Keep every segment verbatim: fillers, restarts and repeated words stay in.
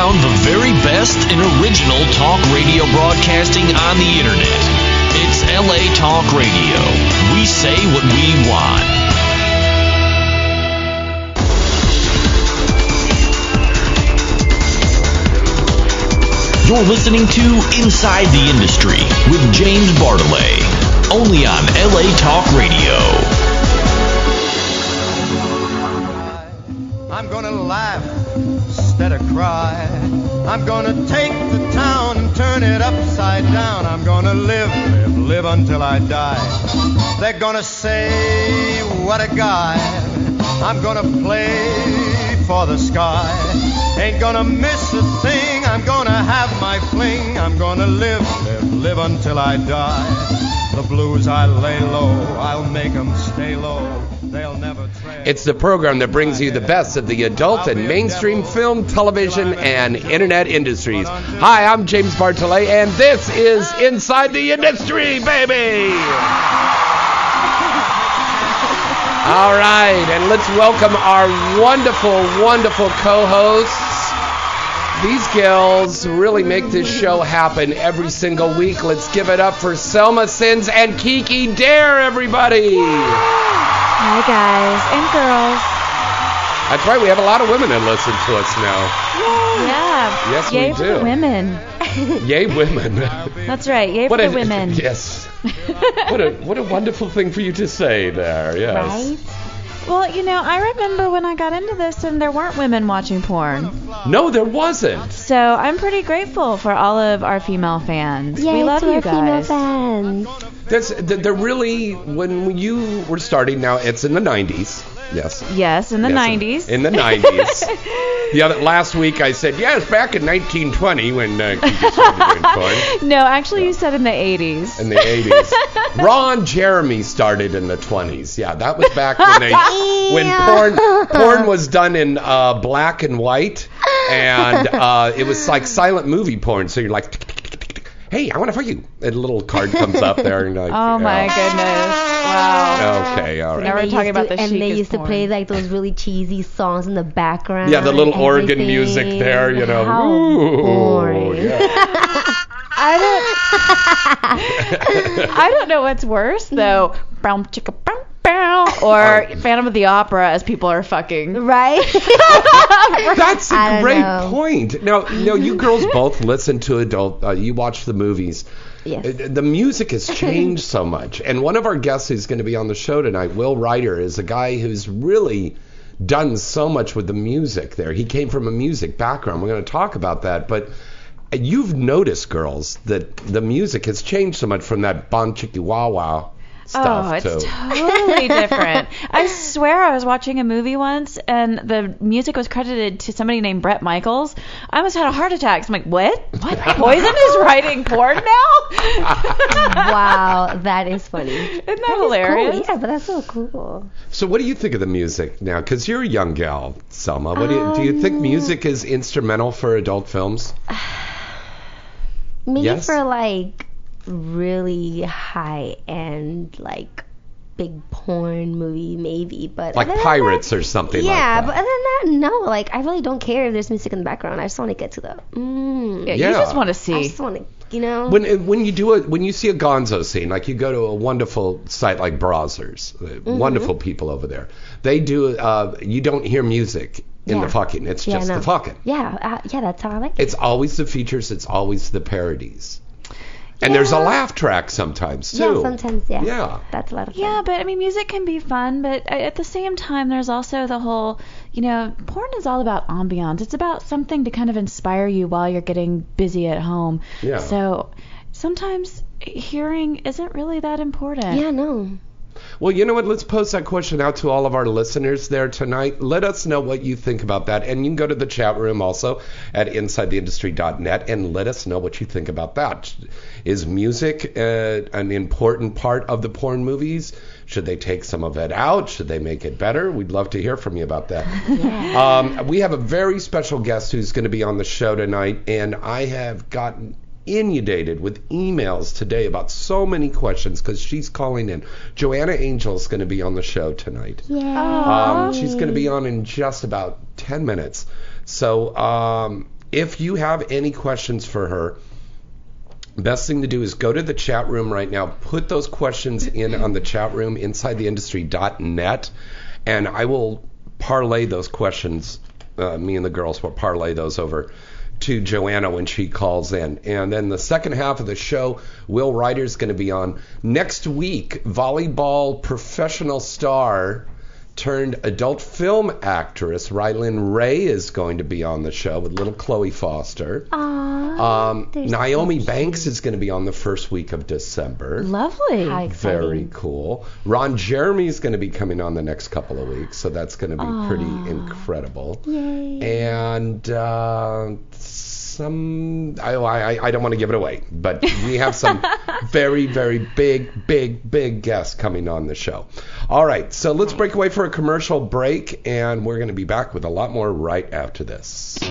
found the very best in original talk radio broadcasting on the internet. It's L A Talk Radio. We say what we want. You're listening to Inside the Industry with James Bartolet, only on L A Talk Radio. I'm gonna laugh instead of cry. I'm gonna take the town and turn it upside down. I'm gonna live, live, live until I die. They're gonna say, what a guy. I'm gonna play for the sky. Ain't gonna miss a thing. I'm gonna have my fling. I'm gonna live, live, live until I die. The blues I lay low, I'll make them stay low. They'll never trail. It's the program that brings you the best of the adult and mainstream film, television, and internet industries. Hi, I'm James Bartolet, and this is Inside the Industry, baby! All right, and let's welcome our wonderful, wonderful co-hosts. These gals really make this show happen every single week. Let's give it up for Selma Sins and Kiki Dare, everybody! Hi, guys and girls. That's right, we have a lot of women that listen to us now. Yeah. Yes, Yay we for do. the women. Yay, women. That's right. Yay What for a, the women. Yes. What a what a wonderful thing for you to say there. Yes. Right? Well, you know, I remember when I got into this and there weren't women watching porn. No, there wasn't. So I'm pretty grateful for all of our female fans. Yay we love to you our guys. female fans. There's, they're really, when you were starting now, it's in the nineties. Yes. Yes, in the Yes, nineties. In, in the nineties. The other last week I said, yes, back in nineteen twenty when uh, Kiki started doing porn. No, actually you said in the eighties. In the eighties. Ron Jeremy started in the twenties. Yeah, that was back when they when porn porn was done in uh, black and white, and uh, it was like silent movie porn. So you're like, hey, I want to fuck you. And a little card comes up there. And like, Oh my yeah. goodness. Wow. Okay, all So right. now we're And they talking used about to- the And they chicest used to porn. play like those really cheesy songs in the background. Yeah, the little and organ everything. music there, you know. How Ooh, boring. yeah. I don't I don't know what's worse though. Brown chicka bow bow or Phantom of the Opera as people are fucking. Right? That's I a don't great know. point. Now, no, you girls both listen to adult. Uh, you watch the movies. Yes. Uh, The music has changed so much. And one of our guests who's going to be on the show tonight, Will Ryder, is a guy who's really done so much with the music there. He came from a music background. We're going to talk about that. But you've noticed, girls, that the music has changed so much from that Bon Chickie Wah Wah stuff Oh, it's to... totally different. I swear I was watching a movie once and the music was credited to somebody named Bret Michaels. I almost had a heart attack. I'm like, what? What? Poison is writing porn now? Wow, that is funny. Isn't that, That is hilarious? cool. Yeah, but that's so cool. So what do you think of the music now? Because you're a young gal, Selma. What do you, do you think Um, music is instrumental for adult films? Maybe Yes? for like really high end, like big porn movie, maybe. But Like other than Pirates that, or something yeah, like that. but other than that, no. Like I really don't care if there's music in the background. I just want to get to the. Mm, Yeah, Yeah. you just want to I see. just want to, you know. When when you do a when you see a Gonzo scene, like you go to a wonderful site like Brazzers, uh, Mm-hmm. wonderful people over there. They do. Uh, you don't hear music in Yeah. the fucking. It's Yeah, just no. the fucking. Yeah, uh, yeah, that's how I like it. It's always the features. It's always the parodies. And there's a Yeah. laugh track sometimes too. Yeah, sometimes, yeah. Yeah. That's a lot of fun. Yeah, but I mean, music can be fun, but at the same time, there's also the whole, you know, porn is all about ambiance. It's about something to kind of inspire you while you're getting busy at home. Yeah. So sometimes hearing isn't really that important. Yeah, no. Well, you know what? Let's post that question out to all of our listeners there tonight. Let us know what you think about that. And you can go to the chat room also at inside the industry dot net and let us know what you think about that. Is music uh, an important part of the porn movies? Should they take some of it out? Should they make it better? We'd love to hear from you about that. Um, we have a very special guest who's going to be on the show tonight, and I have gotten inundated with emails today about so many questions because she's calling in. Joanna Angel's going to be on the show tonight. Yeah. Um, she's going to be on in just about ten minutes. So um, if you have any questions for her, best thing to do is go to the chat room right now, put those questions in on the chat room, inside the industry dot net, and I will parlay those questions, uh, me and the girls will parlay those over to Joanna when she calls in. And then the second half of the show, Will Ryder's going to be on. Next week, volleyball professional star turned adult film actress Rylan Ray is going to be on the show with little Chloe Foster. Aww, um, they're Naomi so Banks is going to be on the first week of December. Lovely. How exciting. Very cool. Ron Jeremy is going to be coming on the next couple of weeks, so that's going to be Aww. pretty incredible. Yay. And uh, some, I, I, I don't want to give it away, but we have some very, very big, big, big guests coming on the show. All right, so let's break away for a commercial break, and we're going to be back with a lot more right after this.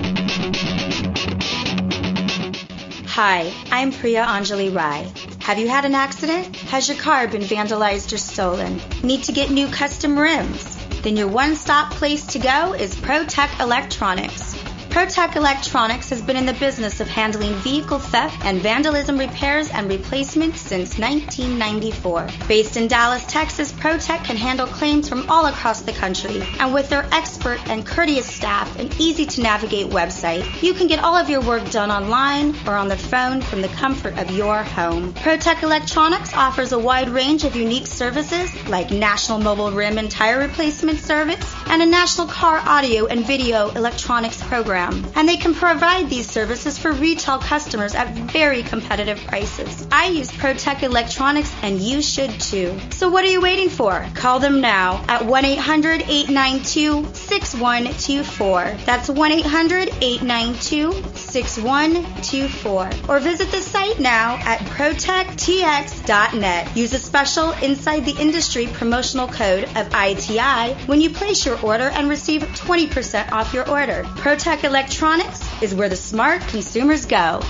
Hi, I'm Priya Anjali Rai. Have you had an accident? Has your car been vandalized or stolen? Need to get new custom rims? Then your one-stop place to go is ProTech Electronics. ProTech Electronics has been in the business of handling vehicle theft and vandalism repairs and replacements since nineteen ninety-four. Based in Dallas, Texas, ProTech can handle claims from all across the country. And with their expert and courteous staff and easy-to-navigate website, you can get all of your work done online or on the phone from the comfort of your home. ProTech Electronics offers a wide range of unique services like National Mobile Rim and Tire Replacement Service and a National Car Audio and Video Electronics Program. And they can provide these services for retail customers at very competitive prices. I use ProTech Electronics and you should too. So what are you waiting for? Call them now at one eight hundred, eight nine two, six one two four. That's one eight hundred, eight nine two, six one two four. Or visit the site now at protech t x dot net. Use a special Inside the Industry promotional code of I T I when you place your order and receive twenty percent off your order. ProTech Electronics is where the smart consumers go.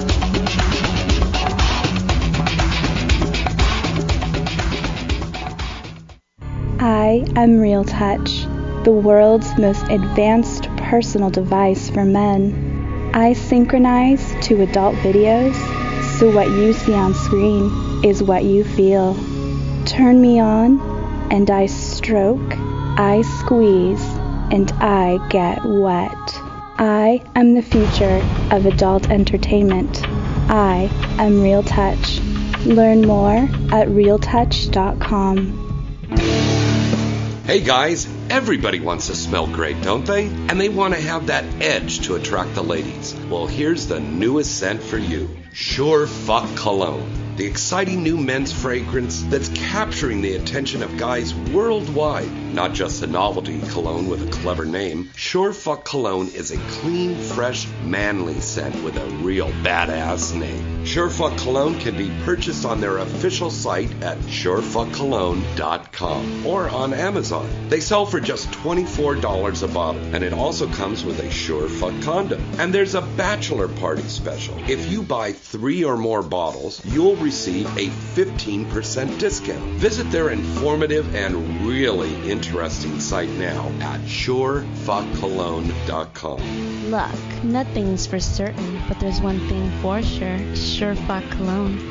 I am Real Touch, the world's most advanced personal device for men. I synchronize to adult videos, so what you see on screen is what you feel. Turn me on, and I stroke, I squeeze, and I get wet. I am the future of adult entertainment. I am Real Touch. Learn more at real touch dot com. Hey guys, everybody wants to smell great, don't they? And they want to have that edge to attract the ladies. Well, here's the newest scent for you. Sure Fuck Cologne. The exciting new men's fragrance that's capturing the attention of guys worldwide. Not just a novelty cologne with a clever name, Sure Fuck Cologne is a clean, fresh, manly scent with a real badass name. Sure Fuck Cologne can be purchased on their official site at sure fuck cologne dot com or on Amazon. They sell for just twenty-four dollars a bottle, and it also comes with a Sure Fuck condom. And there's a bachelor party special. If you buy three or more bottles, you'll receive a fifteen percent discount. Visit their informative and really interesting site now at sure fuck cologne dot com. Look, nothing's for certain, but there's one thing for sure. Sure Fuck Cologne.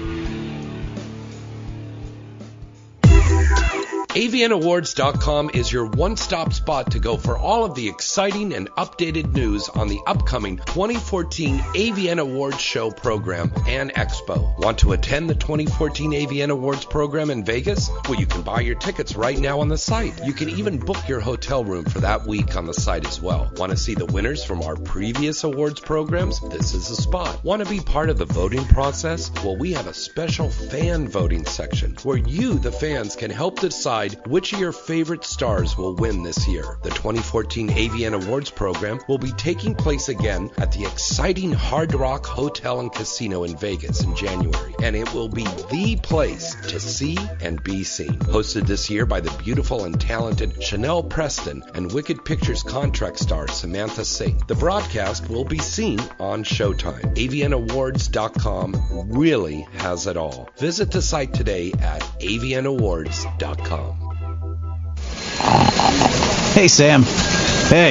A V N Awards dot com is your one-stop spot to go for all of the exciting and updated news on the upcoming twenty fourteen A V N Awards Show program and expo. Want to attend the twenty fourteen A V N Awards program in Vegas? Well, you can buy your tickets right now on the site. You can even book your hotel room for that week on the site as well. Want to see the winners from our previous awards programs? This is the spot. Want to be part of the voting process? Well, we have a special fan voting section where you, the fans, can help decide which of your favorite stars will win this year. The twenty fourteen A V N Awards program will be taking place again at the exciting Hard Rock Hotel and Casino in Vegas in January, and it will be the place to see and be seen. Hosted this year by the beautiful and talented Chanel Preston and Wicked Pictures contract star Samantha Singh. The broadcast will be seen on Showtime. A V N Awards dot com really has it all. Visit the site today at A V N Awards dot com. Hey, Sam. Hey,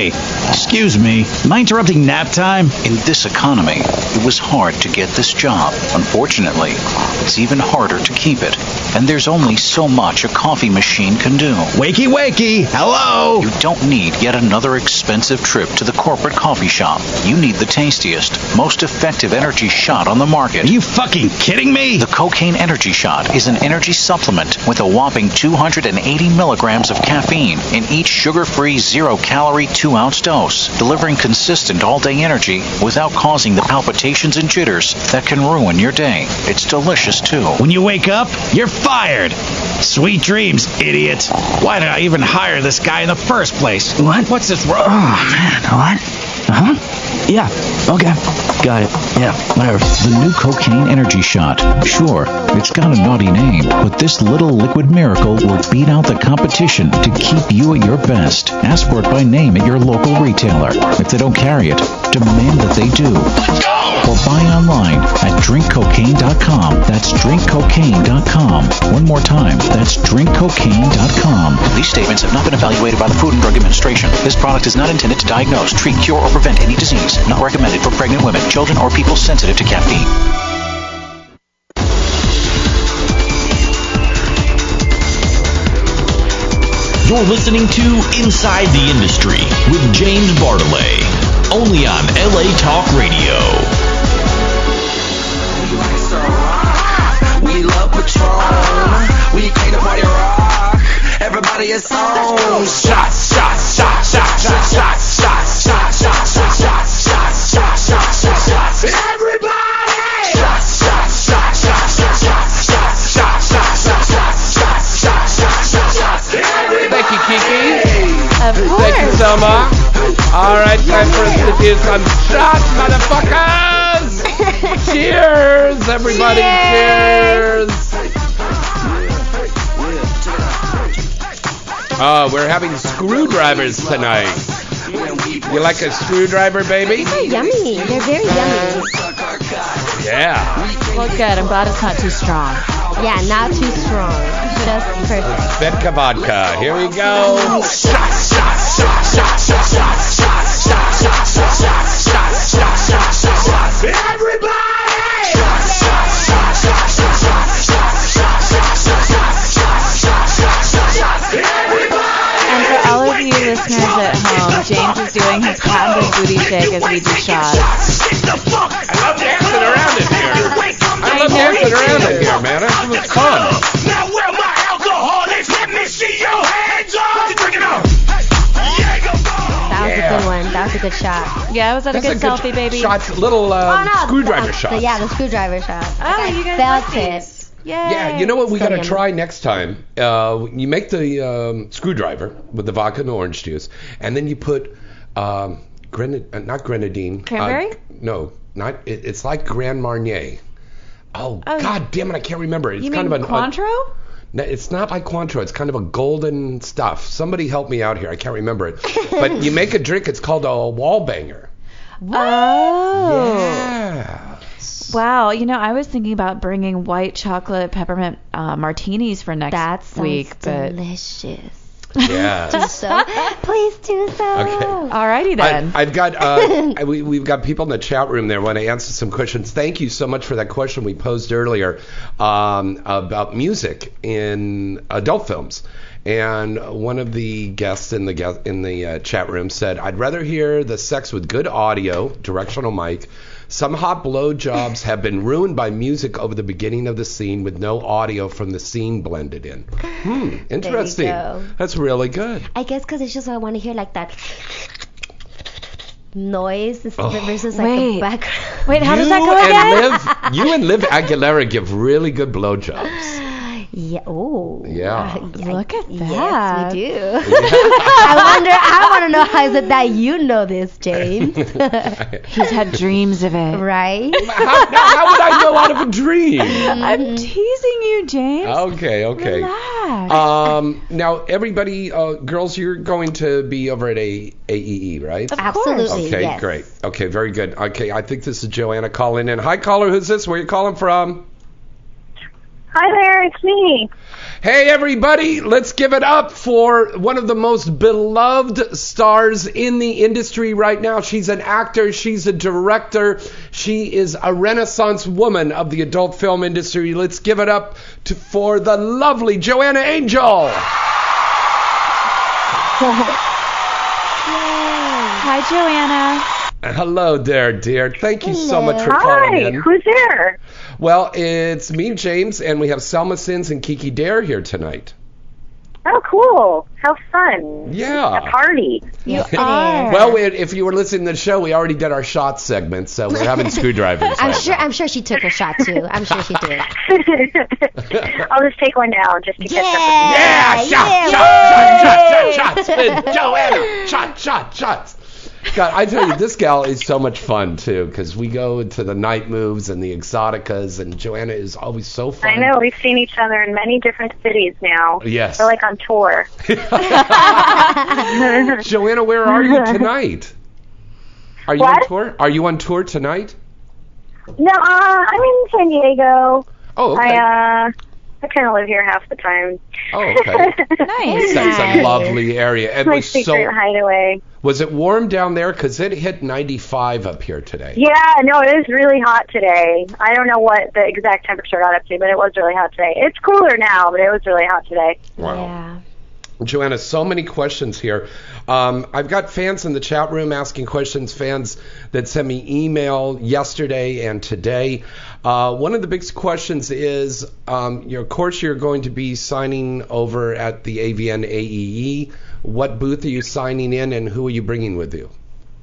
Excuse me, am I interrupting nap time? In this economy, it was hard to get this job. Unfortunately, it's even harder to keep it. And there's only so much a coffee machine can do. Wakey, wakey, hello! You don't need yet another expensive trip to the corporate coffee shop. You need the tastiest, most effective energy shot on the market. Are you fucking kidding me? The Cocaine Energy Shot is an energy supplement with a whopping two hundred eighty milligrams of caffeine in each sugar-free, zero-calorie, two-ounce dose, delivering consistent all-day energy without causing the palpitations and jitters that can ruin your day. It's delicious, too. When you wake up, you're fired. Sweet dreams, idiot. Why did I even hire this guy in the first place? What? What's this wrong? Oh, man. What? Uh-huh. Yeah. Okay. Got it. Yeah. Whatever. The new Cocaine Energy Shot. Sure, it's got a naughty name, but this little liquid miracle will beat out the competition to keep you at your best. Ask for it by name at your local retailer. If they don't carry it, demand that they do. Or buy online at drink cocaine dot com. That's drink cocaine dot com. One more time. That's drink cocaine dot com. These statements have not been evaluated by the Food and Drug Administration. This product is not intended to diagnose, treat, cure, or prevent any disease. Not recommended for pregnant women, children, or people sensitive to caffeine. You're listening to Inside the Industry with James Bartolet, only on L A Talk Radio. We love Patron. We came to party rock. Everybody is on. Shots, shots, shots, shots, shots, shots, shots, shots, shots, shots, shots, shots, shots, shots, shots, shots. Everybody. Shots, shots, shots, shots, shots, shots, shots, shots, shots, shots, shots, shots, shots, shots, shots. Thank you, Kiki. Of course. Thank you so much. All right, time for us to do some shots, motherfuckers. Cheers, everybody. Cheers. Oh, we're having screwdrivers tonight. You like a screwdriver, baby? They're yummy. They're very yummy. Yeah. Well, good. I'm glad it's not too strong. Yeah, not too strong. Just perfect. Vodka vodka. Here we go. Shots, shots, shots, shots, shots, shots, shots, shots, shots, shots, shots, shots, shots, shots, shots, shots. Everybody. Shots, shots, shots, shots, shots, shots, shots, shots, shots, shots, shots, shots, shots, shots, shots. Everybody. And for all of you listeners at home, James is doing his patented booty shake as we do shots. I love dancing around in here. I love dancing around in here, man. It was fun. Now where my alcoholics? Let me see your hands up. You drink it up. That was Yeah. a good one. That was a good shot. Yeah, was that That's a good selfie, baby? Shots, little uh, Oh, no, screwdriver the, shots. Yeah, the screwdriver shot. Oh, you guys felt like it. these. Yay. Yeah, you know what we So got to yummy. try next time? Uh, you make the um, screwdriver with the vodka and the orange juice, and then you put um, grenad- uh, not grenadine. Cranberry? Uh, no, not. It, it's like Grand Marnier. Oh, Oh, God damn it! I can't remember. It's You kind mean of an. Cointreau? No, it's not like Cointreau. It's kind of a golden stuff. Somebody help me out here. I can't remember it. But you make a drink. It's called a wall banger. Oh. Yeah. Wow. You know, I was thinking about bringing white chocolate peppermint uh, martinis for next That sounds week, but delicious. Yeah. So, please do so. Okay. alrighty then. I, I've got uh, I- we, we've got people in the chat room there want to answer some questions. Thank you so much for that question we posed earlier um, about music in adult films. And one of the guests in the guest, in the uh, chat room said, "I'd rather hear the sex with good audio, directional mic. Some hot blowjobs have been ruined by music over the beginning of the scene with no audio from the scene blended in." Hmm, interesting. go. That's really good. I guess because it's just I want to hear like that noise Oh. versus like Wait. the background. Wait, how you does that go again? and Liv, you and Liv Aguilera give really good blowjobs. Yeah. Oh. Yeah. Look at Yes, that. we do. I wonder. I want to know how is it that you know this, James? He's had dreams of it. Right? How, how would I know out of a dream? I'm teasing you, James. Okay, okay. Relax. Um, now, everybody, uh, girls, you're going to be over at a AEE, right? Of Absolutely. course. Okay, yes. great. Okay, very good. Okay, I think this is Joanna calling in. Hi, caller. Who's this? Where are you calling from? Hi there, it's me. Hey, everybody, let's give it up for one of the most beloved stars in the industry right now. She's an actor. She's a director. She is a renaissance woman of the adult film industry. Let's give it up to, for the lovely Joanna Angel. Hi, Joanna. Hello there, dear. Thank you Hello. so much for Hi, calling in. Who's there? Well, it's me, James, and we have Selma Sins and Kiki Dare here tonight. Oh, cool. How fun. Yeah. A party. You are. Well, we, if you were listening to the show, we already did our shot segment, so we're having screwdrivers. I'm right sure. now. I'm sure she took a shot too. I'm sure she did. I'll just take one now just to Yeah. catch up Yeah, with you. shot, Yeah, shot, shot, shot, shot, shot, spin, Joanna, shot, shot, shots. God, I tell you, this gal is so much fun, too, because we go to the night moves and the exoticas, and Joanna is always so fun. I know. We've seen each other in many different cities now. Yes. We're like on tour. Joanna, where are you tonight? Are you What? on tour? Are you on tour tonight? No, uh, I'm in San Diego. Oh, okay. I, uh, I kind of live here half the time. Oh, okay. Nice. That's a lovely area. It My was secret so. hideaway. Was it warm down there? Because it hit ninety-five up here today. Yeah, no, it is really hot today. I don't know what the exact temperature got up to, but it was really hot today. It's cooler now, but it was really hot today. Wow. Yeah. Joanna, so many questions here. Um, I've got fans in the chat room asking questions, fans that sent me email yesterday and today. Uh, one of the big questions is, um, your, of course, you're going to be signing over at the A V N A E E. What booth are you signing in, and who are you bringing with you?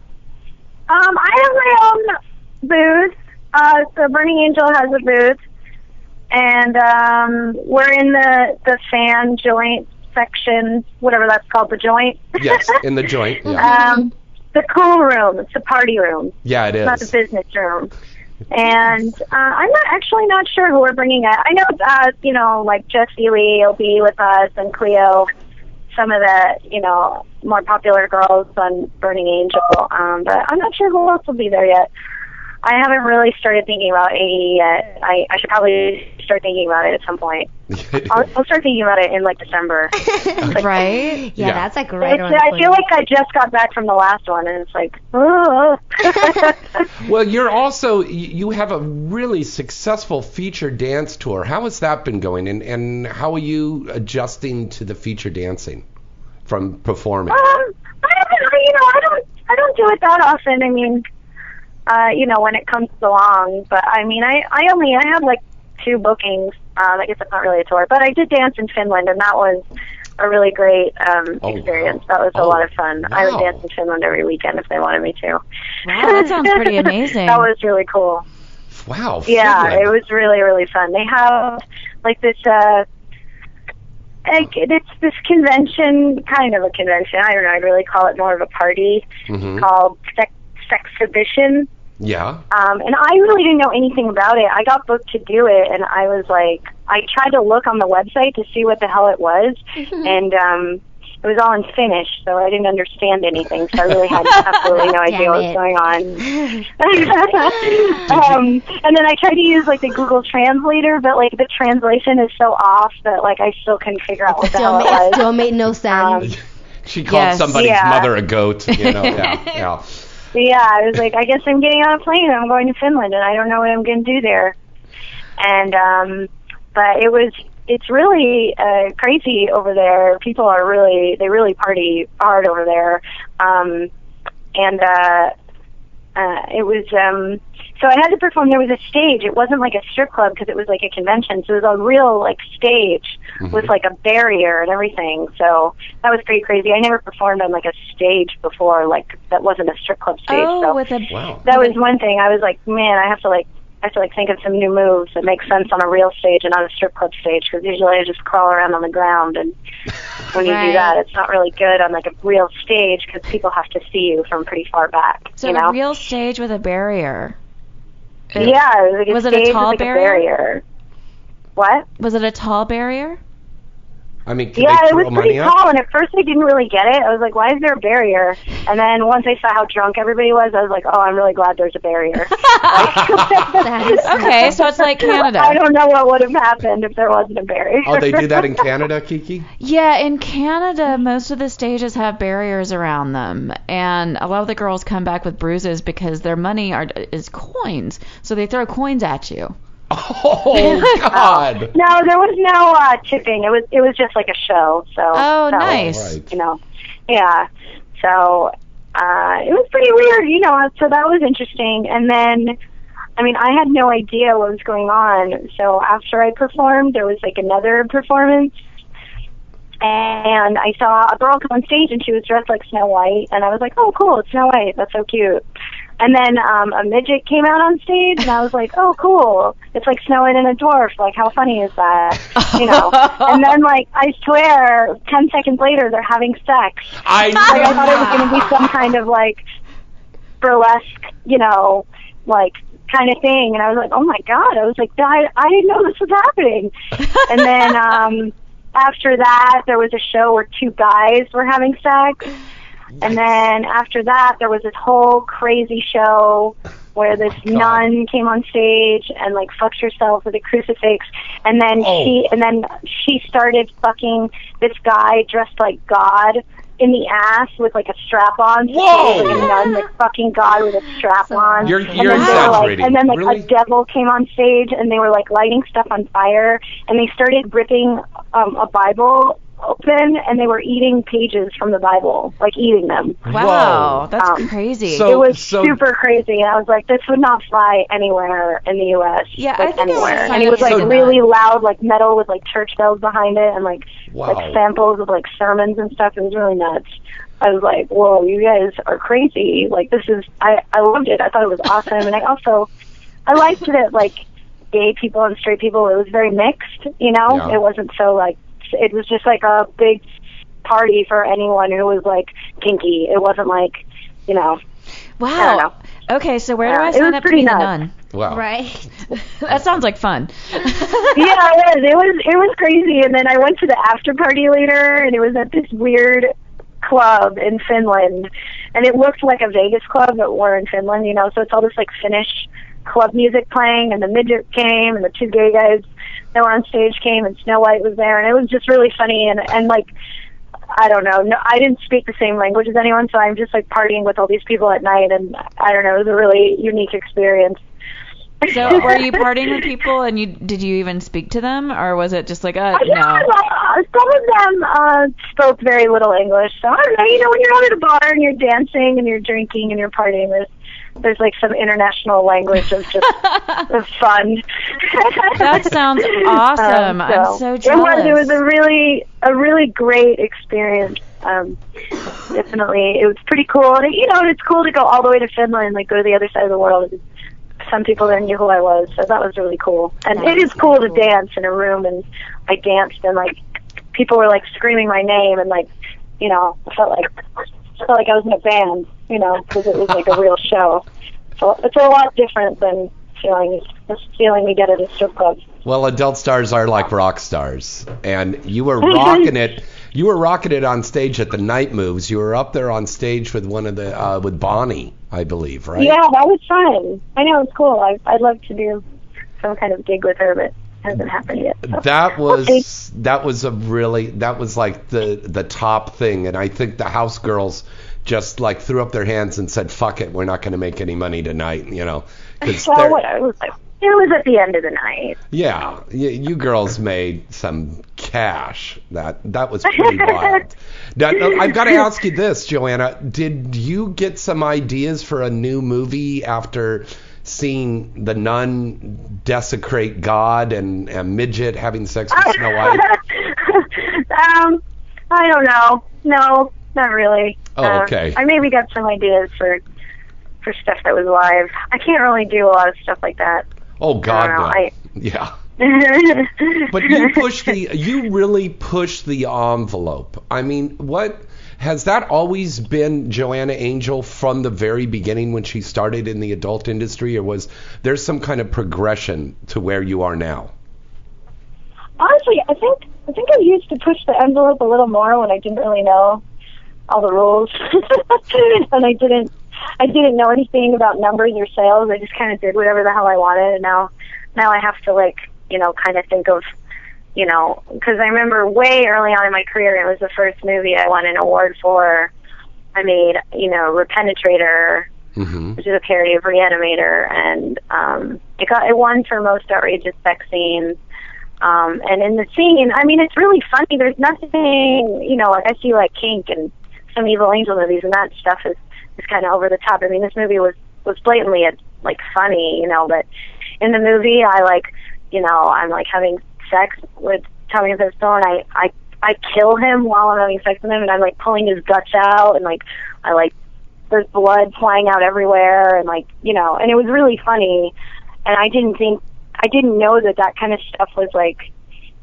Um, I have my own booth. Uh, so Burning Angel has a booth, and um, we're in the the fan joint section, whatever that's called, the joint. Yes, in the joint. Yeah, um, the cool room. It's the party room. yeah it It's not the is. business room. And uh, I'm not actually not sure who we're bringing in. I know, uh, you know, like Jessie Lee will be with us, and Cleo, some of the, you know, more popular girls on Burning Angel. Um, but I'm not sure who else will be there yet. I haven't really started thinking about A E yet. I, I should probably start thinking about it at some point. I'll, I'll start thinking about it in like December. Like, Right? Yeah, Yeah. that's like right it's, around the I corner. feel like I just got back from the last one, and it's like, oh. Well, you're also, y- you have a really successful feature dance tour. How has that been going, and, and how are you adjusting to the feature dancing from performing? Um, I don't, you know, I don't, I don't do it that often. I mean, uh, you know, when it comes along. But I mean, I, I only, I have like two bookings. Um, I guess it's not really a tour, but I did dance in Finland, and that was a really great um, Oh, experience. wow. That was a Oh, lot of fun. I would wow. dance in Finland every weekend if they wanted me to. Wow, that sounds pretty amazing. That was really cool. Wow. Yeah, Finland. it was really, really fun. They have like this, uh, like it's this convention, kind of a convention. I don't know. I'd really call it more of a party Mhm. called Sex Sexhibition. Yeah. Um, and I really didn't know anything about it. I got booked to do it, and I was like, I tried to look on the website to see what the hell it was, and um, it was all in Finnish, so I didn't understand anything. So I really had absolutely no idea what was going on. um, and then I tried to use like the Google Translator, but like the translation is so off that like I still couldn't figure out what the still, hell it ma- was. still made no sense. She called Yes. somebody's Yeah. mother a goat. You know. Yeah. Yeah. Yeah, I was like, I guess I'm getting on a plane and I'm going to Finland, and I don't know what I'm going to do there. And um, but it was, it's really uh, crazy over there. People are really, they really party hard over there. Um, and uh, uh, it was, um, so I had to perform. There was a stage. It wasn't like a strip club because it was like a convention. So it was a real like stage Mhm. with like a barrier and everything. So that was pretty crazy. I never performed on like a stage before, like that wasn't a strip club stage. Oh, so with a Wow. that was one thing. I was like, man, I have to like, I have to like think of some new moves that make sense on a real stage and not a strip club stage, because usually I just crawl around on the ground, and when you do Right. that, it's not really good on like a real stage because people have to see you from pretty far back. So you know? a real stage with a barrier. It- yeah, it was, like a Was it a stage with, tall like, barrier? A barrier. What? Was it a tall barrier? I mean, can Yeah, they it throw was money pretty up? tall, and at first I didn't really get it. I was like, why is there a barrier? And then once I saw how drunk everybody was, I was like, oh, I'm really glad there's a barrier. Okay, so it's like Canada. I don't know what would have happened if there wasn't a barrier. Oh, they do that in Canada, Kiki? Yeah, in Canada, most of the stages have barriers around them, and a lot of the girls come back with bruises because their money are is coins, so they throw coins at you. Oh God! No, there was no uh, tipping. It was it was just like a show. So Oh, that was, nice. Right. you know, yeah. So uh, it was pretty weird, you know. So that was interesting. And then, I mean, I had no idea what was going on. So after I performed, there was like another performance, and I saw a girl come on stage, and she was dressed like Snow White, and I was like, oh, cool, it's Snow White. That's so cute. And then um, a midget came out on stage, and I was like, oh, cool. It's like Snow White and a dwarf. Like, how funny is that? You know. And then, like, I swear, ten seconds later, they're having sex. I Like, I thought it was going to be some kind of, like, burlesque, you know, like, kind of thing. And I was like, oh, my God. I was like, I, I didn't know this was happening. And then um, after that, there was a show where two guys were having sex. And then after that, there was this whole crazy show where this God. nun came on stage and like fucked herself with a crucifix, and then Oh. she and then she started fucking this guy dressed like God in the ass with like a strap on. So Whoa! she was, like a nun, like fucking God with a strap on. You're- And you're then they were, like- exaggerating. and then like Really? a devil came on stage, and they were like lighting stuff on fire, and they started ripping um, a Bible open, and they were eating pages from the Bible, like eating them. Wow, Whoa. that's Um, crazy. So- It was so- super crazy, and I was like, this would not fly anywhere in the U S Yeah, I like, think I anywhere. would And it was find like that really loud, like metal with like church bells behind it, and like Wow. like samples of like sermons and stuff. It was really nuts. I was like, whoa, you guys are crazy. Like, this is, I, I loved it. I thought it was awesome. And I also, I liked that, like, gay people and straight people, it was very mixed, you know? Yeah. It wasn't so, like, it was just like a big party for anyone who was, like, kinky. It wasn't like, you know, I don't know. Wow. Okay, so where do Yeah, I it sign was up to pretty be the nuts. nun? Wow. Right. That sounds like fun. Yeah, it was. It was it was crazy. And then I went to the after party later, and it was at this weird club in Finland, and it looked like a Vegas club, but we're in Finland, you know. So it's all this like Finnish club music playing, and the midget came, and the two gay guys that were on stage came, and Snow White was there, and it was just really funny. And and like, I don't know, no, I didn't speak the same language as anyone, so I'm just like partying with all these people at night, and I don't know, it was a really unique experience. So were you partying with people, and you did you even speak to them, or was it just like, uh, Yeah, no? uh, some of them uh, spoke very little English, so I don't know. You know, when you're out at a bar and you're dancing and you're drinking and you're partying, there's there's like some international language of just of fun. That sounds awesome. Um, I'm so It was it jealous. was a really a really great experience. Um, definitely, it was pretty cool. And, you know, it's cool to go all the way to Finland and like go to the other side of the world. Some people there knew who I was, so that was really cool. And That it is is cool really to cool. dance in a room, and I danced, and like people were like screaming my name, and like, you know, I felt like I felt like I was in a band, you know, because it was like a real show. So it's a lot different than feeling this feeling we get at a strip club. Well, adult stars are like rock stars, and you were rocking it. You were rocking it on stage at the Night Moves. You were up there on stage with one of the uh, with Bonnie, I believe, right? Yeah, that was fun. I know, it's cool. I, I'd love to do some kind of gig with her, but it hasn't happened yet. So. That We'll see. was that was a really that was like the the top thing, and I think the house girls just like threw up their hands and said, "Fuck it, we're not going to make any money tonight," you know. 'Cause Well, they're- what, it was like, it was at the end of the night. yeah, you, you girls made some cash. That that was pretty wild. Now, I've got to ask you this, Joanna. Did you get some ideas for a new movie after seeing the nun desecrate God and a midget having sex with Snow White? um, I don't know. No, not really. Oh, Uh, okay. I maybe got some ideas for for stuff that was live. I can't really do a lot of stuff like that. Oh God, I don't know, no. I- Yeah. But you push the you really push the envelope. I mean, what has that always been Joanna Angel from the very beginning when she started in the adult industry, or was there some kind of progression to where you are now? Honestly, actually, I think I think I used to push the envelope a little more when I didn't really know all the rules, and I didn't I didn't know anything about numbers or sales. I just kind of did whatever the hell I wanted, and now now I have to like you know kind of think of you know because I remember way early on in my career, it was the first movie I won an award for. I made you know Repenetrator. Mm-hmm. Which is a parody of Reanimator, and um, it got it won for most outrageous sex scene. Um, and in the scene, I mean, it's really funny. There's nothing, you know, like I see like Kink and some Evil Angel movies, and that stuff is is kind of over the top. I mean, this movie was was blatantly like funny, you know, but in the movie, I like, you know, I'm like having sex with Tommy Pistol, and I I I kill him while I'm having sex with him, and I'm like pulling his guts out, and like I like. There's blood flying out everywhere, and like you know, and it was really funny. And I didn't think, I didn't know that that kind of stuff was like,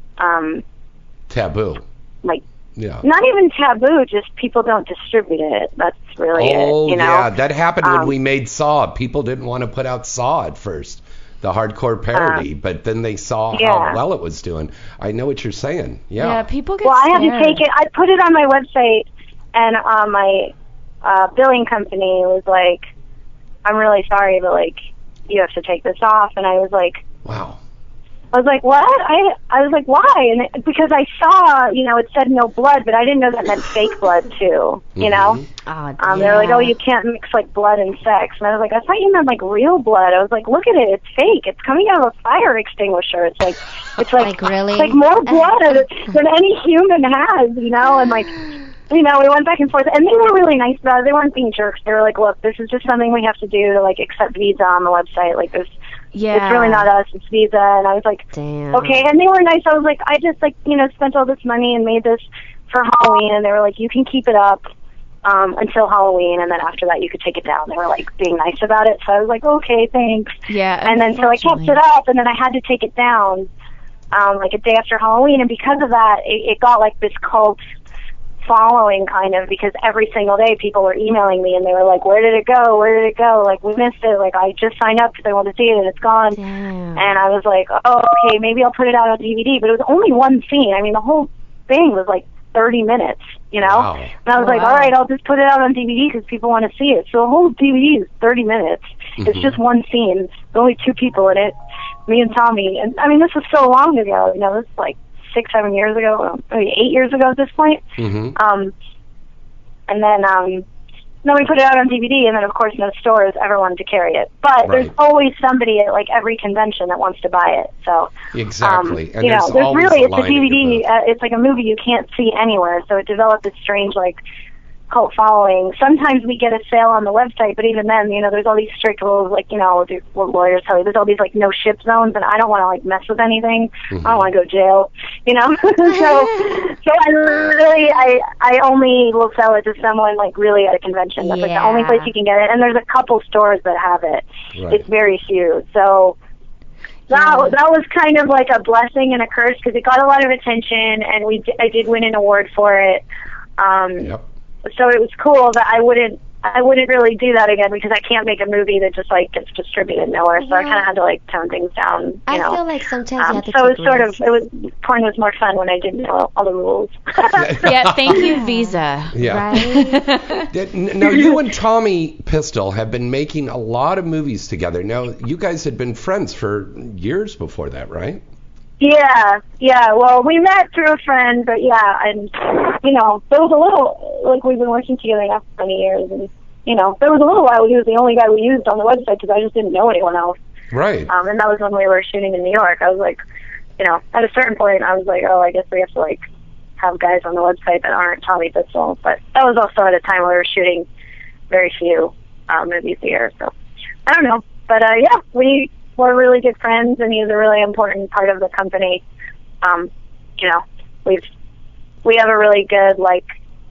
um, taboo. Like, yeah, not even taboo. Just people don't distribute it. That's really oh, it. You know? yeah, that happened um, when we made Saw. People didn't want to put out Saw at first, the hardcore parody, um, but then they saw yeah. how well it was doing. I know what you're saying. Yeah. Yeah, people get. Well, scared. I had to take it. I put it on my website, and on my. Uh, billing company was like, I'm really sorry, but like, you have to take this off. And I was like, wow. I was like, what? I I was like, why? And it, because I saw, you know, it said no blood, but I didn't know that meant fake blood too. You mm-hmm. know, oh, um, they were like, oh, you can't mix like blood and sex. And I was like, I thought you meant like real blood. I was like, look at it, it's fake. It's coming out of a fire extinguisher. It's like, it's like, like really, it's like more blood than any human has. You know, and like. You know, we went back and forth, and they were really nice about it. They weren't being jerks. They were like, look, this is just something we have to do to, like, accept Visa on the website. Like, this, yeah. it's really not us, it's Visa. And I was like, damn. Okay. And they were nice. I was like, I just, like, you know, spent all this money and made this for Halloween. And they were like, you can keep it up um, until Halloween, and then after that you could take it down. They were, like, being nice about it. So I was like, okay, thanks. Yeah. And then so I kept it up, and then I had to take it down, um, like, a day after Halloween. And because of that, it, it got, like, this cult following kind of, because every single day people were emailing me and they were like, where did it go? Where did it go? Like, we missed it. Like, I just signed up because I want to see it and it's gone. Damn. And I was like, oh, okay, maybe I'll put it out on D V D. But it was only one scene. I mean, the whole thing was like thirty minutes, you know? Wow. And I was wow. like, all right, I'll just put it out on D V D because people want to see it. So the whole D V D is thirty minutes. Mm-hmm. It's just one scene. There's only two people in it, me and Tommy. And I mean, this was so long ago. You know, this is like six, seven years ago, maybe eight years ago at this point. Mm-hmm. Um, and then, um, then we put it out on D V D, and then of course no stores ever wanted to carry it. But right. there's always somebody at like every convention that wants to buy it. So exactly, um, and you know, there's, there's always really a it's a line D V D. at Uh, it's like a movie you can't see anywhere. So it developed this strange like cult following. Sometimes we get a sale on the website, but even then, you know, there's all these strict rules, like, you know, what lawyers tell you, there's all these, like, no ship zones, and I don't want to, like, mess with anything. Mm-hmm. I don't want to go to jail, you know? so, so I really, I, I only will sell it to someone, like, really at a convention. That's, yeah. like, the only place you can get it, and there's a couple stores that have it. Right. It's very few, so... That, that was kind of like a blessing and a curse, because it got a lot of attention, and we d- I did win an award for it. Um, yep. So it was cool that I wouldn't I wouldn't really do that again, because I can't make a movie that just like gets distributed nowhere. So yeah. I kind of had to like tone things down. You I know. feel like sometimes um, you have to. So it was sort risks. of it was porn was more fun when I didn't know all the rules. Yeah, thank you, Visa. Yeah. Right. Now you and Tommy Pistol have been making a lot of movies together. Now you guys had been friends for years before that, right? Yeah, yeah. Well, we met through a friend, but yeah, and you know, there was a little like we've been working together now for many years, and you know, there was a little while he was the only guy we used on the website because I just didn't know anyone else. Right. Um, and that was when we were shooting in New York. I was like, you know, at a certain point, I was like, oh, I guess we have to like have guys on the website that aren't Tommy Pistol. But that was also at a time where we were shooting very few uh, movies a year, so I don't know. But uh, yeah, we. We're really good friends, and he's a really important part of the company. Um, you know, we've we have a really good like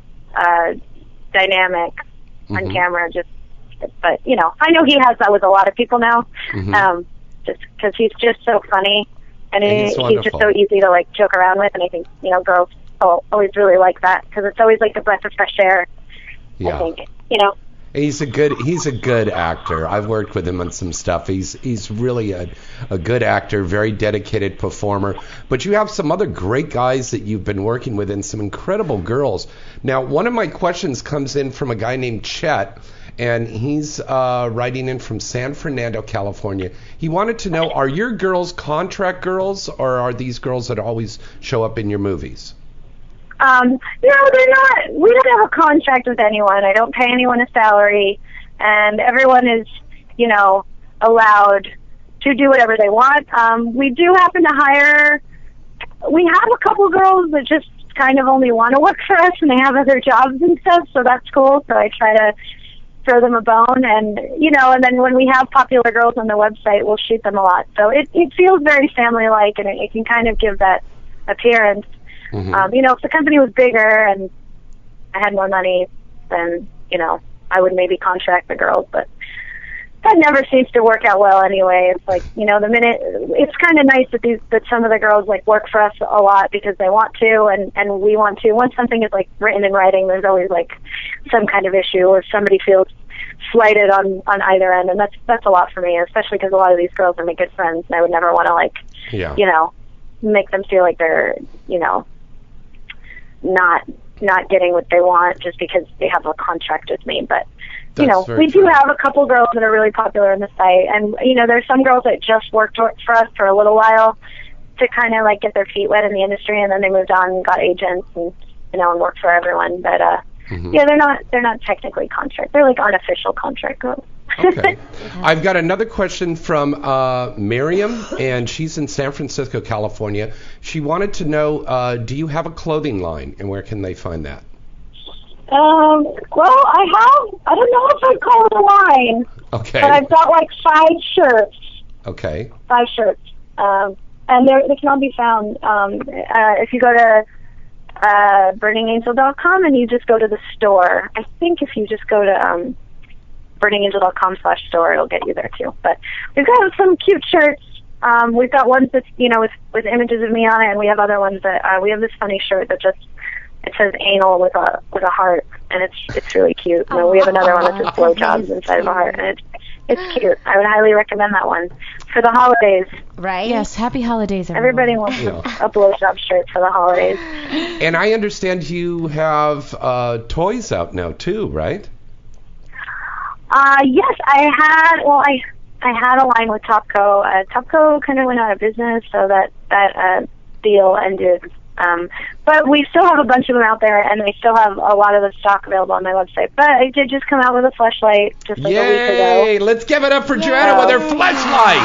uh, dynamic mm-hmm. on camera. Just, but you know, I know he has that with a lot of people now. Mm-hmm. Um, just because he's just so funny, and, and he's, he, he's just so easy to like joke around with. And I think you know, girls always really like that because it's always like a breath of fresh air. Yeah. I think you know. He's a good he's a good actor. I've worked with him on some stuff. He's he's really a, a good actor, very dedicated performer. But you have some other great guys that you've been working with and some incredible girls. Now, one of my questions comes in from a guy named Chet, and he's uh, writing in from San Fernando, California. He wanted to know, are your girls contract girls, or are these girls that always show up in your movies? Um, no, they're not. We don't have a contract with anyone. I don't pay anyone a salary, and everyone is, you know, allowed to do whatever they want. Um, we do happen to hire. We have a couple girls that just kind of only want to work for us, and they have other jobs and stuff. So that's cool. So I try to throw them a bone, and you know, and then when we have popular girls on the website, we'll shoot them a lot. So it it feels very family-like, and it, it can kind of give that appearance. Mm-hmm. Um, you know, if the company was bigger and I had more money, then, you know, I would maybe contract the girls, but that never seems to work out well anyway. It's like, you know, the minute, it's kind of nice that these, that some of the girls, like, work for us a lot because they want to, and, and we want to. Once something is, like, written in writing, there's always, like, some kind of issue, or somebody feels slighted on, on either end, and that's, that's a lot for me, especially because a lot of these girls are my good friends, and I would never want to, like, yeah. you know, make them feel like they're, you know, not not getting what they want just because they have a contract with me. But, you That's know, we true. do have a couple girls that are really popular on the site. And, you know, there's some girls that just worked for us for a little while to kind of, like, get their feet wet in the industry, and then they moved on and got agents and, you know, and worked for everyone. But, uh, mm-hmm. yeah, they're not, they're not technically contract. They're, like, unofficial contract girls. Okay. I've got another question from uh, Miriam, and she's in San Francisco, California. She wanted to know, uh, do you have a clothing line, and where can they find that? Um, well, I have, I don't know if I'd call it a line. Okay. But I've got like five shirts. Okay. Five shirts. Um, and they can all be found, um, uh, if you go to uh, burning angel dot com and you just go to the store. I think if you just go to, um, burning angel dot com slash store, it'll get you there too. But we've got some cute shirts. Um, we've got ones that, you know, with, with images of me on it, and we have other ones that, uh, we have this funny shirt that just, it says anal with a, with a heart, and it's, it's really cute. And then we have another one that says blowjobs inside of a heart, and it's, it's cute. I would highly recommend that one for the holidays. Right? Yes, happy holidays, everyone. Everybody wants yeah. a blowjob shirt for the holidays. And I understand you have, uh, toys out now too, right? Uh, yes, I had, well, I I had a line with Topco. Uh, Topco kind of went out of business, so that, that uh, deal ended. Um, but we still have a bunch of them out there, and we still have a lot of the stock available on my website. But I did just come out with a Fleshlight just like Yay! a week ago. Yay! Let's give it up for Yay! Joanna with her Fleshlight!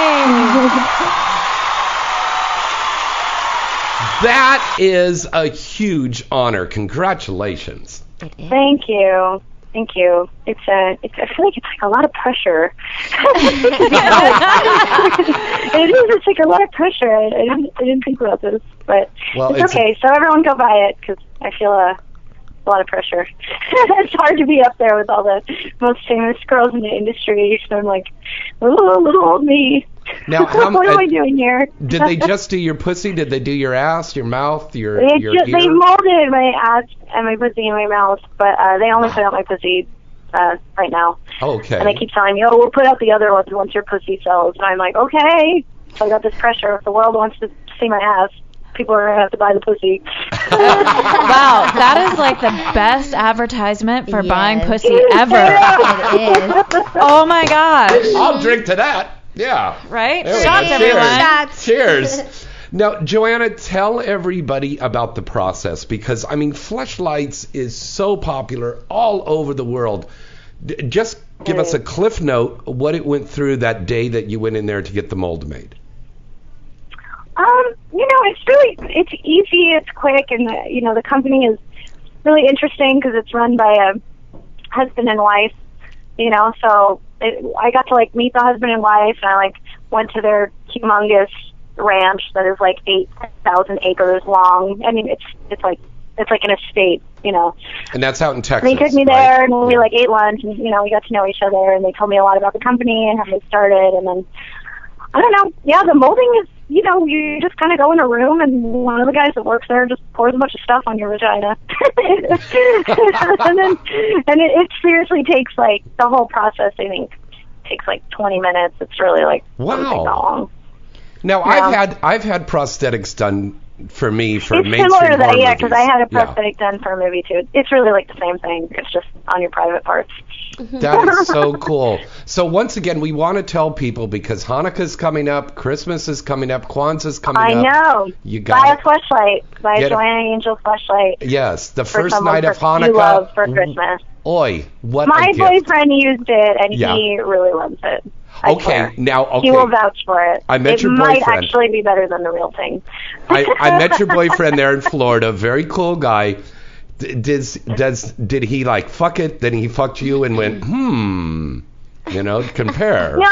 That is a huge honor. Congratulations. It is. Thank you. Thank you. It's a. It's. I feel like it's like a lot of pressure. It is. It's like a lot of pressure. I, I didn't. I didn't think about this, but well, it's, it's okay. So everyone go buy it because I feel a, a lot of pressure. It's hard to be up there with all the most famous girls in the industry. So I'm like, oh, little old me. Now, how, what am I doing here? Did they just do your pussy? Did they do your ass, your mouth, your they your just, ear? They molded my ass and my pussy and my mouth, but uh, they only put out my pussy uh, right now. Okay. And they keep telling me, oh, we'll put out the other ones once your pussy sells. And I'm like, okay. So I got this pressure. If the world wants to see my ass, people are going to have to buy the pussy. Wow, that is like the best advertisement for yes. buying pussy ever. It is. Oh my gosh. I'll drink to that. Yeah. Right? There Shots, everyone. Shots. Cheers. Now, Joanna, tell everybody about the process because, I mean, Fleshlights is so popular all over the world. D- just give us a cliff note what it went through that day that you went in there to get the mold made. Um, you know, it's really, it's easy, it's quick, and, the, you know, the company is really interesting because it's run by a husband and wife, you know, so it, I got to, like, meet the husband and wife, and I, like, went to their humongous ranch that is, like, eight thousand acres long. I mean, it's, it's like, it's like an estate, you know. And that's out in Texas, and they took me right? there, and we, like, ate lunch, and, you know, we got to know each other, and they told me a lot about the company and how they started, and then, I don't know, yeah, the molding is you know, you just kind of go in a room, and one of the guys that works there just pours a bunch of stuff on your vagina. and then, and it, it seriously takes, like, the whole process, I think, takes, like, twenty minutes. It's really, like, wow. something long. Now, Yeah. I've had I've had prosthetics done for me for It's mainstream similar to that, horror yeah, because movies. I had a Yeah. prosthetic done for a movie, too. It's really, like, the same thing. It's just on your private parts. That is so cool. So once again, we want to tell people, because Hanukkah's coming up, Christmas is coming up, Kwanzaa's coming I up. know. You Buy got a fleshlight. Buy a Get a- Joanna Angel fleshlight. Yes, the for first someone night of for- Hanukkah. you love for Christmas. Oi, what My a gift. boyfriend used it, and Yeah. he really loves it. I Okay, swear. now, okay. He will vouch for it. I met it your might boyfriend. actually be better than the real thing. I, I met your boyfriend there in Florida. Very cool guy. D- Does does did he like fuck it? Then he fucked you and went hmm. You know, compare. No, uh,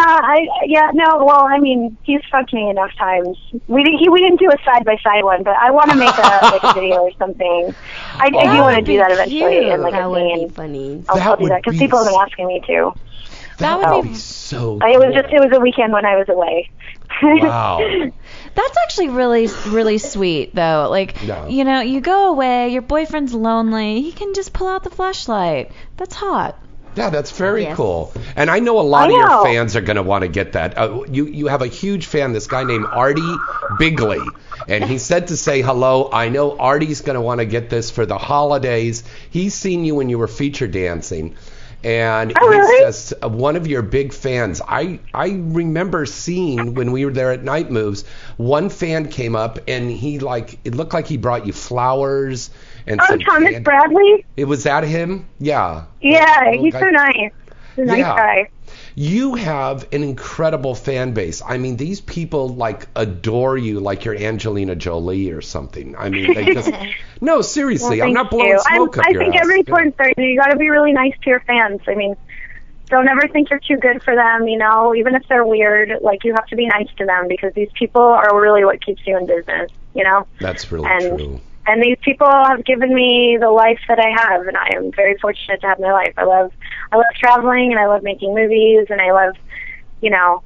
I yeah, no. Well, I mean, he's fucked me enough times. We didn't. He, we didn't do a side by side one, but I want to make a like a video or something. I, Oh, I do want to would do be that eventually, cute. and like That a would be scene. funny. I'll, That I'll do would that because be people have been asking me too. That That would would be be so. It was cool. just. It was a weekend when I was away. Wow. That's actually really, really sweet, though. Like, Yeah. you know, you go away, your boyfriend's lonely, he can just pull out the flashlight. That's hot. Yeah, that's very Yes. cool. And I know a lot I of your know. fans are going to want to get that. Uh, you you have a huge fan, this guy named Artie Bigley. And he said to say hello. I know Artie's going to want to get this for the holidays. He's seen you when you were feature dancing. And Oh, he really? says uh, one of your big fans. I, I remember seeing when we were there at Night Moves, one fan came up and he like, it looked like he brought you flowers. And Oh, some Thomas candy. Bradley. It was that him? Yeah. Yeah, Little he's guy. so nice. He's a nice Yeah. guy. You have an incredible fan base. I mean, these people like adore you like you're Angelina Jolie or something. I mean, they just no, seriously. Well, I'm thank not blowing you. smoke I'm, up I your think ass. every Yeah. important thing, you got to be really nice to your fans. I mean, don't ever think you're too good for them, you know, even if they're weird. Like, you have to be nice to them because these people are really what keeps you in business, you know? That's really and, true. And these people have given me the life that I have, and I am very fortunate to have my life. I love, I love traveling, and I love making movies, and I love, you know,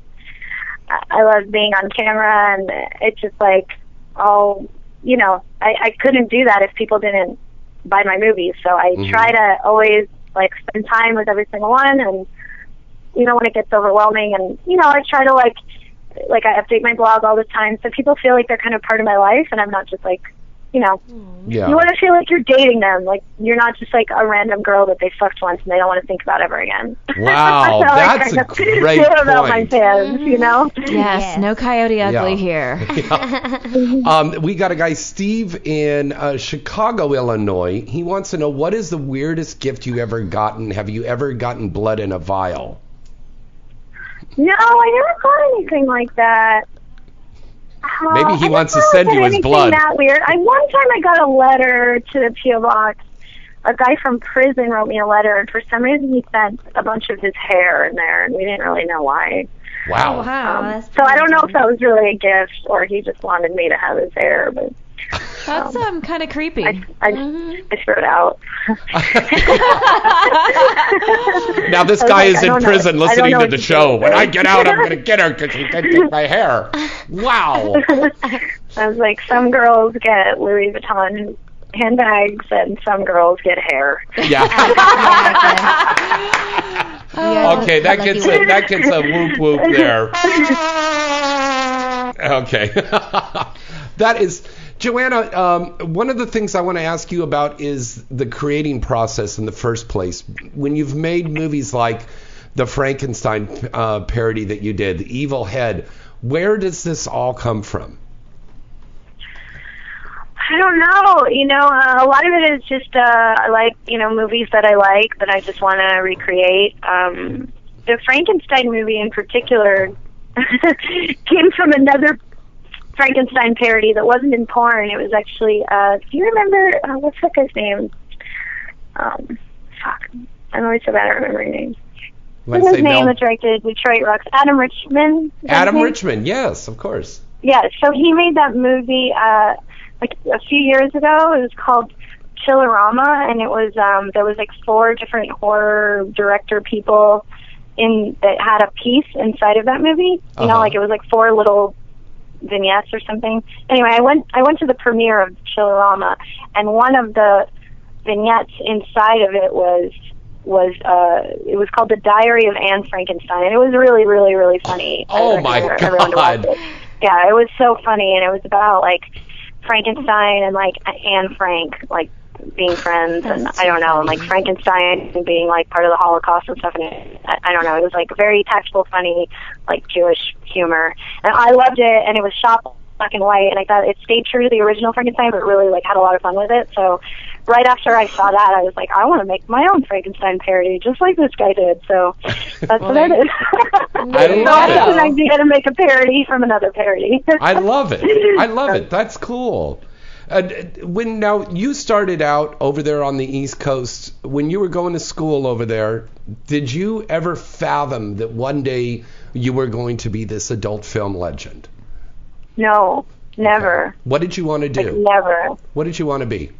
I I love being on camera, and it's just like all, you know, I, I couldn't do that if people didn't buy my movies. So I Mhm. try to always like spend time with every single one, and you know, when it gets overwhelming, and you know, I try to like, like I update my blog all the time, so people feel like they're kind of part of my life, and I'm not just like, you know, Yeah. you want to feel like you're dating them, like you're not just like a random girl that they fucked once and they don't want to think about ever again. Wow, That's how I that's kind a of great feel about my point. fans, you know. Yes, Yes. no coyote ugly Yeah. here. Um, we got a guy, Steve, in uh, Chicago, Illinois. He wants to know, what is the weirdest gift you ever gotten? Have you ever gotten blood in a vial? No, I never got anything like that. Uh, Maybe he I wants to never send got you his anything blood. That weird. I one time I got a letter to the P O box. A guy from prison wrote me a letter, and for some reason he sent a bunch of his hair in there, and we didn't really know why. Wow. Wow, Um, that's so I don't know if pretty that was really a gift or he just wanted me to have his hair, but That's um kind of creepy. I, I, I threw it out. Now this I was guy like, is I in don't know prison what- I listening don't know to what the to show. do. When I get out, I'm going to get her because she can't take my hair. Wow. I was like, some girls get Louis Vuitton handbags and some girls get hair. Yeah. Okay, that gets a that gets a whoop whoop there. Okay. That is, Joanna, um, one of the things I want to ask you about is the creating process in the first place. When you've made movies like the Frankenstein uh, parody that you did, The Evil Head, where does this all come from? I don't know. You know, uh, a lot of it is just uh, I like, you know, movies that I like that I just want to recreate. Um, the Frankenstein movie in particular came from another Frankenstein parody that wasn't in porn. It was actually, uh, do you remember, uh, what's that guy's name? Um, fuck. I'm always so bad at remembering names. Let's What's say his name Mel- that directed Detroit Rocks? Adam Richman? Is that his Adam name? Richman, yes, of course. Yeah, so he made that movie uh, like a few years ago. It was called Chillerama, and it was um, there was like four different horror director people in that had a piece inside of that movie. You Uh-huh. know, like it was like four little vignettes or something. Anyway, I went I went to the premiere of Chillerama, and one of the vignettes inside of it was was uh it was called The Diary of Anne Frankenstein, and it was really really really funny. Oh my God! Yeah, it was so funny, and it was about like Frankenstein and like Anne Frank like being friends, and I don't know, and like Frankenstein being like part of the Holocaust and stuff, and it, I, I don't know, it was like very tactful, funny, like Jewish humor, and I loved it, and it was shot black and white, and I thought it stayed true to the original Frankenstein, but really like had a lot of fun with it. So right after I saw that, I was like, I want to make my own Frankenstein parody, just like this guy did. So that's what I did. I love so I it. had an idea to make a parody from another parody. I love it. I love it. That's cool. Uh, when now you started out over there on the East Coast, when you were going to school over there, did you ever fathom that one day you were going to be this adult film legend? No, never. Okay. What did you want to do? Like, never. What did you want to be?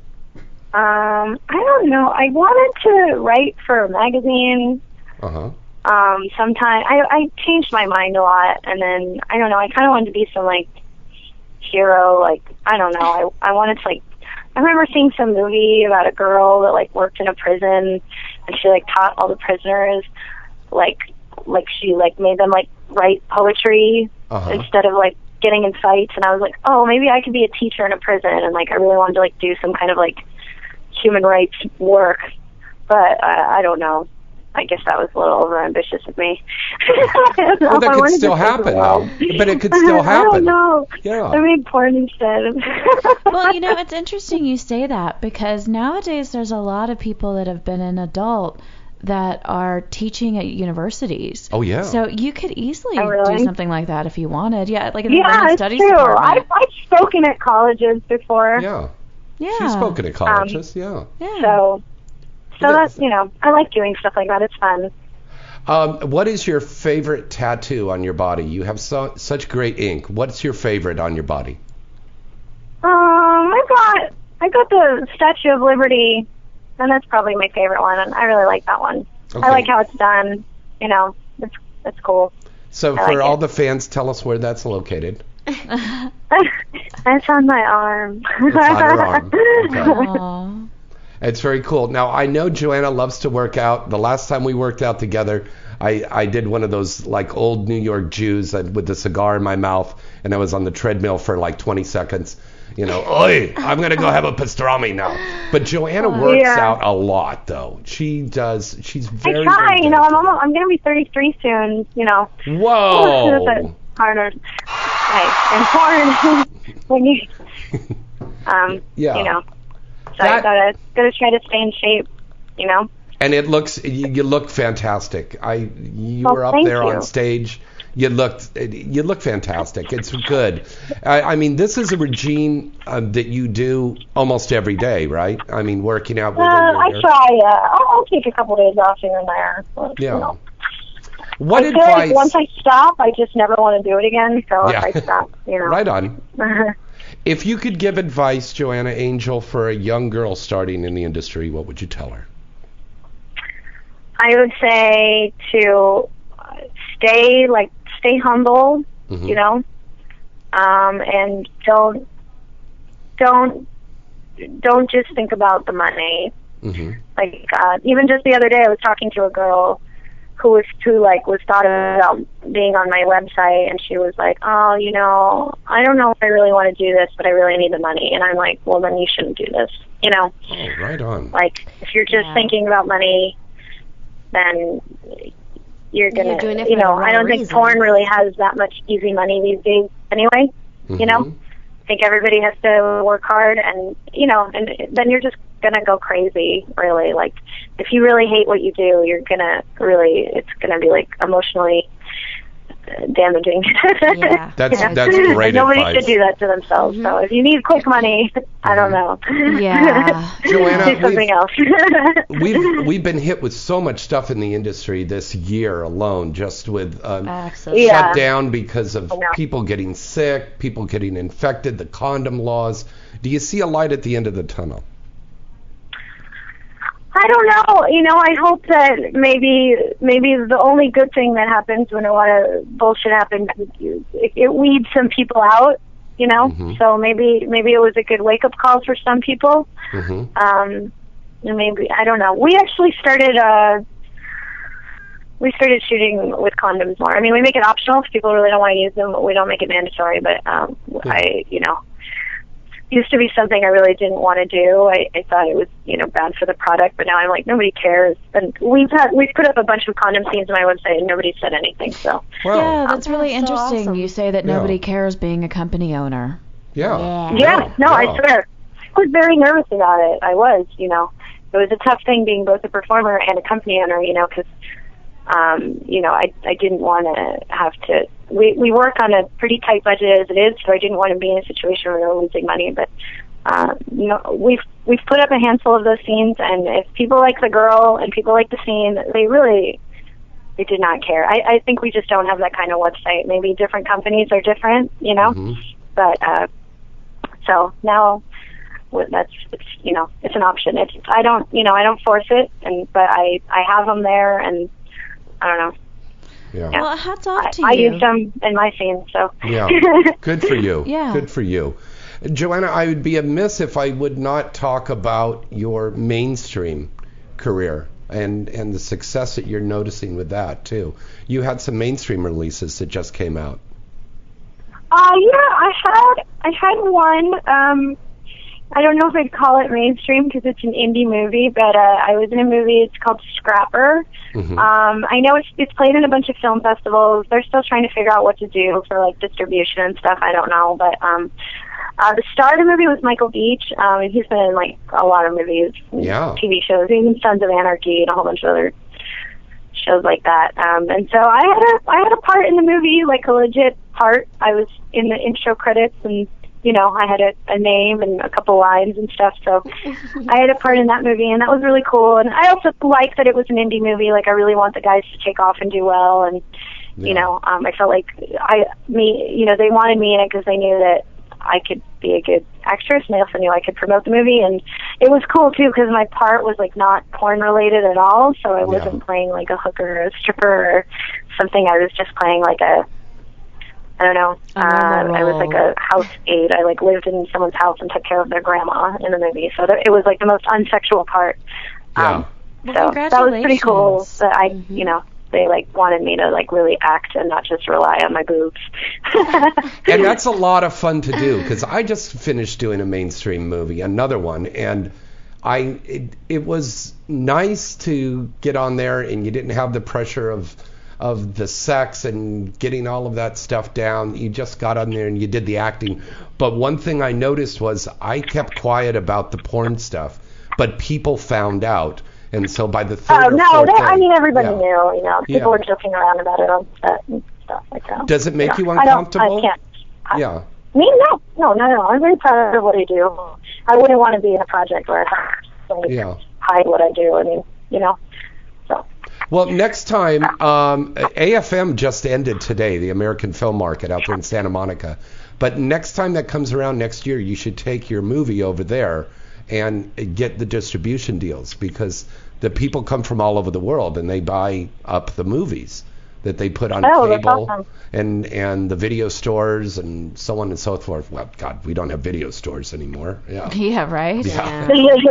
Um, I don't know. I wanted to write for a magazine. Uh-huh. Um, sometime I I changed my mind a lot, and then I don't know. I kind of wanted to be some like hero, like I don't know. I I wanted to like. I remember seeing some movie about a girl that like worked in a prison, and she like taught all the prisoners, like like she like made them like write poetry uh-huh. instead of like getting in fights. And I was like, oh, maybe I could be a teacher in a prison, and like I really wanted to like do some kind of like human rights work, but uh, I don't know. I guess that was a little overambitious of me. Well, that could still happen, though. But it could still happen. I don't know. Yeah. I made porn instead. Well, you know, it's interesting you say that, because nowadays there's a lot of people that have been an adult that are teaching at universities. Oh, yeah. So you could easily Oh, really? do something like that if you wanted. Yeah, like in the Yeah, learning it's studies true. department. I've, I've spoken at colleges before. Yeah. Yeah. She's spoken at colleges, yeah. Yeah. So, so that's, you know, I like doing stuff like that. It's fun. Um, what is your favorite tattoo on your body? You have so, such great ink. What's your favorite on your body? Um, I got, I got the Statue of Liberty, and that's probably my favorite one, and I really like that one. Okay. I like how it's done. You know, it's, it's cool. So I for like all it. the fans, tell us where that's located. It's on my arm. It's on her arm. Okay. Aw. It's very cool. Now, I know Joanna loves to work out. The last time we worked out together, I, I did one of those like old New York Jews with the cigar in my mouth, and I was on the treadmill for like twenty seconds. You know, oi, I'm going to go have a pastrami now. But Joanna works Yeah. out a lot, though. She does. She's I very, try, very you know, I'm dedicated. almost, I'm gonna be thirty-three soon, you know. Whoa. It's harder. Right. And porn, when you, um, Yeah. you know. So That- I gotta, gotta try to stay in shape, you know. And it looks, you, you look fantastic. I, you Oh, were up thank there you. on stage. You looked, you look fantastic. It's good. I, I mean, this is a routine um, that you do almost every day, right? I mean, working out. Uh, within your I hair. try, uh, I'll, I'll take a couple days off here and there. But, Yeah. You know. What I feel advice? like once I stop, I just never want to do it again, so Yeah. if I stop, you know. Right on. If you could give advice, Joanna Angel, for a young girl starting in the industry, what would you tell her? I would say to uh, stay, like, stay humble, Mhm. you know, um, and don't, don't, don't just think about the money. Mm-hmm. Like, uh, even just the other day, I was talking to a girl who was, who, like, was thought about being on my website, and she was like, oh, you know, I don't know if I really want to do this, but I really need the money. And I'm like, well, then you shouldn't do this, you know? Oh, right on. Like, if you're just Yeah. thinking about money, then you're gonna, You're doing it you for the know, I wrong don't think reason. porn really has that much easy money these days anyway, you know? Mhm. I think everybody has to work hard, and, you know, and then you're just gonna go crazy, really. Like, if you really hate what you do, you're gonna really, it's gonna be, like, emotionally uh, damaging. Yeah. That's- You know? that's great And nobody advice. should do that to themselves. So if you need quick money, I don't know. Yeah. Joanna, do something we've- else. We've we've been hit with so much stuff in the industry this year alone, just with um, Access. Yeah. shut down because of I know. people getting sick, people getting infected, the condom laws. Do you see a light at the end of the tunnel? I don't know. You know, I hope that maybe maybe the only good thing that happens when a lot of bullshit happens, it, it weeds some people out. You know, mm-hmm. so maybe maybe it was a good wake up call for some people. Mm-hmm. Um, and maybe I don't know. We actually started. Uh, we started shooting with condoms more. I mean, we make it optional if people really don't want to use them. We don't make it mandatory. But um, yeah. I, you know. Used to be something I really didn't want to do. I, I thought it was, you know, bad for the product, but now I'm like, nobody cares. And we've had we've put up a bunch of condom scenes on my website, and nobody said anything. So well, yeah, that's really that's so interesting. awesome. You say that yeah. nobody cares being a company owner. Yeah. Yeah. Yeah. yeah. No, yeah. I swear. I was very nervous about it. I was, you know, it was a tough thing being both a performer and a company owner, you know, because, um, you know, I I didn't want to have to. We we work on a pretty tight budget as it is, so I didn't want to be in a situation where we were losing money, but. Uh, you know, we've we've put up a handful of those scenes, and if people like the girl and people like the scene, they really they did not care. I, I think we just don't have that kind of website. Maybe different companies are different, you know. Mm-hmm. But uh, so now that's it's you know it's an option. It's I don't you know I don't force it, and but I I have them there, and I don't know. Yeah. Well, hats off I, to I you. used them in my scene, so yeah, good for you. Yeah, good for you. Joanna, I would be amiss if I would not talk about your mainstream career and, and the success that you're noticing with that, too. You had some mainstream releases that just came out. Uh, yeah, I had I had one. Um, I don't know if I'd call it mainstream because it's an indie movie, but uh, I was in a movie. It's called Scrapper. Mm-hmm. Um, I know it's it's played in a bunch of film festivals. They're still trying to figure out what to do for like distribution and stuff. I don't know, but um. Uh, the star of the movie was Michael Beach. Um, he's been in like a lot of movies, yeah. T V shows, even Sons of Anarchy and a whole bunch of other shows like that. Um, and so I had a I had a part in the movie, like a legit part. I was in the intro credits, and you know I had a, a name and a couple lines and stuff. So I had a part in that movie, and that was really cool. And I also like that it was an indie movie. Like I really want the guys to take off and do well. And yeah. you know um, I felt like I me you know they wanted me in it because they knew that I could be a good actress, and they also knew I could promote the movie, and it was cool too because my part was like not porn related at all, so I wasn't yeah. playing like a hooker or a stripper or something. I was just playing like a, I don't know, uh, I was like a house aide. I like lived in someone's house and took care of their grandma in the movie, so there, it was like the most unsexual part. Yeah. Um, well, so that was pretty cool. That I, mm-hmm. you know. They like wanted me to like really act and not just rely on my boobs. And that's a lot of fun to do because I just finished doing a mainstream movie, another one, and I it, it was nice to get on there and you didn't have the pressure of of the sex and getting all of that stuff down. You just got on there and you did the acting. But one thing I noticed was I kept quiet about the porn stuff, but people found out. And so by the third oh, or no, fourth they, day, I mean, everybody yeah. knew, you know. People yeah. were joking around about it on set and stuff like that. Does it make you, know, you uncomfortable? I, don't, I can't. I, yeah. Me? No. No, no, no. I'm very proud of what I do. I wouldn't want to be in a project where I have to yeah. hide what I do. I mean, you know. So. Well, next time, um, A F M just ended today, the American Film Market out there in Santa Monica. But next time that comes around next year, you should take your movie over there and get the distribution deals because the people come from all over the world and they buy up the movies that they put on oh, cable awesome. and and the video stores and so on and so forth. Well, God, we don't have video stores anymore. Yeah. Yeah, right? Yeah.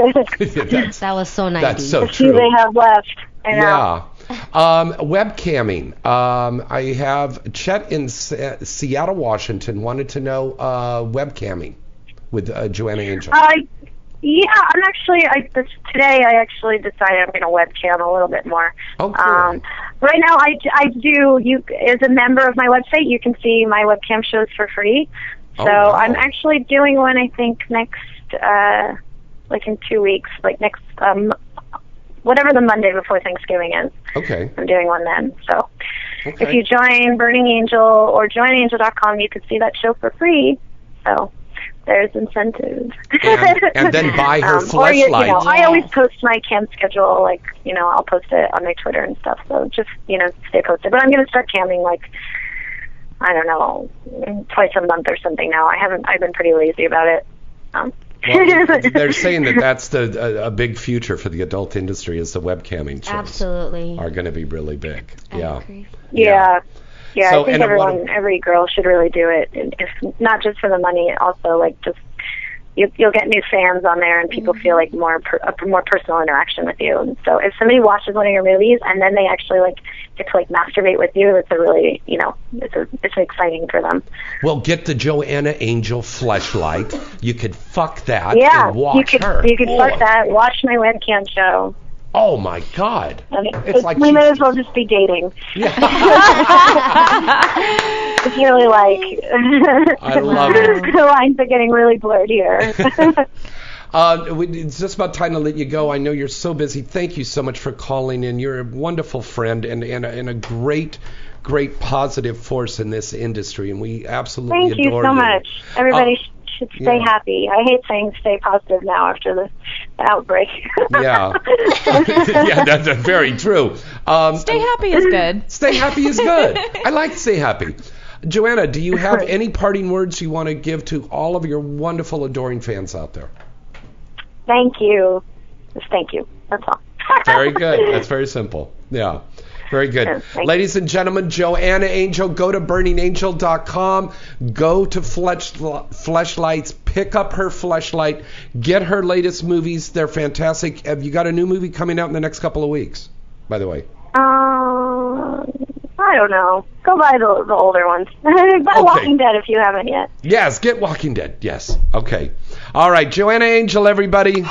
yeah. That was so nice. That's so the true. few they have left. I know. Yeah. Um, webcamming. Um, I have Chet in S- Seattle, Washington wanted to know uh, webcamming with uh, Joanna Angel. Uh, Yeah, I'm actually, I, this, today I actually decided I'm going to webcam a little bit more. Oh, cool. Um, right now I, I do, you, as a member of my website, you can see my webcam shows for free. So oh, wow. I'm actually doing one, I think, next, uh, like in two weeks, like next, um, whatever the Monday before Thanksgiving is. Okay. I'm doing one then. So okay. if you join Burning Angel or join angel dot com, you can see that show for free. So there's incentives. And, and then buy her um, fleshlight. Or you, you know, Yeah. I always post my cam schedule, like, you know, I'll post it on my Twitter and stuff, so just, you know, stay posted. But I'm going to start camming, like, I don't know, twice a month or something now. I haven't, I've been pretty lazy about it. Um, Well, they're saying that that's the a, a big future for the adult industry is the webcamming shows. Absolutely. Are going to be really big. I yeah. agree. Yeah. Yeah, So, I think and everyone, what- every girl should really do it. And if not just for the money, also like just you, you'll get new fans on there, and people feel like more per, a more personal interaction with you. And so if somebody watches one of your movies and then they actually like get to like masturbate with you, it's a really you know it's a it's exciting for them. Well, get the Joanna Angel fleshlight. You could fuck that Yeah, and watch you could her. you could oh, fuck that. Watch my webcam show. Oh my God! I mean, It's like we she- may as well just be dating. Yeah. It's really like I love it. the lines are getting really blurred here. Uh, we- it's just about time to let you go. I know you're so busy. Thank you so much for calling in. You're a wonderful friend and, and, a, and a great, great positive force in this industry, and we absolutely Thank you adore so you. much. Everybody Uh, sh- should stay yeah. happy. I hate saying stay positive now after the, the outbreak. Yeah. Yeah, that's uh, very true. Um, Stay happy is good. Stay happy is good. I like stay happy. Joanna, do you have any parting words you want to give to all of your wonderful, adoring fans out there? Thank you. Just thank you. That's all. Very good. That's very simple. Yeah. Very good. Sure, thank Ladies and gentlemen, Joanna Angel, go to burning angel dot com, go to Flesh, Fleshlights, pick up her Fleshlight, get her latest movies. They're fantastic. Have you got a new movie coming out in the next couple of weeks, by the way? Um, I don't know. Go buy the, the older ones. buy Okay. Walking Dead if you haven't yet. Yes, get Walking Dead. Yes. Okay. All right, Joanna Angel, everybody.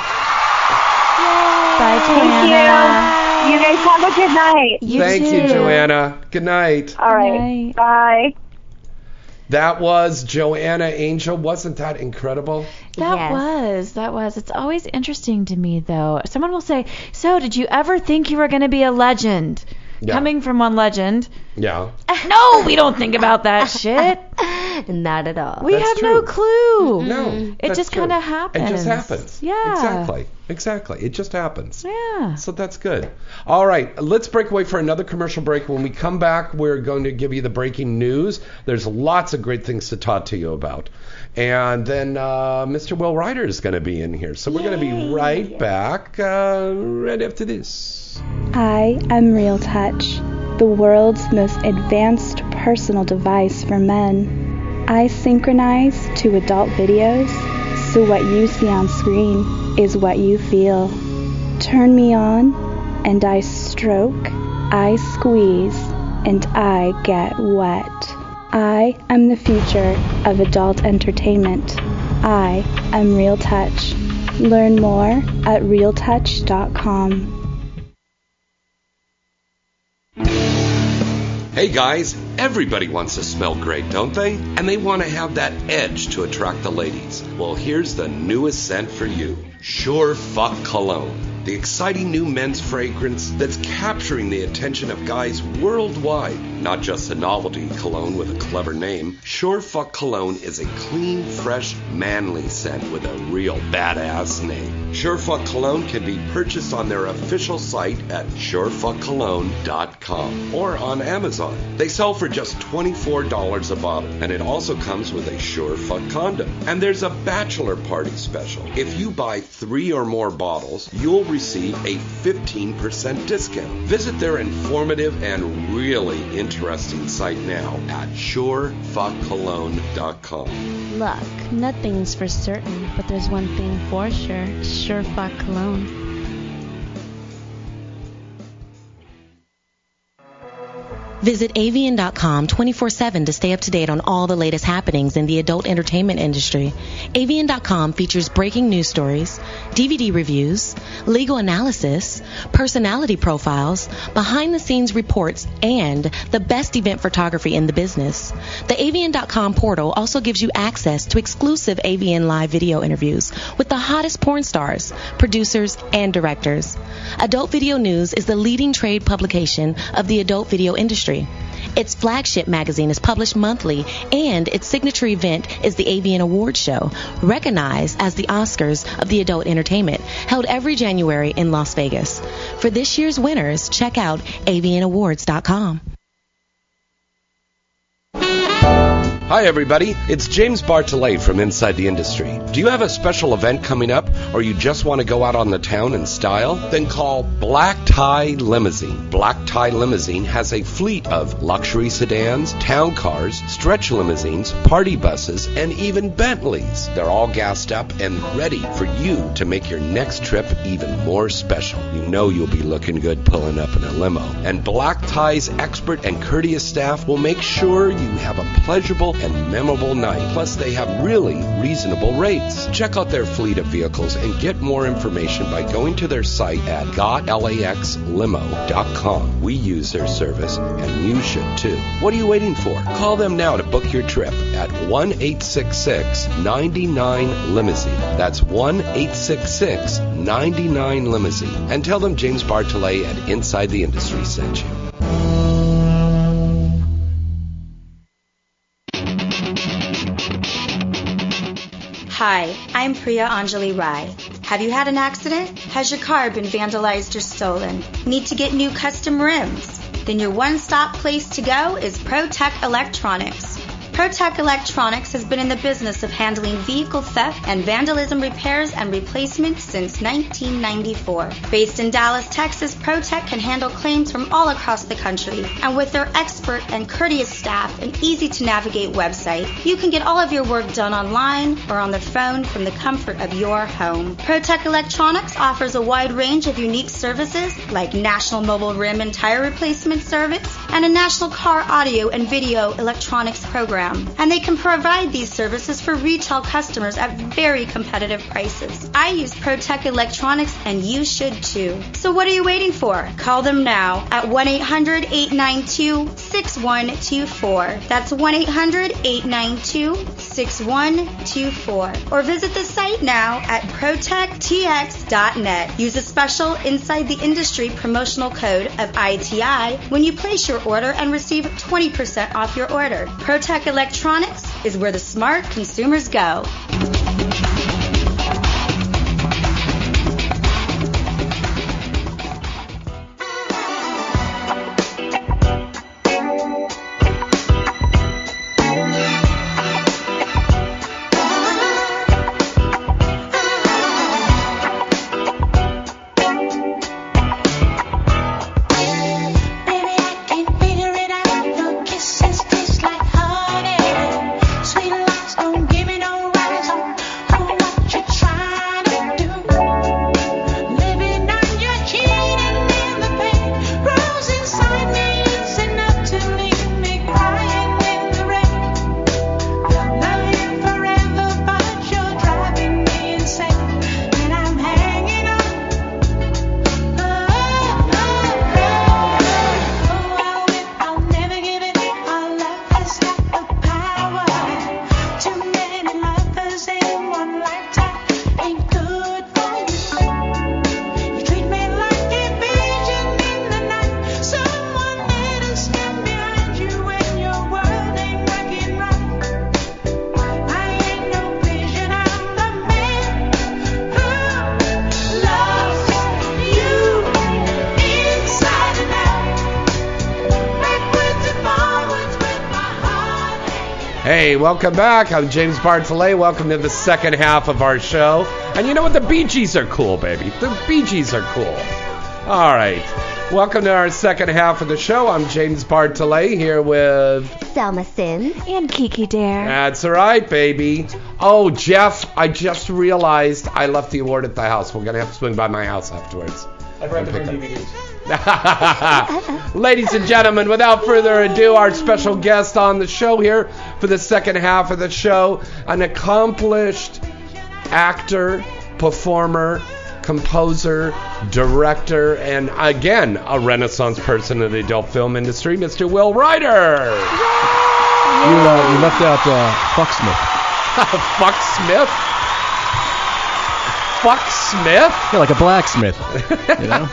Bye, Thank Joanna. you. You guys have a good night. You Thank too. you, Joanna. Good night. All right. night. Bye. That was Joanna Angel. Wasn't that incredible? That Yes. was, that was. It's always interesting to me, though. Someone will say, so did you ever think you were going to be a legend? Yeah. Coming from one legend. Yeah. No, we don't think about that shit. Not at all. We That's have true. no clue. No. It that's just true. kind of happens. It just happens. Yeah. Exactly. Exactly. It just happens. Yeah. So that's good. All right, let's break away for another commercial break. When we come back, we're going to give you the breaking news. There's lots of great things to talk to you about. And then uh, Mister Will Ryder is going to be in here. So we're going to be right back uh, right after this. I am Real Touch, the world's most advanced personal device for men. I synchronize to adult videos, so what you see on screen is what you feel. Turn me on, and I stroke, I squeeze, and I get wet. I am the future of adult entertainment. I am Real Touch. Learn more at real touch dot com. Hey guys, everybody wants to smell great, don't they? And they want to have that edge to attract the ladies. Well, here's the newest scent for you. Sure Fuck Cologne. The exciting new men's fragrance that's capturing the attention of guys worldwide. Not just a novelty cologne with a clever name. Sure Fuck Cologne is a clean, fresh, manly scent with a real badass name. Sure Fuck Cologne can be purchased on their official site at sure fuck cologne dot com or on Amazon. They sell for just twenty-four dollars a bottle, and it also comes with a Sure Fuck condom. And there's a bachelor party special. If you buy three or more bottles, you'll receive a fifteen percent discount. Visit their informative and really interesting site now at sure fuck cologne dot com. Look, nothing's for certain, but there's one thing for sure. Sure fuck cologne. Visit avian dot com twenty-four seven to stay up to date on all the latest happenings in the adult entertainment industry. avian dot com features breaking news stories, D V D reviews, legal analysis, personality profiles, behind-the-scenes reports, and the best event photography in the business. The avian dot com portal also gives you access to exclusive A V N Live video interviews with the hottest porn stars, producers, and directors. Adult Video News is the leading trade publication of the adult video industry. Its flagship magazine is published monthly, and its signature event is the A V N Awards Show, recognized as the Oscars of the adult entertainment, held every January in Las Vegas. For this year's winners, check out avian awards dot com. Hi, everybody. It's James Bartolet from Inside the Industry. Do you have a special event coming up, or you just want to go out on the town in style? Then call Black Tie Limousine. Black Tie Limousine has a fleet of luxury sedans, town cars, stretch limousines, party buses, and even Bentleys. They're all gassed up and ready for you to make your next trip even more special. You know you'll be looking good pulling up in a limo. And Black Tie's expert and courteous staff will make sure you have a pleasurable and memorable night. Plus, they have really reasonable rates. Check out their fleet of vehicles and get more information by going to their site at got lax limo dot com. We use their service, and you should too. What are you waiting for? Call them now to book your trip at one eight six six, nine nine limousine. That's one eight six six, nine nine limousine. And tell them James Bartolet at Inside the Industry sent you. Hi, I'm Priya Anjali Rai. Have you had an accident? Has your car been vandalized or stolen? Need to get new custom rims? Then your one-stop place to go is ProTech Electronics. ProTech Electronics has been in the business of handling vehicle theft and vandalism repairs and replacements since nineteen ninety-four. Based in Dallas, Texas, ProTech can handle claims from all across the country. And with their expert and courteous staff and easy-to-navigate website, you can get all of your work done online or on the phone from the comfort of your home. ProTech Electronics offers a wide range of unique services like National Mobile Rim and Tire Replacement Service and a National Car Audio and Video Electronics Program. And they can provide these services for retail customers at very competitive prices. I use ProTech Electronics, and you should too. So what are you waiting for? Call them now at one eight hundred, eight nine two, six one two four. That's one eight hundred, eight nine two, six one two four. Or visit the site now at protech t x dot net. Use a special Inside the Industry promotional code of I T I when you place your order and receive twenty percent off your order. ProTech Electronics is where the smart consumers go. Hey, welcome back. I'm James Bartolet. Welcome to the second half of our show. And you know what? The Bee Gees are cool, baby. The Bee Gees are cool. All right. Welcome to our second half of the show. I'm James Bartolet here with Selma Sin and Kiki Dare. That's right, baby. Oh, Jeff, I just realized I left the award at the house. We're going to have to swing by my house afterwards. I've read the D V Ds. Ladies and gentlemen, without further ado, our special guest on the show here for the second half of the show, an accomplished actor, performer, composer, director, and again, a renaissance person in the adult film industry, Mister Will Ryder. You, uh, you left out uh, Fuck Smith. Fuck Smith? Fuck Smith? Yeah, like a blacksmith, you know?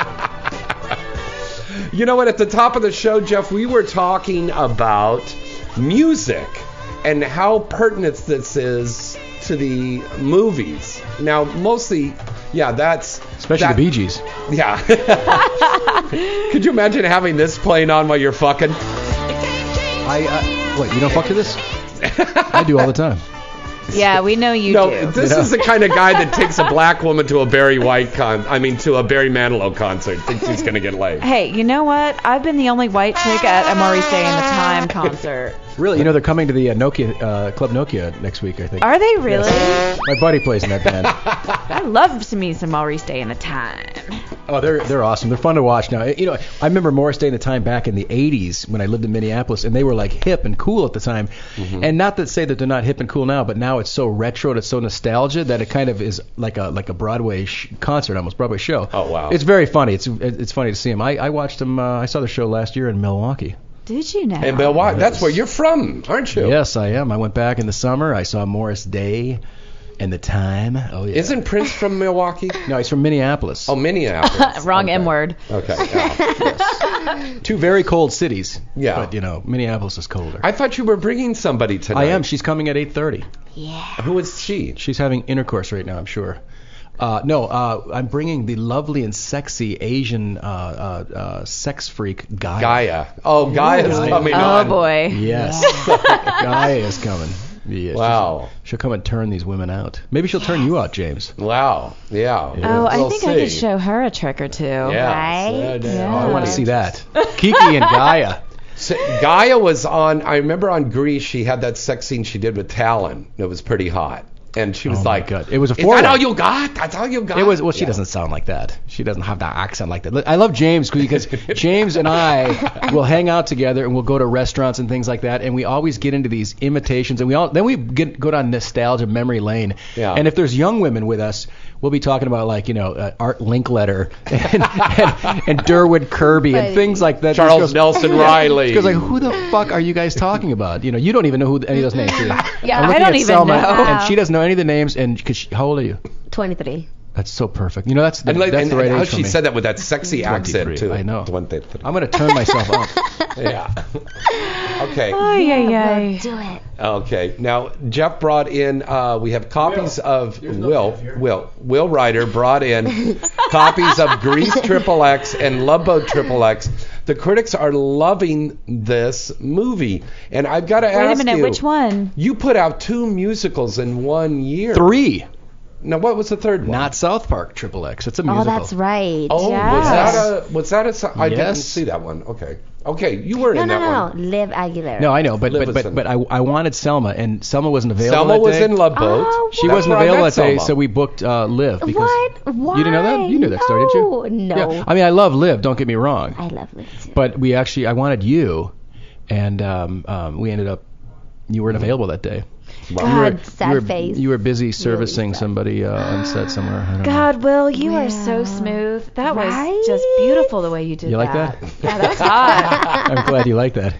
You know what? At the top of the show, Jeff, we were talking about music and how pertinent this is to the movies. Now, mostly, yeah, that's... Especially that, the Bee Gees. Yeah. Could you imagine having this playing on while you're fucking? I, uh, what, you don't fuck to this? I do all the time. Yeah, we know you no, do. this Yeah. is the kind of guy that takes a black woman to a Barry White con. I mean, to a Barry Manilow concert. Thinks he's gonna get laid. Hey, you know what? I've been the only white chick at a Maurice Day in the Time concert. Really, you know they're coming to the uh, Nokia uh, Club Nokia next week, I think. Are they really? Yes. My buddy plays in that band. I love to meet some Maurice Day in the Time. Oh, they're they're awesome. They're fun to watch now. You know, I remember Morris Day in the Time back in the eighties when I lived in Minneapolis, and they were like hip and cool at the time. Mm-hmm. And not to say that they're not hip and cool now, but now it's so retro, it's so nostalgia that it kind of is like a like a Broadway sh- concert, almost Broadway show. Oh wow! It's very funny. It's it's funny to see them. I, I watched them. Uh, I saw their show last year in Milwaukee. Did you know? In Milwaukee, that's where you're from, aren't you? Yes, I am. I went back in the summer. I saw Morris Day and the Time. Oh yeah. Isn't Prince from Milwaukee? No, he's from Minneapolis. Oh, Minneapolis. Wrong okay. M word. Okay. Yeah. Two very cold cities. Yeah. But you know, Minneapolis is colder. I thought you were bringing somebody tonight. I am. She's coming at eight thirty. Yeah. Who is she? She's having intercourse right now, I'm sure. Uh, no, uh, I'm bringing the lovely and sexy Asian uh, uh, uh, sex freak Gaia. Gaia. Oh, Gaia's Gaia. coming Oh on. boy. Yes. Gaia is coming. Yeah, Wow. She'll, she'll come and turn these women out. Maybe she'll turn you out, James. Wow. Yeah. Oh, I We'll think see. I could show her a trick or two. Yeah. Right? Yeah. Oh, I want to see that. Kiki and Gaia. So, Gaia was on. I remember on Grease, she had that sex scene she did with Talon. It was pretty hot, and she was Oh, my like, God. It was a "Is four-way. that all you got? That's all you got." It was well. She Yeah. doesn't sound like that. She doesn't have that accent like that. I love James because James and I will hang out together and we'll go to restaurants and things like that, and we always get into these imitations, and we all then we get go down nostalgia memory lane. Yeah. And if there's young women with us, we'll be talking about like you know uh, Art Linkletter and, and, and Durwood Kirby and things like that. Charles She goes- Nelson Yeah. Riley. She goes like, who the fuck are you guys talking about? You know, you don't even know who any of those names. Do you? Yeah, I'm I looking don't at even Selma, know. And she doesn't know any of the names. And cause she, how old are you? twenty-three. That's so perfect. You know, that's the, And, like, that's and, the right and how age for she me. said that with that sexy accent twenty-three, too. I know. twenty-three. I'm gonna turn myself up. Yeah. Okay. Ay, ay, Yeah, ay. we'll do it. Okay. Now Jeff brought in. Uh, we have copies of Will. Will. Will Ryder brought in copies of Grease Triple X and Love Boat Triple X. The critics are loving this movie, and I've got to Wait ask a minute, you. which one? You put out two musicals in one year. Three. Now, what was the third one? Not South Park Triple X. It's a Oh, musical. that's right. Oh, Yes. was that a? Was that a? so- I didn't Yes. see that one. Okay. Okay, you were No, in no, that no, one. no. Liv Aguilera. No, I know, but Liv but was but, in but I, I wanted Selma, and Selma wasn't available Selma that was day. in Love Boat. Oh, She what? wasn't That's where I available met that day, Selma. so we booked uh, Liv. Because What? Why? You didn't know that? You knew that story, didn't you? No. Yeah. I mean, I love Liv. Don't get me wrong. I love Liv too. But we actually, I wanted you, and um, um, we ended up, you weren't available that day. God, you were, sad you were, face. You were busy servicing sad. somebody uh, on set somewhere. I don't know. God, Will, you are so Wow. smooth. That Right? was just beautiful the way you did You like that. that? Yeah, that was hot. I'm glad you like that.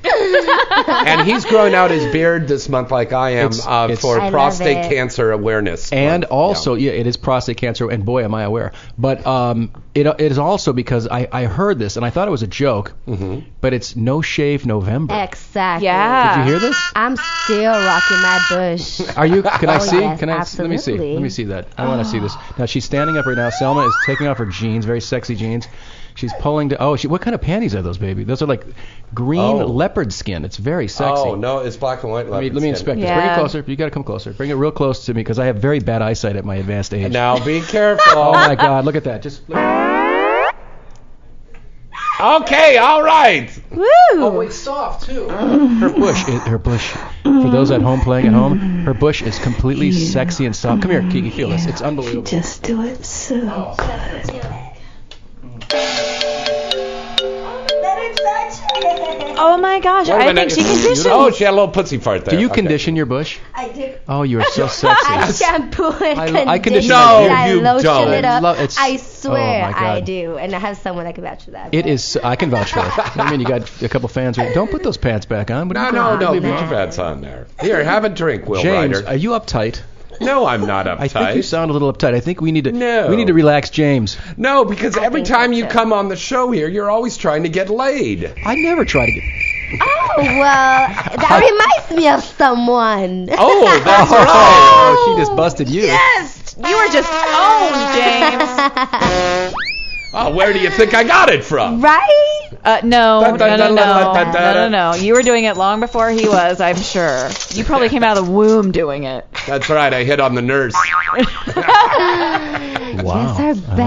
And he's growing out his beard this month, like I am, It's- uh, it's- for I love prostate it. cancer awareness. And month. also, yeah. it is prostate cancer, and boy, am I aware. But um, it, it is also because I, I heard this, and I thought it was a joke, Mhm. but it's No Shave November. Exactly. Yeah. Did you hear this? I'm still rocking my bush. Are you? Can I Oh, see? yes, Can I? Let me see. absolutely. Let me see that. I want to see this. Now she's standing up right now. Selma is taking off her jeans, very sexy jeans. She's pulling. To, oh, she, what kind of panties are those, baby? Those are like green Oh. leopard skin. It's very sexy. Oh no, it's black and white. Let me, let me inspect this. Yeah. Bring it closer. You got to come closer. Bring it real close to me because I have very bad eyesight at my advanced age. Now be careful. Oh my God! Look at that. Just. Look. Okay, all right. Woo! Oh, it's soft too. Her bush, is, her bush. For those at home playing at home, her bush is completely sexy and soft. Come here, Kiki, feel this. It's unbelievable. Just do it so good. Oh my gosh, Wait a I think minute. she conditions. Oh, she had a little pussy fart there. Do you Okay. condition your bush? I do. Oh, you are so I sexy. shampoo and I- condition. I condition No, it. I you lotion don't. it up. I love- it's- I swear oh my God. I do, and I have someone that can vouch for that. It is. I can vouch for it. I mean, you got a couple fans. Right? Don't put those pants back on. What are No, you no, doing? no. Leave Put me your pants on there. Here, have a drink, Will James, Ryder. are you uptight? No, I'm not uptight. I think you sound a little uptight. I think we need to. No. We need to relax, James. No, because I every think so, time you too. come on the show here, you're always trying to get laid. I never try to get. Oh well, that reminds me of someone. Oh, that's Oh, right. she just busted you. Yes, you were just owned, James. Oh, where do you think I got it from? Right? Uh, no, Dun, dun, no, no, dun, no, dun, dun, no, dun, no, dun. no. You were doing it long before he was, I'm sure. You probably came out of the womb doing it. That's right. I hit on the nurse. Wow. Yes, are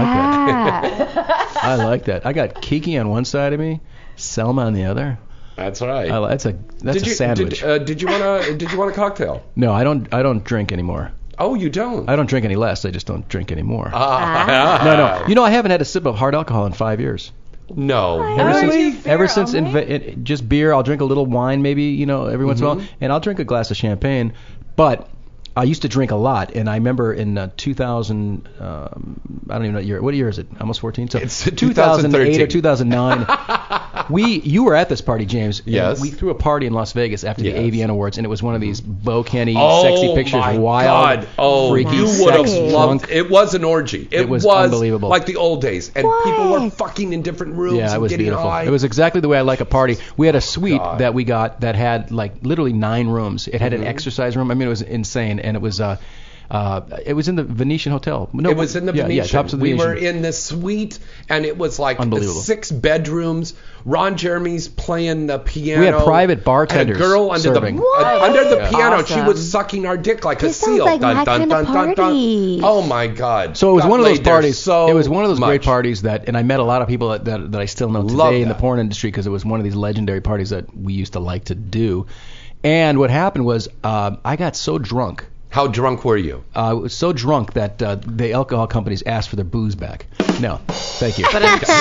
bad. I like that. I got Kiki on one side of me, Selma on the other. That's right. I, li- that's a that's did a you, sandwich. Did, uh, did you want a Did you want a cocktail? No, I don't. I don't drink anymore. Oh, you don't. I don't drink any less. I just don't drink anymore. Ah. No, no. You know, I haven't had a sip of hard alcohol in five years. No. Ever Oh, since, you ever beer since only? inve- it, just beer, I'll drink a little wine, maybe you know, every once in a Mm-hmm. while, and I'll drink a glass of champagne. But I used to drink a lot, and I remember in uh, two thousand, um, I don't even know what year. What year is it? Almost fourteen. So It's two thousand eight or twenty thirteen. two thousand nine. we, you were at this party, James. and Yes. We threw a party in Las Vegas after Yes. the A V N Awards, and it was one of these Bo Kenny Oh sexy pictures, my wild, God. Oh, freaky, you would have sexy, loved. drunk. It was an orgy. It, It was unbelievable. like the old days, and people were fucking in different rooms Yeah, it and was getting beautiful. high. It was exactly the way I like a party. We had a suite God. that we got that had like literally nine rooms. It had Mhm. an exercise room. I mean, it was insane, and it was uh, uh, it was in the Venetian Hotel. No, it was in the yeah, Venetian. Yeah, tops of the we Venetian. were in this suite, and it was like Unbelievable. six bedrooms. Ron Jeremy's playing the piano. We had private bartenders And a girl under serving. the What? uh, under the Yeah. piano. She Awesome. was sucking our dick like This a sounds seal. like dun, my dun, kind dun, of dun, dun. party. Oh my God. So it was Got one of those laid there parties. So it was one of those great much. parties that, and I met a lot of people that that, that I still know today Love in the that. porn industry because it was one of these legendary parties that we used to like to do. And what happened was, uh, I got so drunk. How drunk were you? Uh, I was so drunk that uh, the alcohol companies asked for their booze back. No, thank you. But I'm-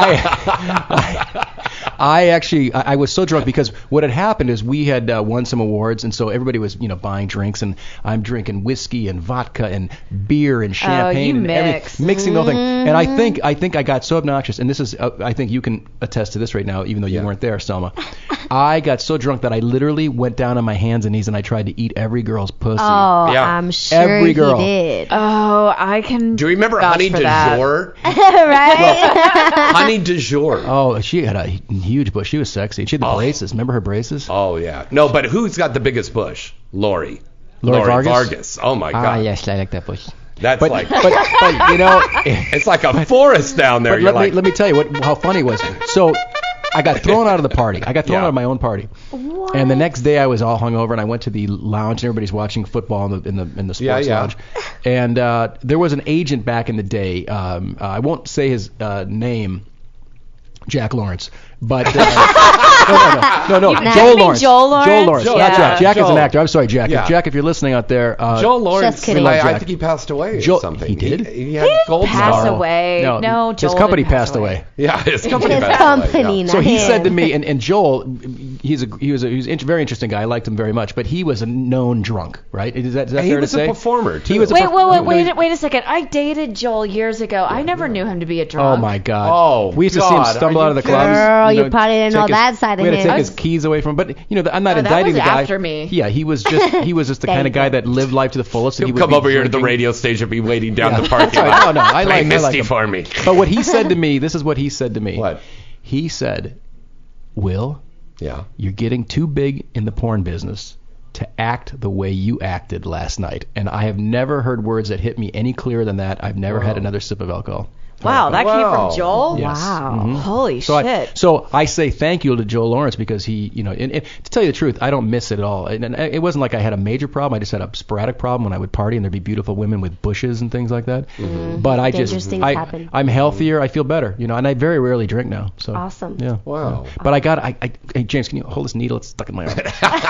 I, I, I actually, I, I was so drunk because what had happened is we had uh, won some awards, and so everybody was, you know, buying drinks, and I'm drinking whiskey and vodka and beer and champagne you and every- mixed. mixing the whole thing. And I think, I think I got so obnoxious, and this is, uh, I think you can attest to this right now, even though you Yeah. weren't there, Selma. I got so drunk that I literally went down on my hands and knees and I tried to eat every girl's pussy. Oh, Yeah. I'm sure Every girl. he did. Oh, I can. Do you remember vouch Honey for du that. jour? Right? Honey du jour. Oh, she had a huge bush. She was sexy. She had the Oh. braces. Remember her braces? Oh yeah. No, but who's got the biggest bush? Lori. Lori Vargas? Oh my God. Ah, yes, I like that bush. That's But, like but, but you know, it's like a forest down there. but You're let like, me let me tell you what how funny it was. So I got thrown out of the party. I got thrown Yeah. out of my own party. What? And the next day I was all hungover and I went to the lounge and everybody's watching football in the in the in the sports Yeah, yeah. lounge. And uh, there was an agent back in the day. Um, uh, I won't say his uh, name. Jack Lawrence, but uh, no, no, no, no, no, You- Joel you mean Lawrence. Joel Lawrence? Joel Lawrence. Joel, Not yeah. Jack. Jack is an Joel. actor. I'm sorry, Jack. Yeah. If Jack, if you're listening out there, uh, Joel Lawrence. Just kidding. I, I Jack. think he passed away or Joel- something. he did? He, he had gold Pass star. away. No, No, his Joel company didn't pass passed away. Yeah, his company His passed company, away. Yeah. not So he him. said to me, and, and Joel, he's a he was a he was a very interesting guy. I liked him very much, but he was a known drunk, right? Is that, is that He fair was to a say? performer, too. He was a Wait, perf- wait, wait, no, wait, he- wait a second. I dated Joel years ago. I never knew him to be a drunk. Oh my God! Oh, we used to see him God, stumble are out of the you kidding? clubs. Girl, you probably didn't take know his- that side of We had to him. take his keys away from him. But you know, I'm not Oh, that indicting was the guy. after me. Yeah, he was just he was just the kind of guy that lived life to the fullest. and He'll he would come be over here to the drinking. radio station, be waiting down Yeah. the parking That's lot. right. No, no, I Play like- I Misty like him. for me. But what he said to me, this is what he said to me. What? He said, Will, Yeah. you're getting too big in the porn business to act the way you acted last night. And I have never heard words that hit me any clearer than that. I've never Wow. had another sip of alcohol. Wow, that came Wow. from Joel? Yes. Wow. Mhm. Holy So I, shit. so I say thank you to Joel Lawrence because he, you know, and, and to tell you the truth, I don't miss it at all. And, and it wasn't like I had a major problem. I just had a sporadic problem when I would party and there'd be beautiful women with bushes and things like that. Mhm. But I Dangerous just, things I, happen. I'm healthier. I feel better, you know, and I very rarely drink now. So Awesome. Yeah. Wow. But I got, I, I, hey James, can you hold this needle? It's stuck in my arm.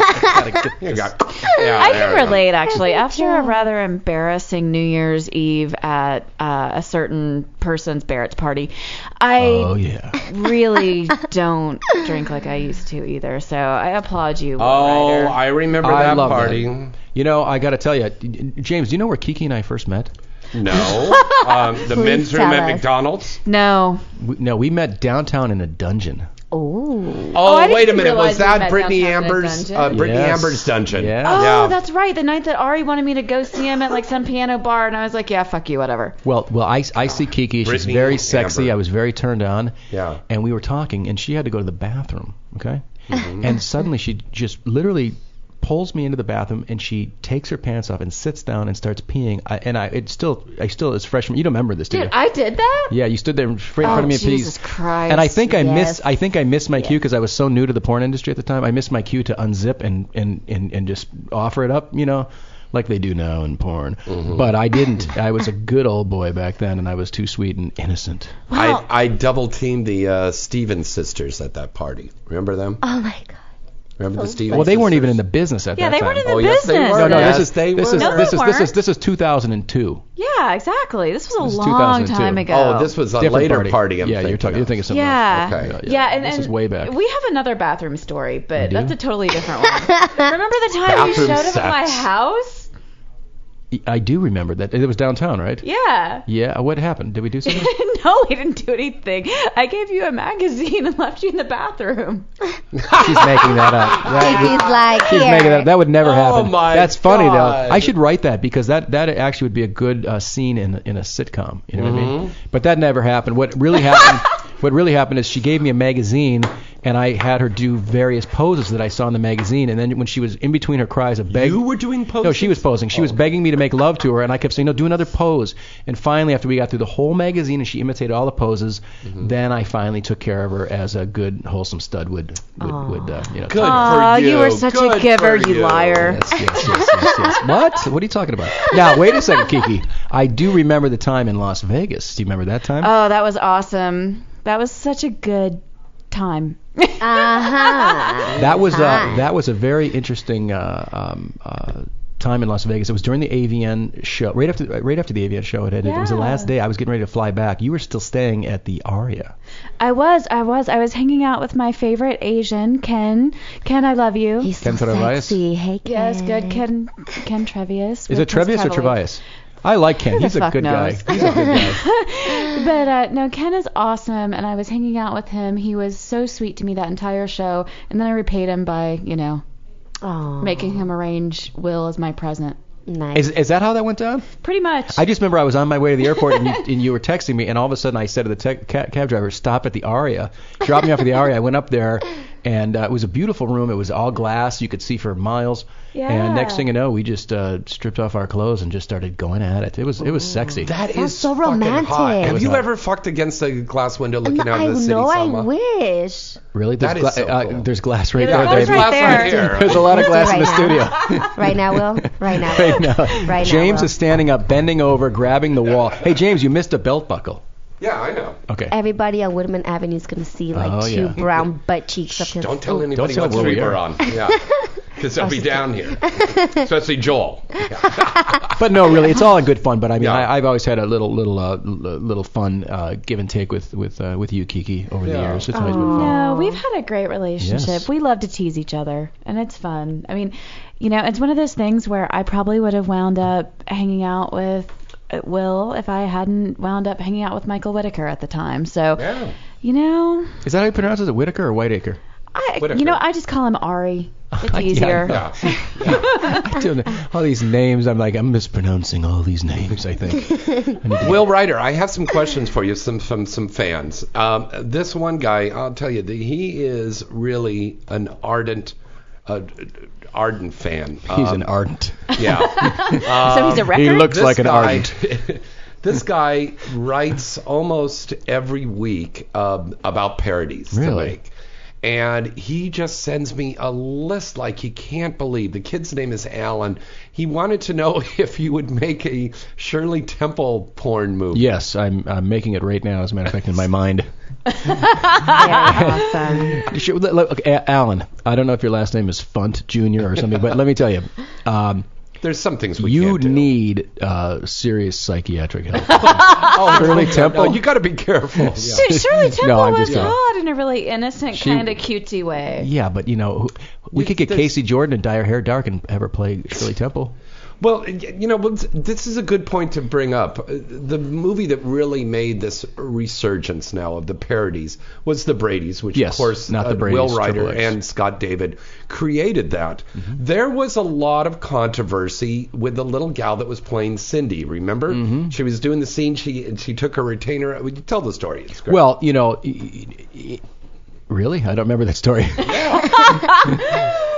You got- yeah, I there can we go. relate actually. After a rather embarrassing New Year's Eve at uh, a certain person's Barrett's party, I Oh yeah. really don't drink like I used to either. So I applaud you, Will Oh, Ryder. I remember I that love party. that. You know, I got to tell you, James, do you know where Kiki and I first met? No. Um, the Please men's room tell at us. McDonald's. No. We, no, we met downtown in a dungeon. Ooh. Oh, I wait a didn't minute. Was realize we that met Brittany downtown in a Amber's? dungeon. Uh, Brittany Yes. Amber's dungeon. Yeah. Oh, Yeah. that's right. The night that Ari wanted me to go see him at like some piano bar, and I was like, yeah, fuck you, whatever. Well, well, I, I see Kiki. She's Brittany very sexy. Amber. I was very turned on. Yeah. And we were talking, and she had to go to the bathroom. Okay. Mhm. And suddenly she just literally pulls me into the bathroom and she takes her pants off and sits down and starts peeing. I, and I it still I still as freshman. You don't remember this, do Dude, you? I did that? Yeah, you stood there right in front Oh, of me and peed. Jesus Christ. And I think I Yes. missed I think I missed my cue because I was so new to the porn industry at the time. I missed my cue to unzip and and and, and just offer it up, you know, like they do now in porn. Mhm. But I didn't. I was a good old boy back then, and I was too sweet and innocent. I, I double teamed the uh, Stevens sisters at that party. Remember them? Oh my god. Remember the Stevens? Well, they weren't sisters? even in the business at Yeah, that they time. weren't in the Oh, yes, they business. were. No, no, Yes, this is they this were. is No, this they is this is weren't. this is two thousand two. Yeah, exactly. This was a This is long two thousand two. time ago. Oh, this was a Different later party. party. I'm yeah, you're thinking talking. You're of. thinking of something Yeah. else. Okay. Yeah, and, This and is way back. we have another bathroom story, but You do? that's a totally different one. Remember the time you Bathroom showed up at my sex. house? I do remember that. It was downtown, right? Yeah. Yeah. What happened? Did we do something? No, we didn't do anything. I gave you a magazine and left you in the bathroom. She's making that up. That, He's like, she's here. making that. That would never Oh happen. my That's funny God. though. I should write that because that that actually would be a good uh, scene in in a sitcom. You know what I mean? Mhm. But that never happened. What really happened? What really happened is she gave me a magazine, and I had her do various poses that I saw in the magazine. And then when she was in between her cries of beg, You were doing poses? no, she was posing. She was Oh. begging me to make love to her, and I kept saying, no, do another pose. And finally, after we got through the whole magazine and she imitated all the poses, Mm-hmm. then I finally took care of her as a good, wholesome stud would, would, would uh, you know. Good Aw, for you. you were such a Good giver, for you liar. Yes, yes, yes, yes, yes. What? What are you talking about? Now, wait a second, Kiki. I do remember the time in Las Vegas. Do you remember that time? Oh, that was awesome. That was such a good time. Uh-huh. that was uh, Time. that was a very interesting uh, um, uh, time in Las Vegas. It was during the A V N show, right after right after the A V N show had ended. It was the Yeah. last day. I was getting ready to fly back. You were still staying at the Aria. I was, I was, I was hanging out with my favorite Asian, Ken. Ken, I love you. He's so Ken Trevias? sexy. Hey, Ken. Yes, good Ken, Ken Trevius. Is it Trevius or Trevias? I like Ken. Who the He's a fuck good knows? guy. He's a good guy. But uh, no, Ken is awesome, and I was hanging out with him. He was so sweet to me that entire show, and then I repaid him by, you know, Aw, making him arrange Will as my present. nice. Is is that how that went down? Pretty much. I just remember I was on my way to the airport and you, and you were texting me, and all of a sudden I said to the tech, cab, cab driver, "Stop at the Aria." Drop me off at the Aria. I went up there, and uh, it was a beautiful room. It was all glass. You could see for miles. Yeah. And next thing you know, we just uh, stripped off our clothes and just started going at it. It was it was sexy. That Sounds is so fucking romantic. hot. It Have was you hot. ever fucked against a glass window looking No, out I of the city, know. Selma? I wish. Really? There's, That is gla- so uh, cool. there's glass right Yeah, there. there's Dave. glass right right there. here. There's a lot of glass in the Right studio. now. Right now, Will. Right now. right now. Right now, James Will. is standing up, bending over, grabbing the wall. Hey, James, you missed a belt buckle. Yeah, I know. Okay. Everybody on Woodman Avenue is gonna see like Oh, two yeah. brown butt cheeks up Shh, here. don't tell Ooh. anybody tell what where we street we're are. on. Yeah. Because they'll be down here. Especially Joel. But no, really, it's all in good fun. But I mean, Yeah. I, I've always had a little, little, uh, l- little fun uh, give and take with, with, uh, with you, Kiki, over the Yeah. years. It's always been fun. No, we've had a great relationship. Yes. We love to tease each other, and it's fun. I mean, you know, it's one of those things where I probably would have wound up hanging out with uh, Will if I hadn't wound up hanging out with Michael Whitaker at the time. So, Yeah. you know, Is that how you pronounce it? Is it Whitaker or Whitaker? I, Whitaker. you know, I just call him Ari. It's Yeah, easier. Yeah. I don't know. All these names, I'm like, I'm mispronouncing all these names, I think. I need to- Will Ryder, I have some questions for you some, from some fans. Um, this one guy, I'll tell you, that he is really an ardent, uh, ardent fan. He's Um, an ardent. Yeah. So he's a Um, record? He looks this like an guy- ardent. This guy writes almost every week um, about parodies to Really? make. And he just sends me a list like he can't believe. The kid's name is Alan. He wanted to know if you would make a Shirley Temple porn movie. Yes, I'm, I'm making it right now, as a matter of fact, in my mind. Awesome. Sure, look, look, okay, A- Alan, I don't know if your last name is Funt Junior or something, but let me tell you, um, There's some things we you can't do. need uh, serious psychiatric help. Oh, Shirley no, Temple? No, you got to be careful. Dude, Shirley Temple No, I'm was just kidding. hot in a really innocent, She- kind of cutesy way. Yeah, but you know, who- we You- could get there's- Casey Jordan and dye her hair dark and have her play Shirley Temple. Well, y- you know, well, this is a good point to bring up. Uh, The movie that really made this resurgence now of the parodies was The Brady's, which Yes, of course not The uh, Brady's, Will Ryder Triple X. and Scott David created that. There was a lot of controversy with the little gal that was playing Cindy. Remember, she was doing the scene. She she took her retainer. Would you tell the story? It's great. Well, you know, y- y- y- really, I don't remember that story.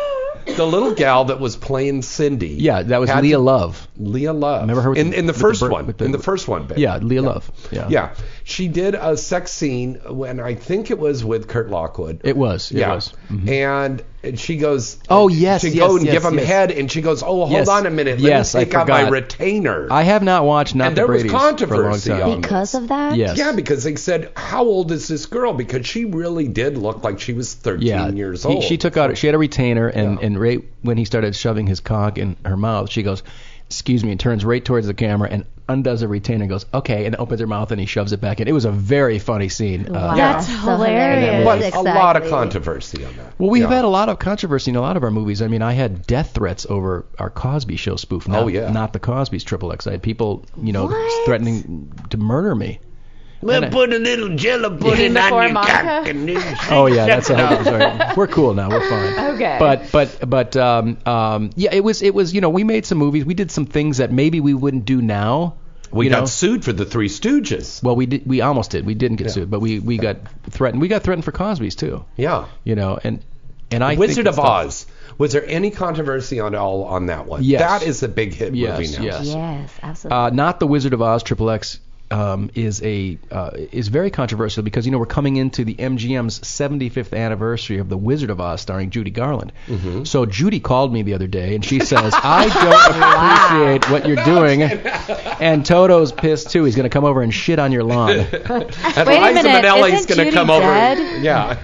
the little gal that was playing Cindy. Yeah, that was had Leah to- Love. Leah Love. Remember her with in the- in the with the first bird- one. with the- in the first one, babe. Yeah, Leah Love. Yeah. Yeah. She did a sex scene when I think it was with Kurt Lockwood. It was. It yeah. was. Mhm. And and she goes. Oh, yes, She yes, go and yes, give him yes. head, and she goes, "Oh, hold Yes. on a minute. Let Yes, me I take out my forgot. retainer." I have not watched Not And the there was Brady's for a long controversy time. on Because of that? Yes. Yeah, because they said, "How old is this girl?" Because she really did look like she was thirteen Yeah, years he- old. she took out. She had a retainer, and Yeah. and right when he started shoving his cock in her mouth, she goes, "Excuse me," and turns right towards the camera and undoes the retainer and goes, "Okay," and opens her mouth and he shoves it back in. It was a very funny scene. Wow. Uh, That's So hilarious. But Exactly. a lot of controversy on that. Well, we have Yeah. had a lot of controversy in a lot of our movies. I mean, I had death threats over our Cosby Show spoof. Not, Oh, yeah. Not the Cosby's Triple X. I had people, you know, What? threatening to murder me. We'll And I- put a little jello pudding before on your Monica? cock and then Oh yeah, that's a No. whole sorry. We're cool now. We're fine. Okay. But but but um um yeah, it was it was you know we made some movies. We did some things that maybe we wouldn't do now. We you got know? sued for the Three Stooges. Well, we did. We almost did. We didn't get Yeah. sued, but we we got threatened. We got threatened for Cosby's too. Yeah. You know, and and I Wizard think of it's stuff- Oz. Was there any controversy on all on that one? Yes. That is a big hit Yes, movie now. yes. Yes, absolutely. Uh, not the Wizard of Oz. Triple X um, is a uh, is very controversial because you know we're coming into the M G M's seventy-fifth anniversary of the Wizard of Oz, starring Judy Garland. Mm-hmm. So Judy called me the other day and she says, "I don't appreciate what you're doing," and Toto's pissed too. He's going to come over and shit on your lawn. And Wait a Liza minute, Minnelli's isn't gonna Judy come dead? over.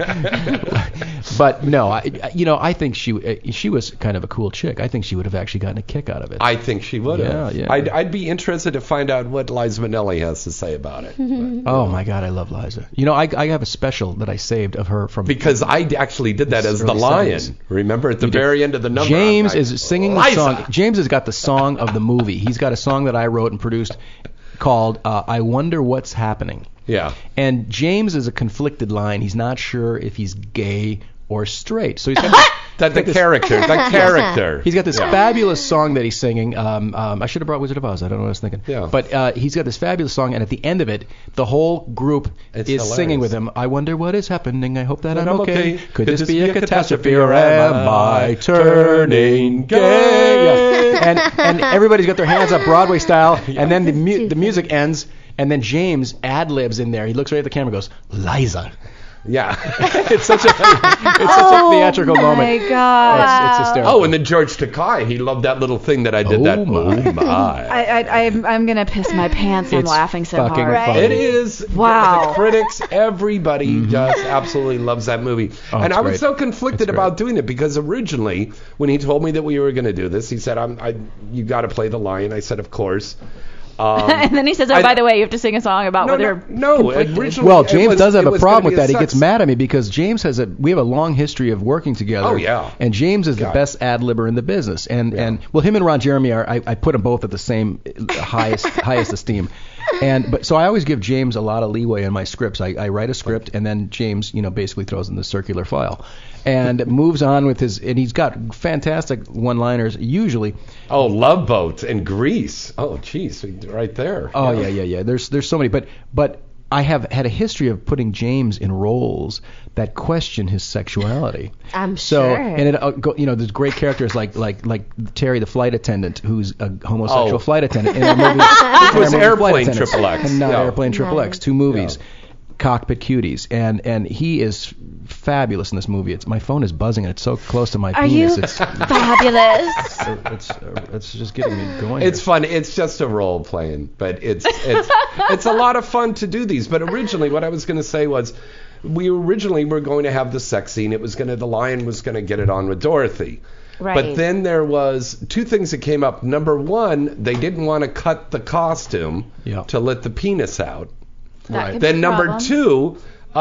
Yeah. But no, I, you know, I think she uh, she was kind of a cool chick. I think she would have actually gotten a kick out of it. I think she would have. Yeah, yeah. I'd, I'd be interested to find out what Liza Minnelli has to say about it. Oh my God, I love Liza. You know, I, I have a special that I saved of her from Because I actually did that as the Early lion. seventies. Remember at the You did. very end of the number. James I'm like, is singing the Liza! song. James has got the song of the movie. He's got a song that I wrote and produced called uh, "I Wonder What's Happening." Yeah. And James is a conflicted line. He's not sure if he's gay or straight. So he's got That the this- character, the character. He's got this Yeah. fabulous song that he's singing. Um, um, I should have brought Wizard of Oz. I don't know what I was thinking. Yeah. But uh, he's got this fabulous song, and at the end of it, the whole group It's is hilarious. singing with him. I wonder what is happening. I hope that That I'm I'm okay. okay. Could this be a catastrophe, or am I turning gay? gay? Yeah. And and everybody's got their hands up Broadway style, and then the mu- the music ends, and then James ad libs in there. He looks right at the camera, and goes, "Liza." Yeah. It's such a it's such a theatrical oh moment. my God. It's, it's hysterical. Oh, and then George Takei, he loved that little thing that I did. Oh that. my. Oh my. I, I, I'm, I'm gonna piss my pants. I'm It's laughing so fucking hard. funny. It is. Wow. The critics, everybody just absolutely loves that movie. Oh, and it's I was great. so conflicted It's great. about doing it because originally, when he told me that we were going to do this, he said, "I'm, I, you got to play the lion." I said, "Of course." Um, and then he says, "Oh, I- by the way, you have to sing a song about no, whether." no, no. conflicted." Originally, Well, it James was- does have it a was problem gonna with be a that. He sex- gets mad at me because James has a. We have a long history of working together. Oh, yeah. And James is the God. best ad libber in the business. And Yeah. and well, him and Ron Jeremy are. I, I put them both at the same uh, highest highest esteem. And but so I always give James a lot of leeway in my scripts. I, I write a script and then James, you know, basically throws in the circular file, and moves on with his. And he's got fantastic one-liners usually. Oh, Love Boat and Grease. Oh, jeez, right there. Oh yeah, yeah, yeah. There's there's so many, but but I have had a history of putting James in roles that question his sexuality. I'm So sure. and it uh, go, you know there's great characters like like like Terry the flight attendant who's a homosexual Oh. flight attendant in our movie. It was in our movie Flight Airplane Attendants. Triple X. And not Yeah. Airplane Triple X, two movies. Yeah. Cockpit Cuties, and and he is fabulous in this movie. It's my phone is buzzing and it's so close to my Are penis. you It's fabulous? it's it's just getting me going. It's here. fun. It's just a role playing, but it's it's it's a lot of fun to do these. But originally, what I was going to say was, we originally were going to have the sex scene. It was going to the lion was going to get it on with Dorothy. Right. But then there was two things that came up. Number one, they didn't want to cut the costume Yeah. to let the penis out. That Right. could be Then a number problem. two,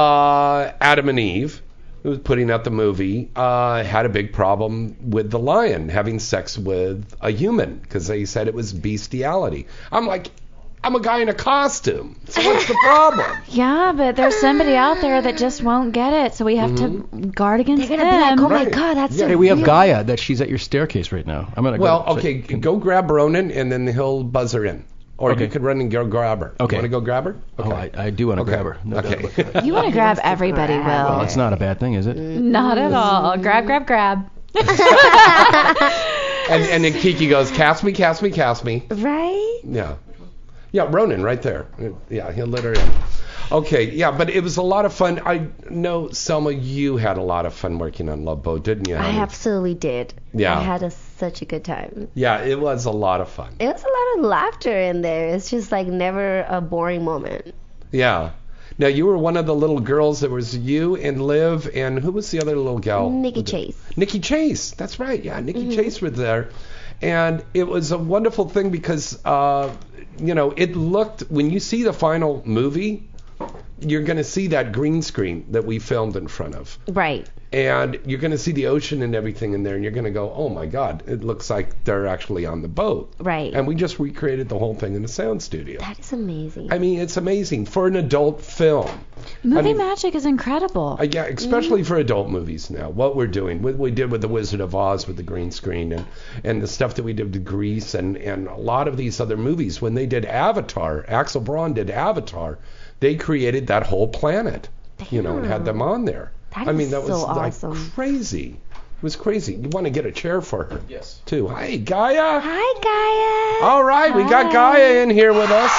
uh, Adam and Eve, who was putting out the movie, uh, had a big problem with the lion having sex with a human because they said it was bestiality. I'm like, I'm a guy in a costume, so what's the problem? Yeah, but there's somebody out there that just won't get it, so we have to guard against They're gonna be like, them. oh my Right. God, that's Yeah, so Hey, we have real. Gaia that she's at your staircase right now. I'm gonna go. Well, so- okay, go grab Ronan and then he'll buzz her in. Or Okay. you could run and go grab her. Okay. You want to go grab her? Oh, I, I do want to Okay. grab her. No doubt about Okay. that. You want to grab everybody, Will. Well, it's not a bad thing, is it? Not at all. Grab, grab, grab. and and then Kiki goes, cast me, cast me, cast me. Right? Yeah. Yeah, Ronan right there. Yeah, he'll let her in. Okay, yeah, but it was a lot of fun. I know, Selma, you had a lot of fun working on Love Boat, didn't you? I honey? absolutely did. Yeah. I had a, such a good time. Yeah, it was a lot of fun. It was a lot of laughter in there. It's just like never a boring moment. Yeah. Now, you were one of the little girls. There was you and Liv, and who was the other little gal? Nikki Chase. Nikki Chase. That's right. Yeah, Nikki Mhm. Chase was there. And it was a wonderful thing because, uh, you know, it looked, when you see the final movie, you're going to see that green screen that we filmed in front of. Right. And you're going to see the ocean and everything in there, and you're going to go, oh my God, it looks like they're actually on the boat. Right. And we just recreated the whole thing in a sound studio. That is amazing. I mean, it's amazing for an adult film. Movie I mean, magic is incredible. uh, yeah, especially for adult movies now. What we're doing, what we did with The Wizard of Oz with the green screen, and, and the stuff that we did with Grease, and, and a lot of these other movies. When they did Avatar, Axel Braun did Avatar, they created that whole planet, you know, and had them on there. That I mean, is that was so like awesome. crazy. It was crazy. You want to get a chair for her. Yes. Too. Hi, Gaia. Hi, Gaia. All right, we got Gaia in here with us.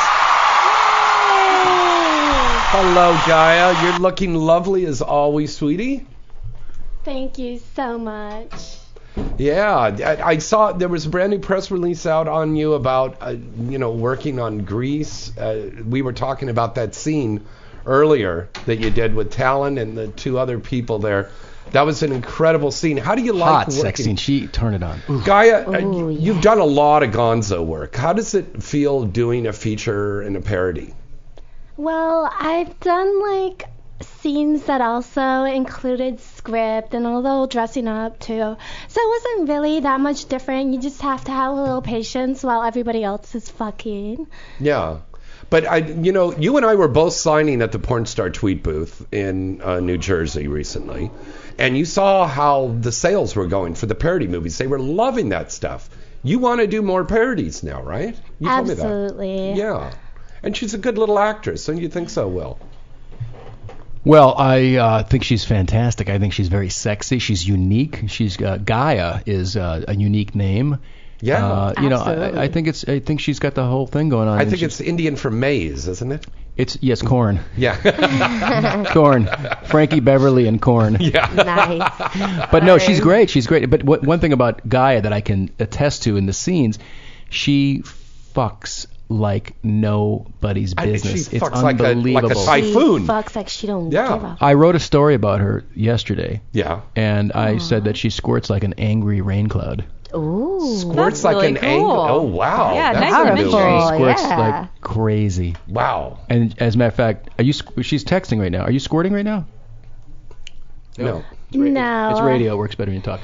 Hello, Gaia. You're looking lovely as always, sweetie. Thank you so much. Yeah, I, I saw there was a brand new press release out on you about, uh, you know, working on Grease. Uh, we were talking about that scene earlier that you did with Talon and the two other people there. That was an incredible scene. How do you like Hot working? sex scene. She turned it on. Gaia, uh, Ooh, you've done a lot of Gonzo work. How does it feel doing a feature and a parody? Well, I've done like scenes that also included script and a little dressing up too. So it wasn't really that much different. You just have to have a little patience while everybody else is fucking. Yeah. But, I, you know, you and I were both signing at the Porn Star Tweet booth in uh, New Jersey recently. And you saw how the sales were going for the parody movies. They were loving that stuff. You want to do more parodies now, right? You told me that. Absolutely. Yeah. And she's a good little actress. Don't you think so, Will? Well, I uh, think she's fantastic. I think she's very sexy. She's unique. She's uh, Gaia is uh, a unique name. Yeah. Uh, you know, Absolutely. I, I think it's. I think she's got the whole thing going on. I and think she's- it's Indian for maize, isn't it? It's yes, corn. Yeah. Corn. Frankie Beverly and corn. Yeah. Nice. But no, she's great. She's great. But what, one thing about Gaia that I can attest to in the scenes, she fucks like nobody's I- she business. It's fucks like a- like a unbelievable. typhoon. She fucks like she don't Yeah. give a I wrote a story about her yesterday, Yeah. and I said that she squirts like an angry rain cloud. Ooh. Squirts That's like really an cool. angle. Oh, wow. Yeah, That's nice a new imagery. one. Oh, Squirts yeah. like crazy. Wow. And as a matter of fact, are you? squ- She's texting right now. Are you squirting right now? No. No. It's radio. It works better when you talk.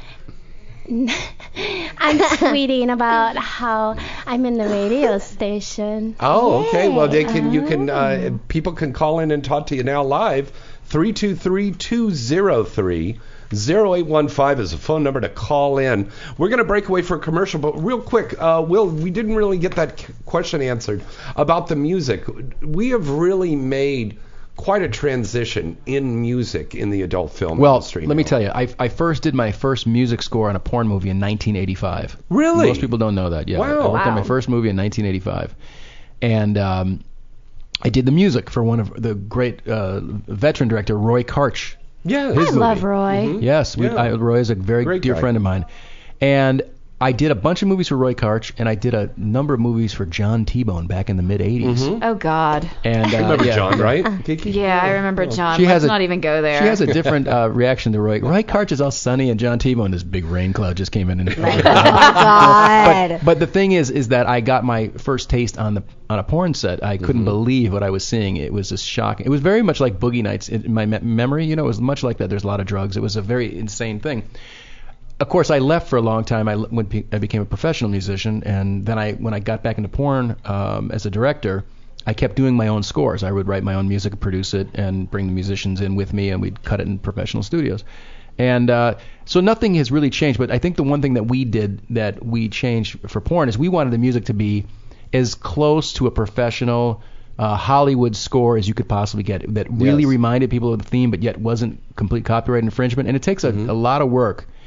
I'm tweeting about how I'm in the radio station. Oh, okay. Well, they can. You can. Uh, people can call in and talk to you now live. three two three, two zero three, zero eight one five is a phone number to call in. We're going to break away for a commercial, but real quick, uh, Will, we didn't really get that c- question answered about the music. We have really made quite a transition in music in the adult film Well, industry. let me now. tell you, I, I first did my first music score on a porn movie in nineteen eighty-five. Really? Most people don't know that. Yeah. Wow. I worked on my Wow. first movie in nineteen eighty-five, and um, I did the music for one of the great uh, veteran director Roy Karch. Yeah. His I love movie. Roy. Mhm. Yes, we, Yeah. I, Roy is a very Great dear guy. friend of mine, and I did a bunch of movies for Roy Karch, and I did a number of movies for John T-Bone back in the mid eighties. Mhm. Oh God. And uh, Remember yeah, John, yeah. right? Kiki? Yeah, I remember John. She Let's has a- not even go there. She has a different uh, reaction to Roy. Roy Karch is all sunny, and John T-Bone, this big rain cloud, just came in. And Oh God. but, but the thing is, is that I got my first taste on the on a porn set. I couldn't believe what I was seeing. It was just shocking. It was very much like Boogie Nights in my me- memory. You know, it was much like that. There's a lot of drugs. It was a very insane thing. Of course, I left for a long time. I l- when pe- I became a professional musician, and then I when I got back into porn um, as a director, I kept doing my own scores. I would write my own music, produce it, and bring the musicians in with me, and we'd cut it in professional studios. And uh, so nothing has really changed. But I think the one thing that we did that we changed for porn is we wanted the music to be as close to a professional uh, Hollywood score as you could possibly get, that really Yes. reminded people of the theme, but yet wasn't complete copyright infringement. And it takes a, a lot of work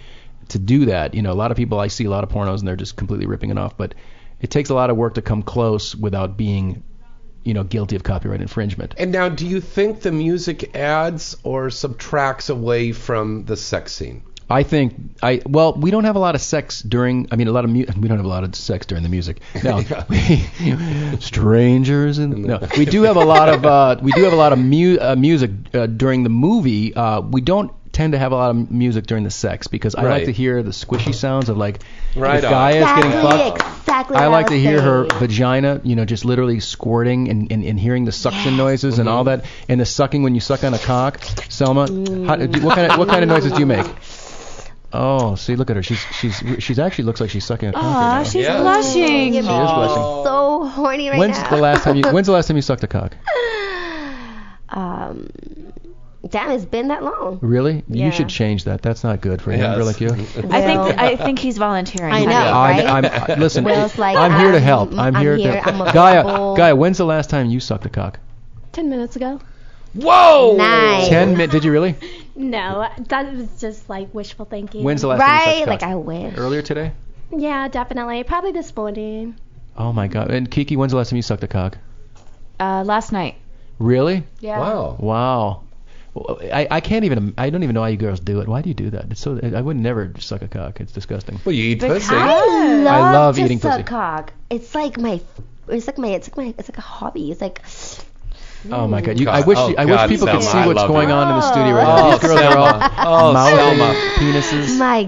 to do that. You know, a lot of people, I see a lot of pornos and they're just completely ripping it off, but it takes a lot of work to come close without being, you know, guilty of copyright infringement. And now, do you think the music adds or subtracts away from the sex scene? I think I well we don't have a lot of sex during I mean a lot of mu- we don't have a lot of sex during the music. No, we, strangers and no we do have a lot of uh, we do have a lot of mu- uh, music uh, during the movie. Uh, we don't tend to have a lot of music during the sex because I Right. like to hear the squishy sounds of like Right the on. guy is getting Exactly, fucked. exactly I what like I to was hear her saying. vagina, you know, just literally squirting and, and, and hearing the suction noises and all that, and the sucking when you suck on a cock. Selma, how, what kind of what kind of noises do you make? Oh, see, look at her. She's she's she actually looks like she's sucking a cock right Aw, now. she's Yeah. blushing. She is blushing. So horny right When's now. the last time you When's the last time you sucked a cock? Um, damn, it's been that long. Really? Yeah. You should change that. That's not good for a young girl like you. I think I think he's volunteering. I know. honey. right? I'm, I'm, listen, Will's like, I'm here to um, help. I'm, I'm here, here, to I'm Gaia, available. Gaia, when's the last time you sucked a cock? Ten minutes ago. Whoa! Nice. Ten minutes? Did you really? No, that was just like wishful thinking. When's the last time you Right? sucked a Like cock? I wish. Earlier today? Yeah, definitely. Probably this morning. Oh my God. And Kiki, when's the last time you sucked a cock? Uh, last night. Really? Yeah. Wow. Wow. Well, I, I can't even I don't even know why you girls do it. Why do you do that? It's so I would never suck a cock. It's disgusting. Well, you eat Because- pussy. I love, I love to eating suck pussy. cock. It's like my, it's like my, it's like my, it's like a hobby. It's like. Oh my God! You, God. I wish Oh, I God, wish people could Selma, I see what's love going you. on in the studio right now. Oh, These girls are all Selma. Oh, mouthing Selma. penises. My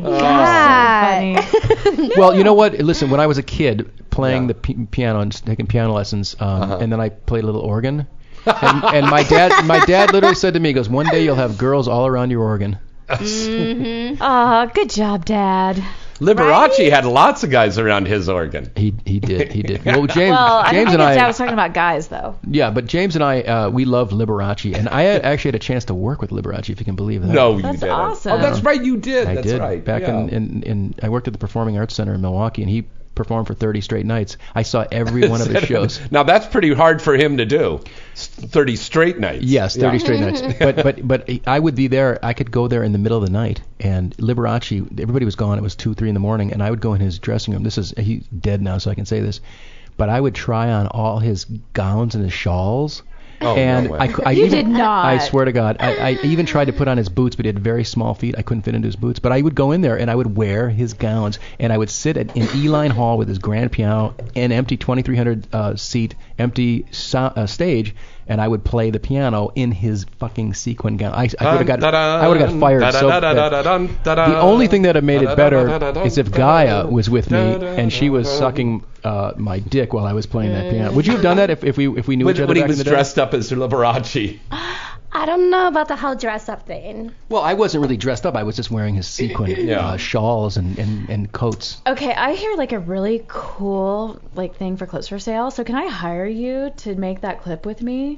God. Funny. Well, you know what? Listen, when I was a kid playing Yeah. the p- piano and taking piano lessons, um, Uh-huh. and then I played a little organ, and, and my dad, my dad literally said to me, he goes, "One day you'll have girls all around your organ." Mm-hmm. Aw, good job, Dad. Liberace had lots of guys around his organ. He he did he did. Well, James Well, I James don't think and his dad I was talking about guys, though. yeah, but James and I uh, we love Liberace, and I had actually had a chance to work with Liberace, if you can believe that. No, you That's didn't. awesome. Oh, that's right, you did. I that's did right. back yeah. in, in in I worked at the Performing Arts Center in Milwaukee, and he performed for thirty straight nights. I saw every one of his shows. Now that's pretty hard for him to do. thirty straight nights. Yes, thirty Yeah. straight nights. But but but I would be there. I could go there in the middle of the night, and Liberace, everybody was gone. It was two, three in the morning, and I would go in his dressing room. This is he's dead now, so I can say this. But I would try on all his gowns and his shawls. Oh, and no way. I, cou- I You even, did not. I swear to God, I, I even tried to put on his boots, but he had very small feet. I couldn't fit into his boots. But I would go in there and I would wear his gowns, and I would sit at, in E-Line Hall with his grand piano, an empty twenty-three hundred uh, seat, empty so, uh, stage, and I would play the piano in his fucking sequin gown. I, I would have got, I would have got fired so bad. The only thing that had made it better is if Gaia was with me and she was sucking uh, my dick while I was playing that piano. Would you have done that if, if we if we knew When, each other when he back was in the day? dressed up as Liberace. I don't know about the whole dress up thing. Well, I wasn't really dressed up. I was just wearing his sequin Yeah. uh, shawls and, and, and coats. Okay, I hear like a really cool like thing for clothes for sale. So can I hire you to make that clip with me?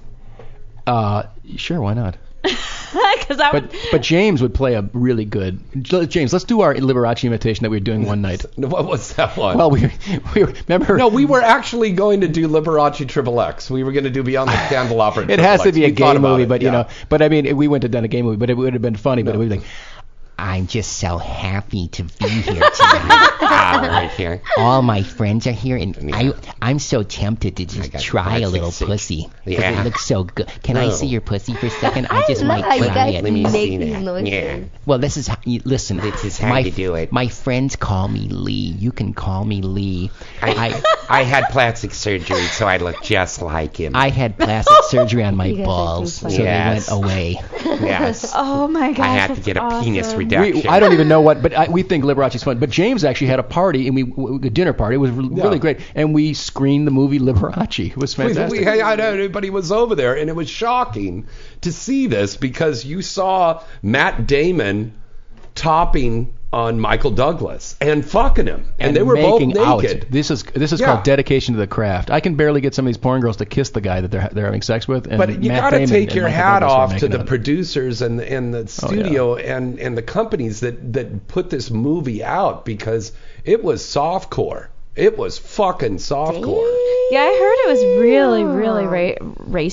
Uh, sure, why not? Because I would. But but James would play a really good. James, let's do our Liberace imitation that we were doing one night. What was that one? Well, we we remember. No, we were actually going to do Liberace Triple X. We were going to do Beyond the Candelabra. It has to be a We thought gay about movie, it, but you yeah. know, but I mean, we wouldn't have done a gay movie, but it would have been funny. But it would be like, I'm just so happy to be here tonight. Ah, right here. All my friends are here, and I, I'm so tempted to just got try a plastic little seat. pussy. Because Yeah. it looks so good. Can I Oh. see your pussy for a second? I just I might love how you try guys it. make see these that. noises. Yeah. Well, this is how you listen. This is how my, you do it. My friends call me Lee. You can call me Lee. I, I had plastic surgery, so I look just like him. I had plastic surgery on my You guys are balls, too so funny. Yes. they went away. Yes. Oh my gosh. I had to that's get a penis awesome. reduction. we, I don't even know what, but I, we think Liberace's fun. But James actually had a party, and we a dinner party. It was re- Yeah. really great, and we screened the movie Liberace. It was We, fantastic. we, I, I, everybody was over there, and it was shocking to see this because you saw Matt Damon topping on Michael Douglas and fucking him, and, they were both making naked. out. This is this is Yeah. called dedication to the craft. I can barely get some of these porn girls to kiss the guy that they're they're having sex with. And But you Matt got to Damon take and your Michael hat Douglas are off to making the out. producers and and the Oh, yeah. studio and and the companies that that put this movie out because it was softcore. It was fucking softcore. Yeah, I heard it was really, really ra- racy.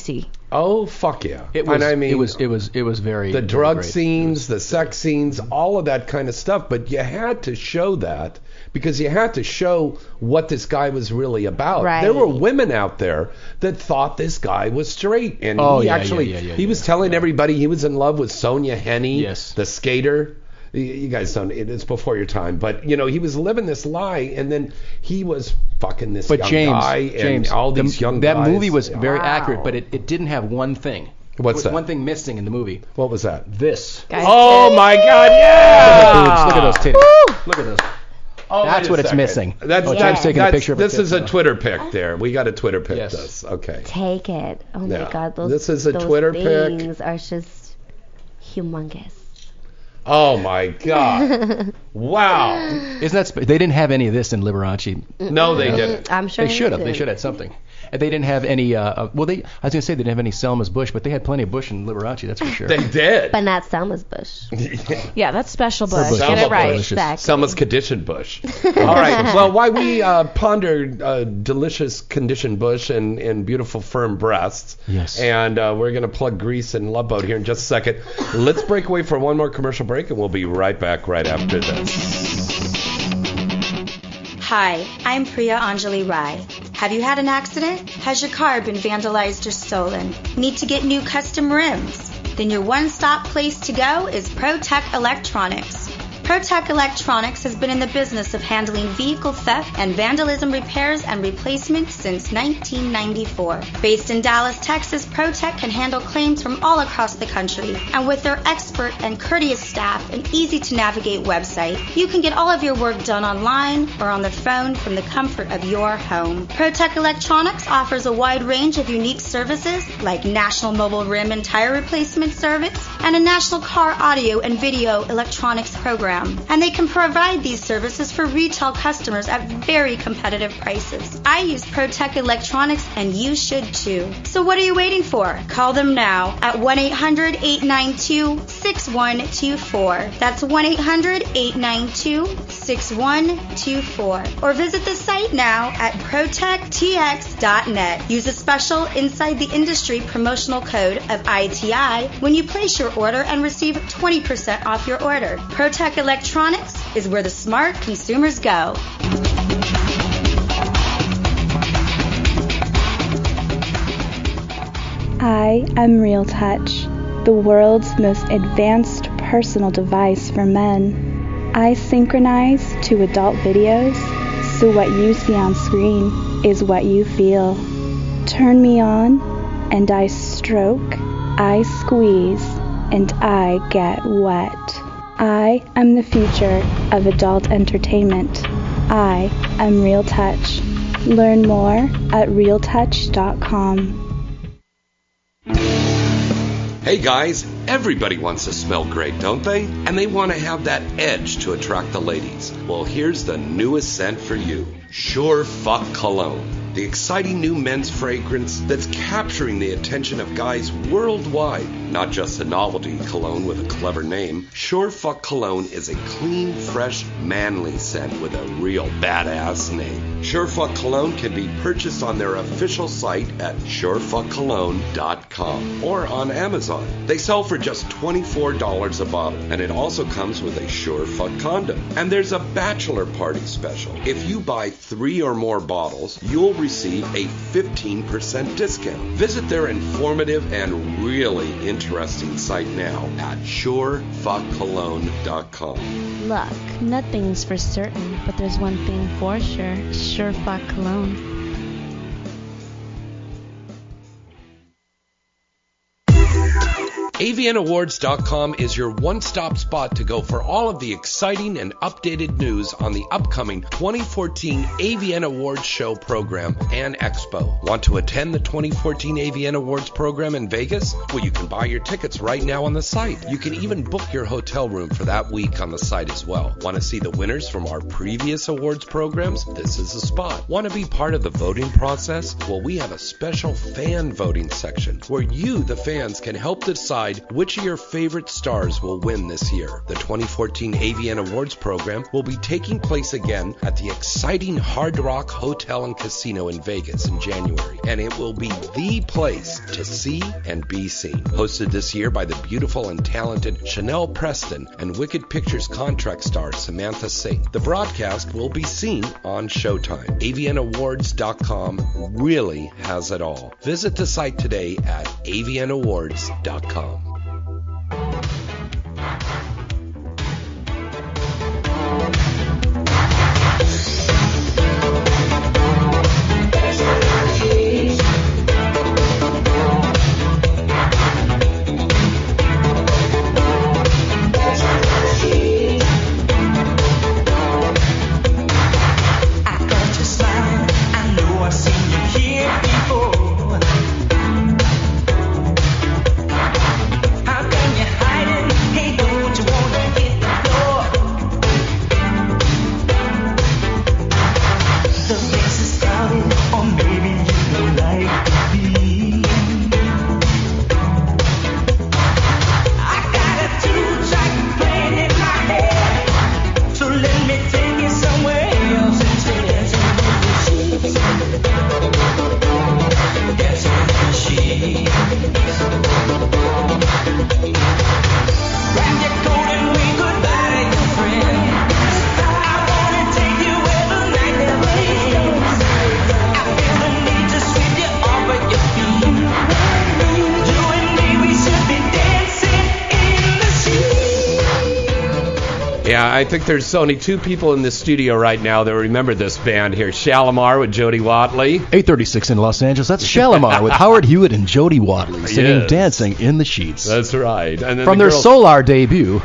Oh, fuck yeah. It was, and I mean, it was, it was, it was very the very drug great. scenes, the sex scenes, all of that kind of stuff. But you had to show that because you had to show what this guy was really about. Right. There were women out there that thought this guy was straight, and Oh, he yeah, actually yeah, yeah, yeah, he was yeah, telling everybody he was in love with Sonia Henney, Yes. the skater. You- You guys don't. It's before your time, but you know he was living this lie, and then he was fucking this But young James, guy and James, all the- these young that guys. movie was very Wow. accurate, but it, it didn't have one thing. What's there was that? One thing missing in the movie. What was that? This. Oh my God! Yeah! Look at those titties. Look at those. Oh, That's wait a what it's second. missing. That's, oh, that's, James taking that's- a picture of This it. is a Twitter pic there. We got a Twitter pic Yes. this. Okay. Take it. Oh my Yeah. God, those This is a those Twitter pic. things are just humongous. Oh my God! Wow! Isn't that? Sp- they didn't have any of this in Liberace. No, they didn't. I'm sure They should have. They did. should have something. And they didn't have any. Uh, uh, well, they. I was gonna say they didn't have any Selma's Bush, but they had plenty of Bush in Liberace. That's for sure. They did. But not Selma's Bush. Yeah, that's special Bush. Bush. Get Selma it right. Bush. Exactly. Selma's conditioned bush. All right. Well, while we uh, ponder uh, delicious conditioned bush and, and beautiful firm breasts, Yes. and uh, we're going to plug Grease and Love Boat here in just a second. Let's break away for one more commercial break, and we'll be right back right after this. Hi, I'm Priya Anjali Rai. Have you had an accident? Has your car been vandalized or stolen? Need to get new custom rims? Then your one-stop place to go is ProTech Electronics. ProTech Electronics has been in the business of handling vehicle theft and vandalism repairs and replacements since nineteen ninety-four. Based in Dallas, Texas, ProTech can handle claims from all across the country. And with their expert and courteous staff and easy-to-navigate website, you can get all of your work done online or on the phone from the comfort of your home. ProTech Electronics offers a wide range of unique services like National Mobile Rim and Tire Replacement Service and a National Car Audio and Video Electronics Program. And they can provide these services for retail customers at very competitive prices. I use ProTech Electronics and you should too. So what are you waiting for? Call them now at one eight hundred, eight nine two, six one two four. That's one eight hundred, eight nine two, six one two four. Or visit the site now at protech t x dot net. Use a special Inside the Industry promotional code of I T I when you place your order and receive twenty percent off your order. ProTech Electronics is where the smart consumers go. I am Real Touch, the world's most advanced personal device for men. I synchronize to adult videos, so what you see on screen is what you feel. Turn me on, and I stroke, I squeeze, and I get wet. I am the future of adult entertainment. I am Real Touch. Learn more at real touch dot com. Hey guys, everybody wants to smell great, don't they? And they want to have that edge to attract the ladies. Well, here's the newest scent for you. Sure Fuck Cologne. The exciting new men's fragrance that's capturing the attention of guys worldwide. Not just a novelty cologne with a clever name. Sure Fuck Cologne is a clean, fresh, manly scent with a real badass name. Sure Fuck Cologne can be purchased on their official site at sure fuck cologne dot com or on Amazon. They sell for just twenty-four dollars a bottle, and it also comes with a Sure Fuck condom. And there's a bachelor party special. If you buy three or more bottles, you'll receive a fifteen percent discount. Visit their informative and really interesting site now at sure fuck cologne dot com. Look, nothing's for certain, but there's one thing for sure. Sure fuck cologne. A V N Awards dot com is your one-stop spot to go for all of the exciting and updated news on the upcoming twenty fourteen A V N Awards Show program and expo. Want to attend the twenty fourteen A V N Awards program in Vegas? Well, you can buy your tickets right now on the site. You can even book your hotel room for that week on the site as well. Want to see the winners from our previous awards programs? This is the spot. Want to be part of the voting process? Well, we have a special fan voting section where you, the fans, can help decide decide which of your favorite stars will win this year. The twenty fourteen A V N Awards program will be taking place again at the exciting Hard Rock Hotel and Casino in Vegas in January, and it will be the place to see and be seen. Hosted this year by the beautiful and talented Chanel Preston and Wicked Pictures contract star Samantha Singh. The broadcast will be seen on Showtime. A V N awards dot com really has it all. Visit the site today at A V N awards dot com. Yeah, I think there's only two people in the studio right now that remember this band here. Shalimar with Jody Watley. eight thirty-six in Los Angeles. That's Shalimar with Howard Hewitt and Jody Watley singing Yes. Dancing in the Sheets. That's right. And then From the their girls- Solar debut.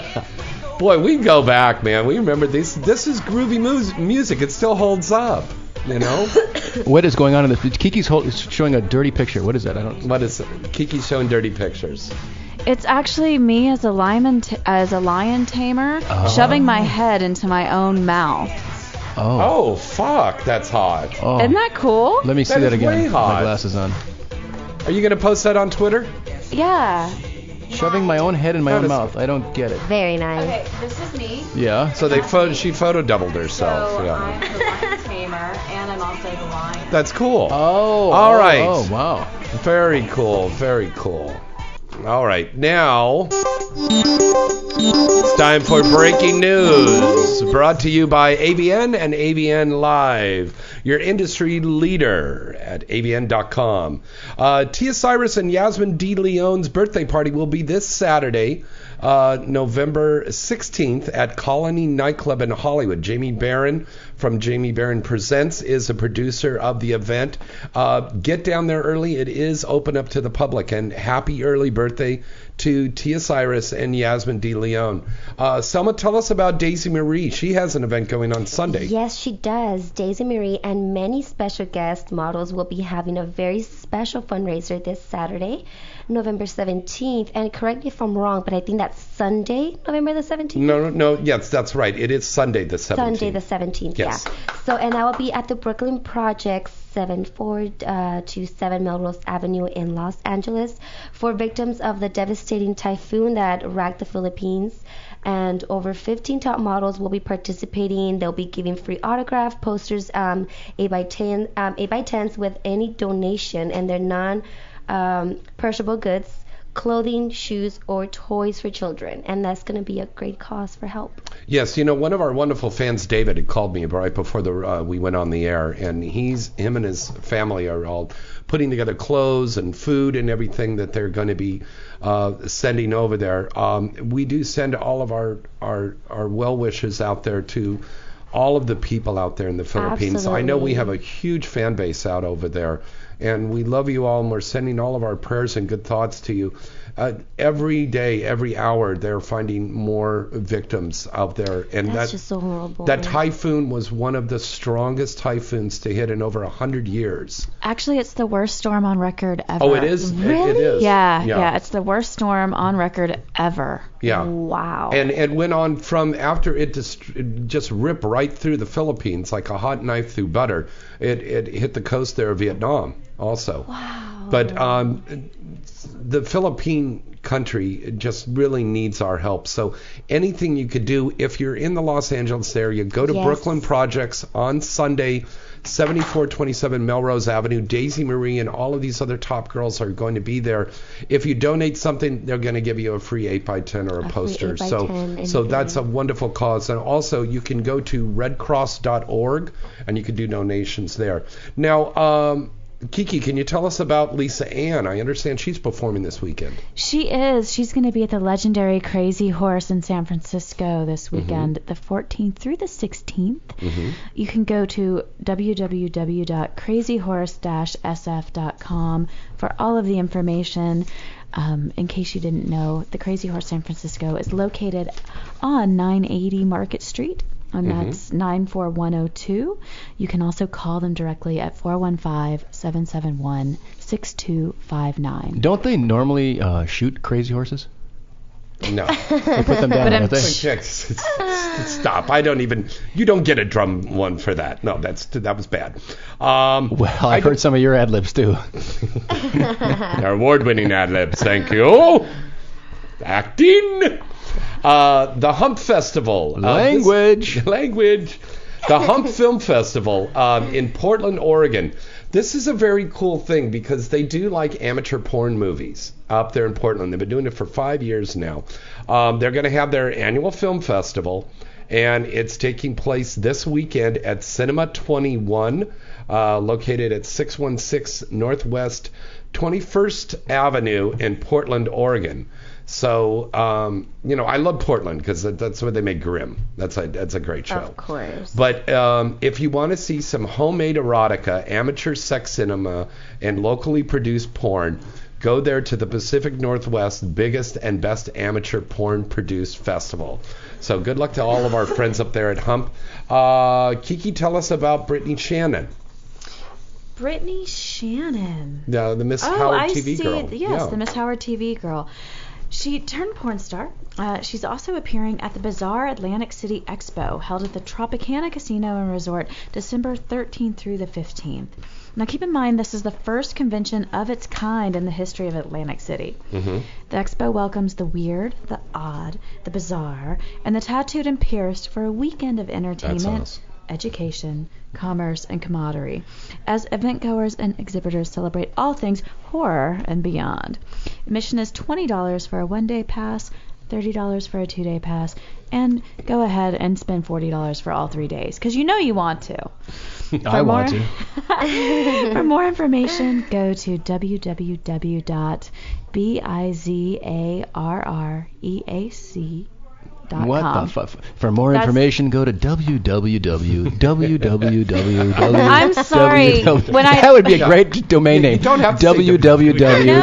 Boy, we go back, man. We remember this. This is groovy mu- music. It still holds up, you know? What is going on in this? Kiki's hold, is showing a dirty picture. What is that? I don't. What is it? Kiki's showing dirty pictures. It's actually me as a lion, t- as a lion tamer, Oh. shoving my head into my own mouth. Oh. Oh, fuck. That's hot. Oh. Isn't that cool? Let me see That that, is again. way With hot. my glasses on. Are you going to post that on Twitter? Yeah. Shoving my own head in my That own is- mouth. I don't get it. Very nice. Okay, this is me. Yeah. So they photo, she photo doubled herself. So yeah. I'm the lion tamer, and I'm also the lion. That's cool. Oh. All oh, right. Oh, wow. Very cool. Very cool. All right. Now it's time for breaking news. Brought to you by A V N and A V N Live, your industry leader at A V N dot com. Uh, Tia Cyrus and Yasmin De Leon's birthday party will be this Saturday, uh, November sixteenth at Colony Nightclub in Hollywood. Jamie Barron from Jamie Barron Presents is a producer of the event. Uh, get down there early. It is open up to the public. And happy early birthday to Tia Cyrus and Yasmin De Leon. Uh, Selma, tell us about Daisy Marie. She has an event going on Sunday. Yes, she does. Daisy Marie and many special guest models will be having a very special fundraiser this Saturday, November seventeenth. And correct me if I'm wrong, but I think that's Sunday, November the seventeenth. No, no, no. Yes, that's right. It is Sunday the seventeenth. Sunday the seventeenth, Yes. yeah. So, and I will be at the Brooklyn Project, seven four uh, two seven Melrose Avenue in Los Angeles, for victims of the devastating typhoon that racked the Philippines. And over fifteen top models will be participating. They'll be giving free autograph posters, um, eight by ten, um, eight by tens with any donation, and they're non um, perishable goods, clothing, shoes, or toys for children. And that's going to be a great cause for help. Yes, you know, one of our wonderful fans, David, had called me right before the uh, we went on the air, and he's him and his family are all putting together clothes and food and everything that they're going to be uh, sending over there. Um, we do send all of our our our well wishes out there to all of the people out there in the Philippines. Absolutely. I know we have a huge fan base out over there, and we love you all, and we're sending all of our prayers and good thoughts to you. Uh, every day, every hour, they're finding more victims out there, and That's that just so horrible. that typhoon was one of the strongest typhoons to hit in over a hundred years. Actually, it's the worst storm on record ever. Oh, it is? It- it Really? is. Yeah, Yeah. yeah, It's the worst storm on record ever. Yeah. Wow. And it went on from after it just, it just ripped right through the Philippines like a hot knife through butter. It it hit the coast there of Vietnam also. Wow. But um, the Philippine country just really needs our help. So anything you could do, if you're in the Los Angeles area, go to Yes. Brooklyn Projects on Sunday, seventy-four twenty-seven Melrose Avenue. Daisy Marie and all of these other top girls are going to be there. If you donate something, they're going to give you a free eight by ten or a, A free poster. eight by So, ten so and- that's a wonderful cause. And also, you can go to red cross dot org and you can do donations there. Now, um, Kiki, can you tell us about Lisa Ann? I understand she's performing this weekend. She is. She's going to be at the legendary Crazy Horse in San Francisco this weekend, the fourteenth through the sixteenth. Mm-hmm. You can go to w w w dot crazy horse dash s f dot com for all of the information. Um, in case you didn't know, the Crazy Horse San Francisco is located on nine eighty Market Street. And Mhm. that's nine four one oh two. You can also call them directly at four one five, seven seven one, six two five nine. Don't they normally uh, shoot crazy horses? No. They put them down, But I'm- don't they? Stop. I don't even, you don't get a drum one for that. No, that's that was bad. Um, Well, I heard some of your ad libs too. They're award-winning ad-libs, thank you. Acting. Uh, the Hump Festival. Uh, Language. this- language. The Hump Film Festival um, in Portland, Oregon. This is a very cool thing because they do like amateur porn movies up there in Portland. They've been doing it for five years now. Um, they're going to have their annual film festival, and it's taking place this weekend at Cinema twenty-one, uh, located at six one six Northwest twenty-first Avenue in Portland, Oregon. So, um, you know, I love Portland because that's where they make Grimm. That's a that's a great show. Of course. But um, if you want to see some homemade erotica, amateur sex cinema, and locally produced porn, go there to the Pacific Northwest biggest and best amateur porn produced festival. So good luck to all of our friends up there at Hump. Uh, Kiki, tell us about Brittany Shannon, Brittany Shannon. the, the Miss Oh, Howard I T V see. girl. Yes, Yeah. the Miss Howard T V girl. She turned porn star. Uh, she's also appearing at the Bazaar Atlantic City Expo, held at the Tropicana Casino and Resort, December thirteenth through the fifteenth. Now, keep in mind, this is the first convention of its kind in the history of Atlantic City. Mm-hmm. The expo welcomes the weird, the odd, the bizarre, and the tattooed and pierced for a weekend of entertainment, That's awesome. education, commerce, and camaraderie, as event goers and exhibitors celebrate all things horror and beyond. Admission is twenty dollars for a one-day pass, thirty dollars for a two-day pass, and go ahead and spend forty dollars for all three days, because you know you want to. I For want more- to. For more information, go to w w w dot bizarreac dot com. What the fuck? For more That's- information, go to www. www. I'm sorry, when I- that would be a great domain name. You don't have to say www.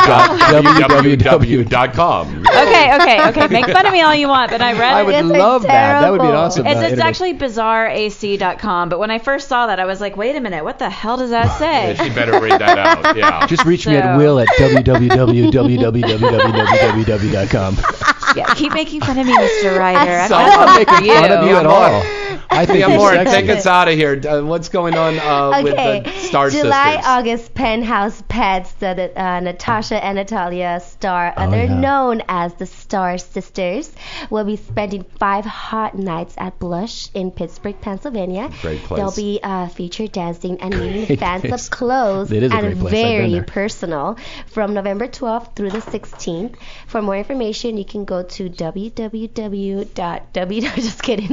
www dot com. Okay, okay, okay. Make fun of me all you want, but I read I it. would It's love that. That would be an terrible. awesome. It's, uh, it's internet- actually bizarre a c dot com, but when I first saw that, I was like, wait a minute, what the hell does that say? Yeah, she better read that out. Yeah. Just reach me at So- will at www. www dot com. Yeah, keep making fun of me, Mister Ryder. I'm So- not I'm not making you. fun of you at all. I think Yeah, you're more. sexy. Take us out of here. Uh, what's going on uh, with Okay, the Star July, Sisters? August, Penthouse Pets, the uh, Natasha and Natalia Star, Oh, they're yeah. known as the Star Sisters, will be spending five hot nights at Blush in Pittsburgh, Pennsylvania. Great place. They'll be uh, featured dancing and meeting Great fans place. up close It is a and great place. I've been very there. personal from November twelfth through the sixteenth. For more information, you can go to www. w just kidding.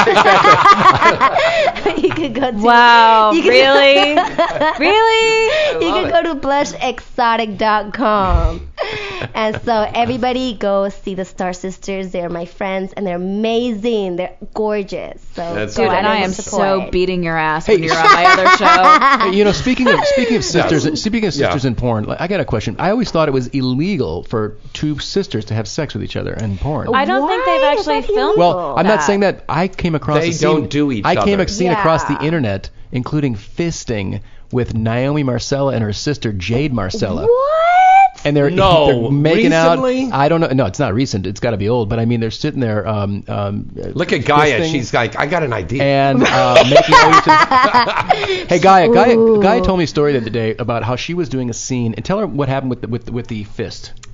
You can go to Wow, you can- really? Really? You can go to blush exotic dot com. And so everybody go see the Star Sisters. They're my friends and they're amazing. They're gorgeous. So That's go Dude, good. out and I and am support. so beating your ass Hey. when you're on my other show. Hey, you know, speaking of speaking of sisters, Yes. speaking of sisters Yeah. in porn, like, I got a question. I always thought it was illegal for two sisters to have sex with each other in porn. I don't think they've Why is actually that filmed illegal? Well, I'm not saying that. I came across They a scene, don't do each I came other. a scene across the Yeah. internet, including fisting with Naomi Marcella and her sister Jade Marcella. What? And they're, No, they're making recently? out. I don't know. No, it's not recent. It's got to be old. But I mean, they're sitting there. Um, um, Look at Gaia. fisting She's like, I got an idea. and uh, making out each other. Hey, Gaia, Gaia, Ooh. Gaia told me a story the other day about how she was doing a scene. And tell her what happened with the, with the, with the fist.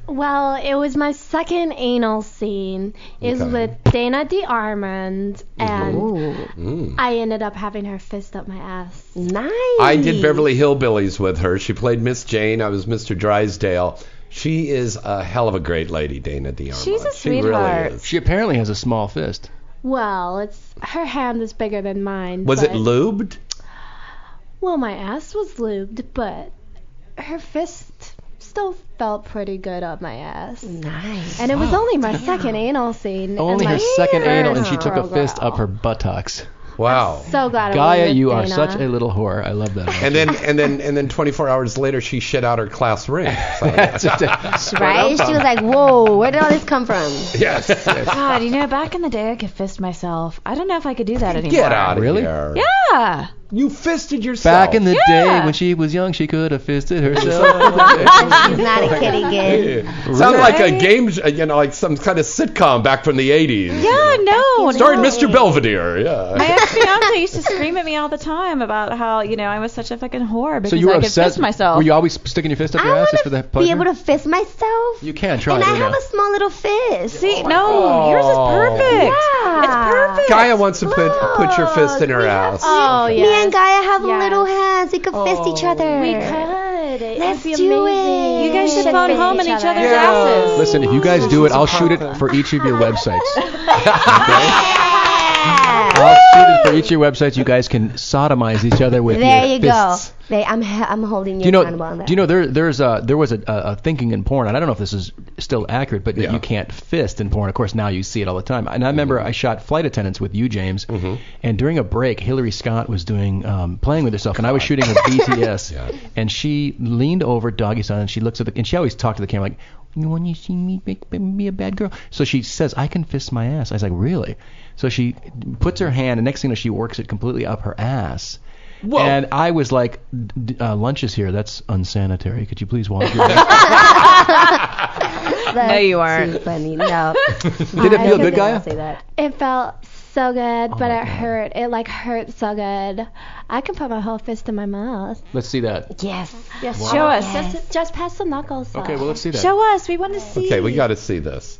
Well, it was my second anal scene. It was Okay. with Dana DeArmond, and Mm. I ended up having her fist up my ass. Nice. I did Beverly Hillbillies with her. She played Miss Jane. I was Mister Drysdale. She is a hell of a great lady, Dana DeArmond. She's a She really sweetheart. is. She apparently has a small fist. Well, it's her hand is bigger than mine. Was it but- lubed? Well, my ass was lubed, but her fist still felt pretty good up my ass. Nice. And it was only my second anal scene. Only and her my second anal, and first she took a girl. fist up her buttocks. Wow. So glad I Gaia, was with you are Dana. such a little whore. I love that. And then and then and then twenty-four hours later, she shit out her class ring. So, Right? She was like, whoa, where did all this come from? yes. God, you know, back in the day, I could fist myself. I don't know if I could do that anymore. Get out of Really? here. Yeah. You fisted yourself. Back in the Yeah. day when she was young, she could have fisted herself. She's not a kitty kid. Sounds like a game, uh, you know, like some kind of sitcom back from the eighties. Yeah, no. Starring no. Mister Belvedere. Yeah. My ex-fiance used to scream at me all the time about how, you know, I was such a fucking whore because So you were I could upset. fist myself. Were you always sticking your fist up your I ass just want for the to pleasure? be able to fist myself. You can try And it. I right have now. a small little fist. See, no, yours is perfect. Yeah. It's perfect. Gaia wants to put put your fist in her ass. Oh, yeah. Me and Gaia have Yes. little hands. We could fist each other. We could. It Let's would be do amazing. it. You guys should should phone fist home in each each other. other's Yeah. asses. Listen, if you guys do it, I'll shoot it for each of your websites. I'll shoot it for each of your websites. You guys can sodomize each other with There your you fists. go. They, I'm he- I'm holding you, Do you know? accountable on that. Do you know there there's a there was a, a, a thinking in porn, and I don't know if this is still accurate, but that Yeah. you can't fist in porn. Of course, now you see it all the time. And I remember I shot Flight Attendants with you, James, Mhm. and during a break, Hillary Scott was doing um, playing with herself, and I was shooting her B T S, Yeah. and she leaned over doggy style, and she looks at the and she always talked to the camera like, "You want to see me make me a bad girl?" So she says, "I can fist my ass." I was like, "Really?" So she puts her hand, and next thing you know, she works it completely up her ass. Whoa. And I was like, D- uh, lunch is here. That's unsanitary. Could you please wash your hands? That's No, you aren't. Too funny. No. Did it feel good, Gaia? Say that. It felt so good, Oh but my it God. hurt. It like hurt so good. I can put my whole fist in my mouth. Let's see that. Yes. Yes. Wow. Show us. Just, just past the knuckles. Okay, well, let's see that. Show us. We want to see. Okay, we got to see this.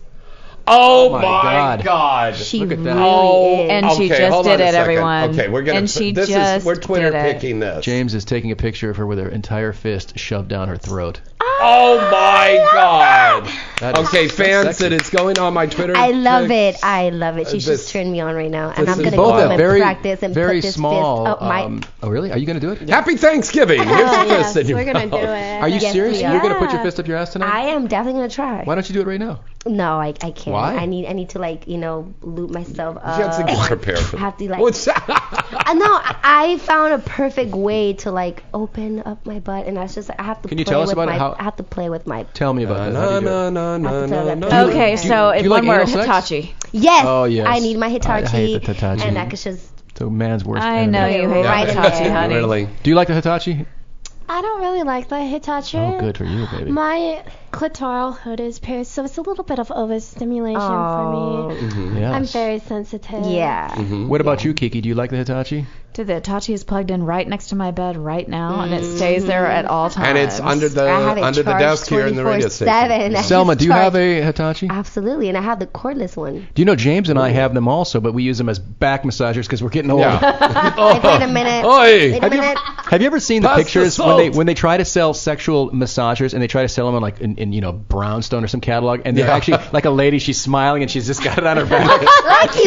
Oh my my God. God. She Look at that. really Oh, is. And she okay, just hold did on a it, second. everyone. Okay, we're gonna. And she this just is we're Twitter did it. picking this. James is taking a picture of her with her entire fist shoved down her throat. Oh my God. That is Okay, fans, sexy. it is going on my Twitter. I love pic. it. I love it. She's This- just turned me on right now, this and I'm is gonna both go a home and very, practice and very put this small. fist up my. um, oh, really? Are you going to do it? Happy Thanksgiving. Here's Oh, your yes, fist in your we're gonna mouth. do it. Are you Yes, serious? we You're going to put are. your fist up your ass tonight? I am definitely gonna try. Why don't you do it right now? No, I I can't. Why? I need I need to like you know loop myself up. You have to get prepared for I have to like. What's that? I know. I found a perfect way to like open up my butt, and that's just I have to. Can you play tell us with about it? my, How- I have to play with my. Tell me about that. How do you do it? No, no, I have to tell no, that no, person. no. Okay, Do you- so do in you one like word, anal sex? Hitachi. Yes. Oh, yes. I need my Hitachi. I hate the Hitachi. And I could just. It's a man's worst I enemy. know you hate Right in Hitachi, there. honey. Really? Do you like the Hitachi? I don't really like the Hitachi. Oh, good for you, baby. My clitoral hood is pierced, so it's a little bit of overstimulation Oh. for me. Mhm. Yes. I'm very sensitive. Yeah. Mhm. What about you, Kiki? Do you like the Hitachi? Dude, the Hitachi is plugged in right next to my bed right now, and it stays there at all times. And it's under the I have it under the charged desk here in the radio twenty-four seven. station. I Selma, just do you charge- have a Hitachi? Absolutely, and I have the cordless one. Do you know James and I have them also, but we use them as back massagers because we're getting old. Yeah. Wait a minute. Oi. Wait a Have you, minute. have you ever seen the Pass the pictures when they salt. when they try to sell sexual massagers and they try to sell them on like in, in you know Brownstone or some catalog and they're Yeah. actually like a lady, she's smiling and she's just got it on her back. Like you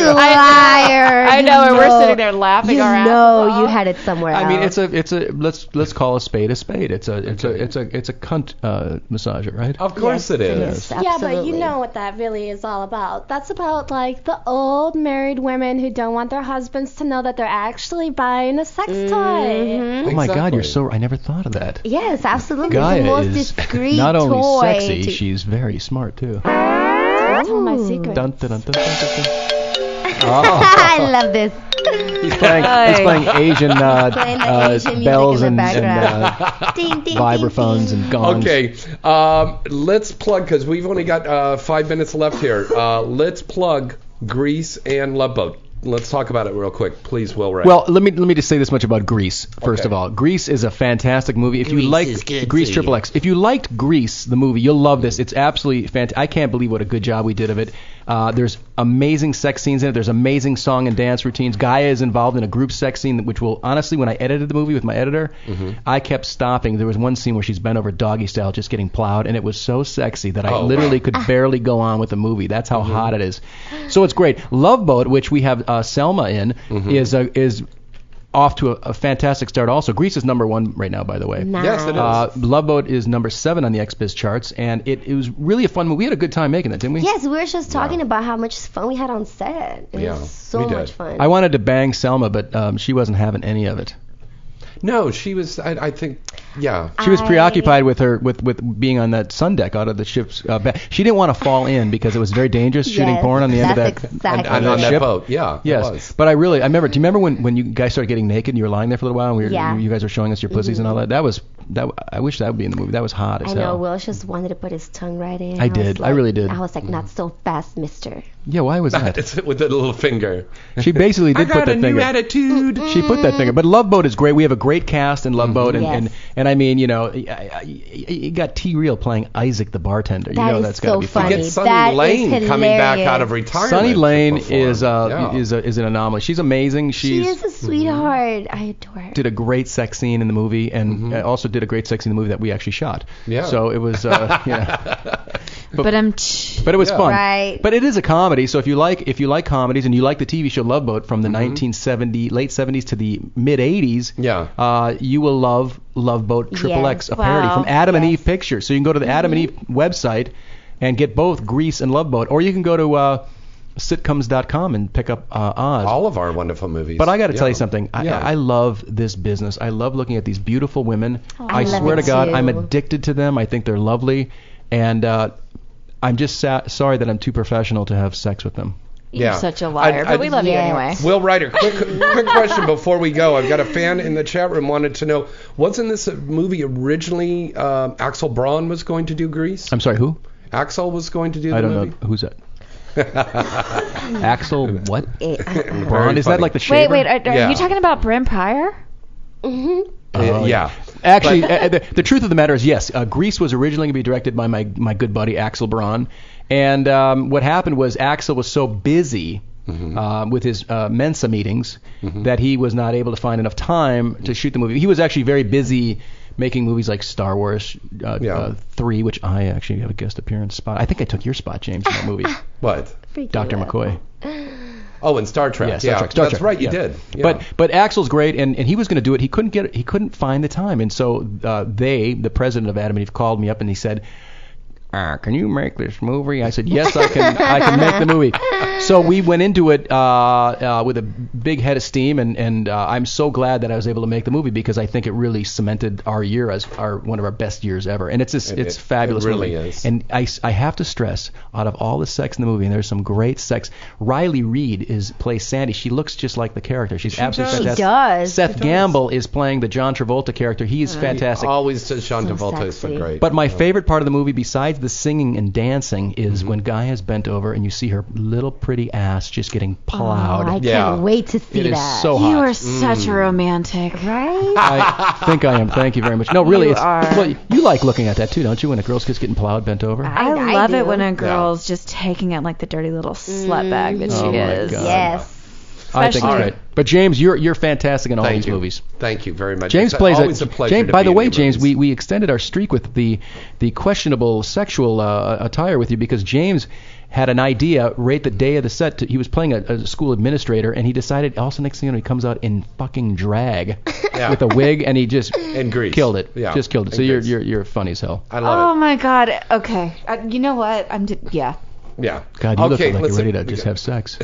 liar. I You know, and we're sitting there laughing You our asses know off. you had it somewhere I mean, else. it's a it's a let's let's call a spade a spade. It's a it's a it's a it's a cunt uh, massager, right? Of course Yes, it it is. is. Yeah, but Absolutely. you know what that really is all about. That's about like the old married women who don't want their husbands to know that they're actually buying a sex toy. Mhm. Oh my God, you're Exactly. so I never thought of that. Yes, absolutely. Gaia the most is discreet not only toy sexy, to- she's very smart too. That's all my secret. Dun, dun, dun, dun, dun, dun, dun. I love this. He's playing he's playing Asian uh, Playing the uh, Asian music bells in the and, and uh, background. Ding, ding, ding, vibraphones ding. and gongs. Okay, um, let's plug because we've only got uh, five minutes left here. Uh, let's plug Grease and Love Boat. let's talk about it real quick, please, Will Ray. Well, let me let me just say this much about Grease. First Okay. of all, Grease is a fantastic movie. If Grease you like is good Grease for Triple you. X, if you liked Grease, the movie, you'll love this. It's absolutely fantastic. I can't believe what a good job we did of it. Uh, there's amazing sex scenes in it. There's amazing song and dance routines. Gaia is involved in a group sex scene, which will honestly, when I edited the movie with my editor, Mhm. I kept stopping. There was one scene where she's bent over doggy style, just getting plowed, and it was so sexy that I Oh, literally wow. could barely go on with the movie. That's how Mhm. hot it is. So it's great. Love Boat, which we have uh, Selma in, Mhm. is a, is off to a, a fantastic start also. Grease is number one right now, by the way. Nice. Yes, it is. Uh, Love Boat is number seven on the X Biz charts, and it, it was really a fun movie. We had a good time making it, didn't we? Yes, we were just talking about how much fun we had on set. It Yeah, was so we did. much fun. I wanted to bang Selma, but um, she wasn't having any of it. No, she was, I, I think, yeah. She was I- preoccupied with her with, with being on that sun deck out of the ship's uh, ba- She didn't want to fall in because it was very dangerous shooting Yes, porn on the end of that's that exactly And on that ship. boat, yeah. it Yes, was. but I really, I remember. Do you remember when, when you guys started getting naked and you were lying there for a little while and we were, Yeah. you guys were showing us your pussies and all that? That was that. I wish that would be in the movie. That was hot as I know hell. Will just wanted to put his tongue right in. I was did. I like- really did. I was like, not so fast, mister. Yeah, why was that? It's with the little finger. She basically I did got put a that new finger. attitude. She put that finger. But Love Boat is great. We have a great cast in Love Boat, and, Yes. and and I mean, you know, I- I- you got T. Real playing Isaac the bartender. You That know is that's got to so be You fun. funny. get Sunny That is Lane coming back hilarious. out of retirement. Sunny to Lane perform. is uh Yeah. is a, is an anomaly. She's amazing. She She's is a sweetheart. I adore her. did a great sex scene in the movie, and Mhm. uh, also did a great sex scene in the movie that we actually shot. Yeah. So it was, uh, yeah. But I'm. But it was Yeah. fun. Right. But it is a comedy, so if you like if you like comedies and you like the T V show Love Boat from the Mhm. nineteen seventy late seventies to the mid eighties, Yeah. uh, you will love Love Boat Triple Yes. X, a parody Wow. from Adam and Yes. Eve Pictures. So you can go to the Adam and Eve website and get both Grease and Love Boat, or you can go to uh, sitcoms dot com and pick up uh, Oz. All of our wonderful movies. But I got to Yeah. tell you something. I, Yeah. I love this business. I love looking at these beautiful women. I, I love swear it to God, too. I'm addicted to them. I think they're lovely, and uh, I'm just sa- sorry that I'm too professional to have sex with them. You're Yeah. such a liar, I- I- but we love Yes. you anyway. Will Ryder, quick quick question before we go. I've got a fan in the chat room wanted to know, wasn't this a movie originally um, Axel Braun was going to do Grease? I'm sorry, who? Axel was going to do the I don't movie? know. Who's that? Axel what? Eh, Braun? Is that funny. like the shaver? Wait, wait. Are, are Yeah. you talking about Bryn Pryor? mhm. Uh, Oh, yeah. Actually, uh, the, the truth of the matter is, yes, uh, Grease was originally going to be directed by my my good buddy Axel Braun, and um, what happened was Axel was so busy Mhm. uh, with his uh, Mensa meetings Mhm. that he was not able to find enough time to shoot the movie. He was actually very busy making movies like Star Wars uh, Yeah. uh, three, which I actually have a guest appearance spot. I think I took your spot, James, in that movie. What? Freaking Doctor love. McCoy. Oh, in Star Trek. Yeah, Star yeah, Trek. Star that's Trek. right. You yeah. did. Yeah. But but Axel's great, and, and he was going to do it. He couldn't get it. He couldn't find the time, and so uh, they, the president of Adam and Eve, called me up and he said, uh, "Can you make this movie?" I said, "Yes, I can. I can make the movie." So we went into it uh, uh, with a big head of steam, and and uh, I'm so glad that I was able to make the movie because I think it really cemented our year as our one of our best years ever, and it's just, It- it's it- fabulous. it really movie. is. And I, s- I have to stress, out of all the sex in the movie, and there's some great sex. Riley Reid is plays Sandy. She looks just like the character. She's She absolutely does. She fantastic. does. Seth Gamble is playing the John Travolta character. He is fantastic. Always says John So Travolta is so sexy. great. But my favorite part of the movie, besides the singing and dancing, is Mm-hmm. when Guy has bent over and you see her little pretty ass just getting plowed. Oh, I Yeah. can't wait to see It is that. so hot. You are such a romantic. Right? I think I am. Thank you very much. No, really, You it's are. well, you like looking at that too, don't you? When a girl's just getting plowed, bent over. I, I love do. it when a girl's just taking it like the dirty little slut bag that Oh she my is. God. Yes. I think it's especially- great. But James, you're you're fantastic in all Thank these you. movies. Thank you very much. James It's plays always a, pleasure. James, to by be the in way, your James, movies. we, we extended our streak with the the questionable sexual uh, attire with you because James had an idea right the day of the set. To, he was playing a, a school administrator, and he decided also next thing you know he comes out in fucking drag Yeah. with a wig, and he just In Grease. killed it. Yeah. Just killed it. So In you're Grease. you're you're funny as hell. I love Oh my God. Okay. Uh, you know what? I'm. D- yeah. it. Yeah. God, you okay, look like let's- you're ready to we just got- have sex.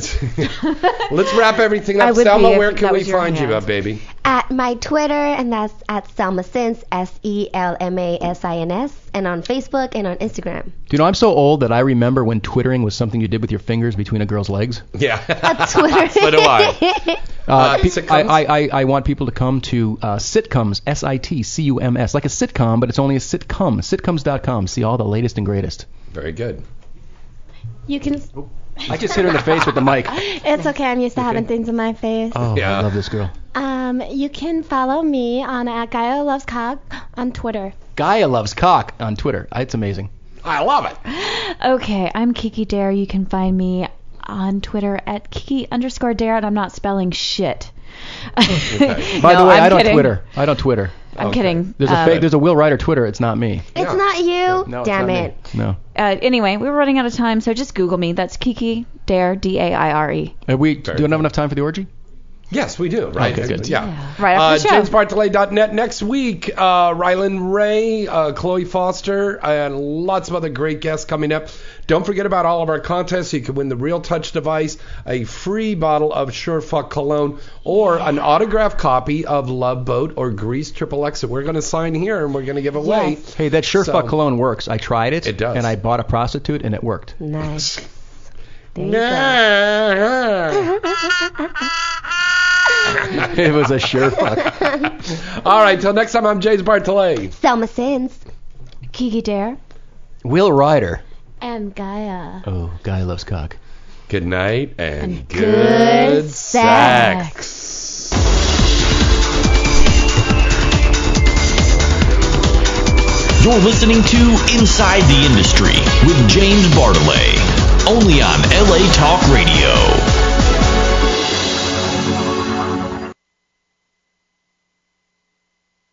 Let's wrap everything I up. would Selma, be if where can that we was your find you, hand. uh, baby? At my Twitter, and that's at Selma Sins, S E L M A S I N S, and on Facebook and on Instagram. Do you know I'm so old that I remember when twittering was something you did with your fingers between a girl's legs? Yeah. Twitter. So do I. Uh, Uh, pe- sitcoms? I, I, I, I want people to come to uh, Sitcoms, S I T C U M S, like a sitcom, but it's only a sitcom, sitcoms dot com. See all the latest and greatest. Very good. You can I just hit her in the face with the mic. It's okay. I'm used to having things in my face. Oh, yeah. I love this girl. Um, you can follow me on at Gaia Loves Cock on Twitter. Gaia Loves Cock on Twitter. It's amazing. I love it. Okay, I'm Kiki Dare. You can find me on Twitter at Kiki underscore Dare, and I'm not spelling shit. Okay. By No, the way, I'm I don't kidding. Twitter. I don't Twitter. I'm kidding. There's a Um, fake. There's a Will Ryder Twitter. It's not me. It's not you. No, it's Damn not me. it. No. Uh, anyway, we were running out of time, so just Google me. That's Kiki Dare, D A I R E. Are we do we have enough time for the orgy? Yes, we do. Right. Okay, good. Yeah. Right after Uh, the show. James Bartolet dot net next week. Uh, Rylan Ray, uh, Chloe Foster, and lots of other great guests coming up. Don't forget about all of our contests. You can win the Real Touch device, a free bottle of Surefuck cologne, or an autographed copy of Love Boat or Grease Triple X that we're going to sign here and we're going to give away. Hey, that Surefuck So- cologne works. I tried it. It does. And I bought a prostitute, and it worked. Nice. There you It was a Surefuck. All right, till next time, I'm James Bartolet. Selma Sins. Kiki Dare. Will Ryder. And Gaia. Oh, Guy Loves Cock. Good night and, And good, good sex. You're listening to Inside the Industry with James Bartolet, only on L A Talk Radio.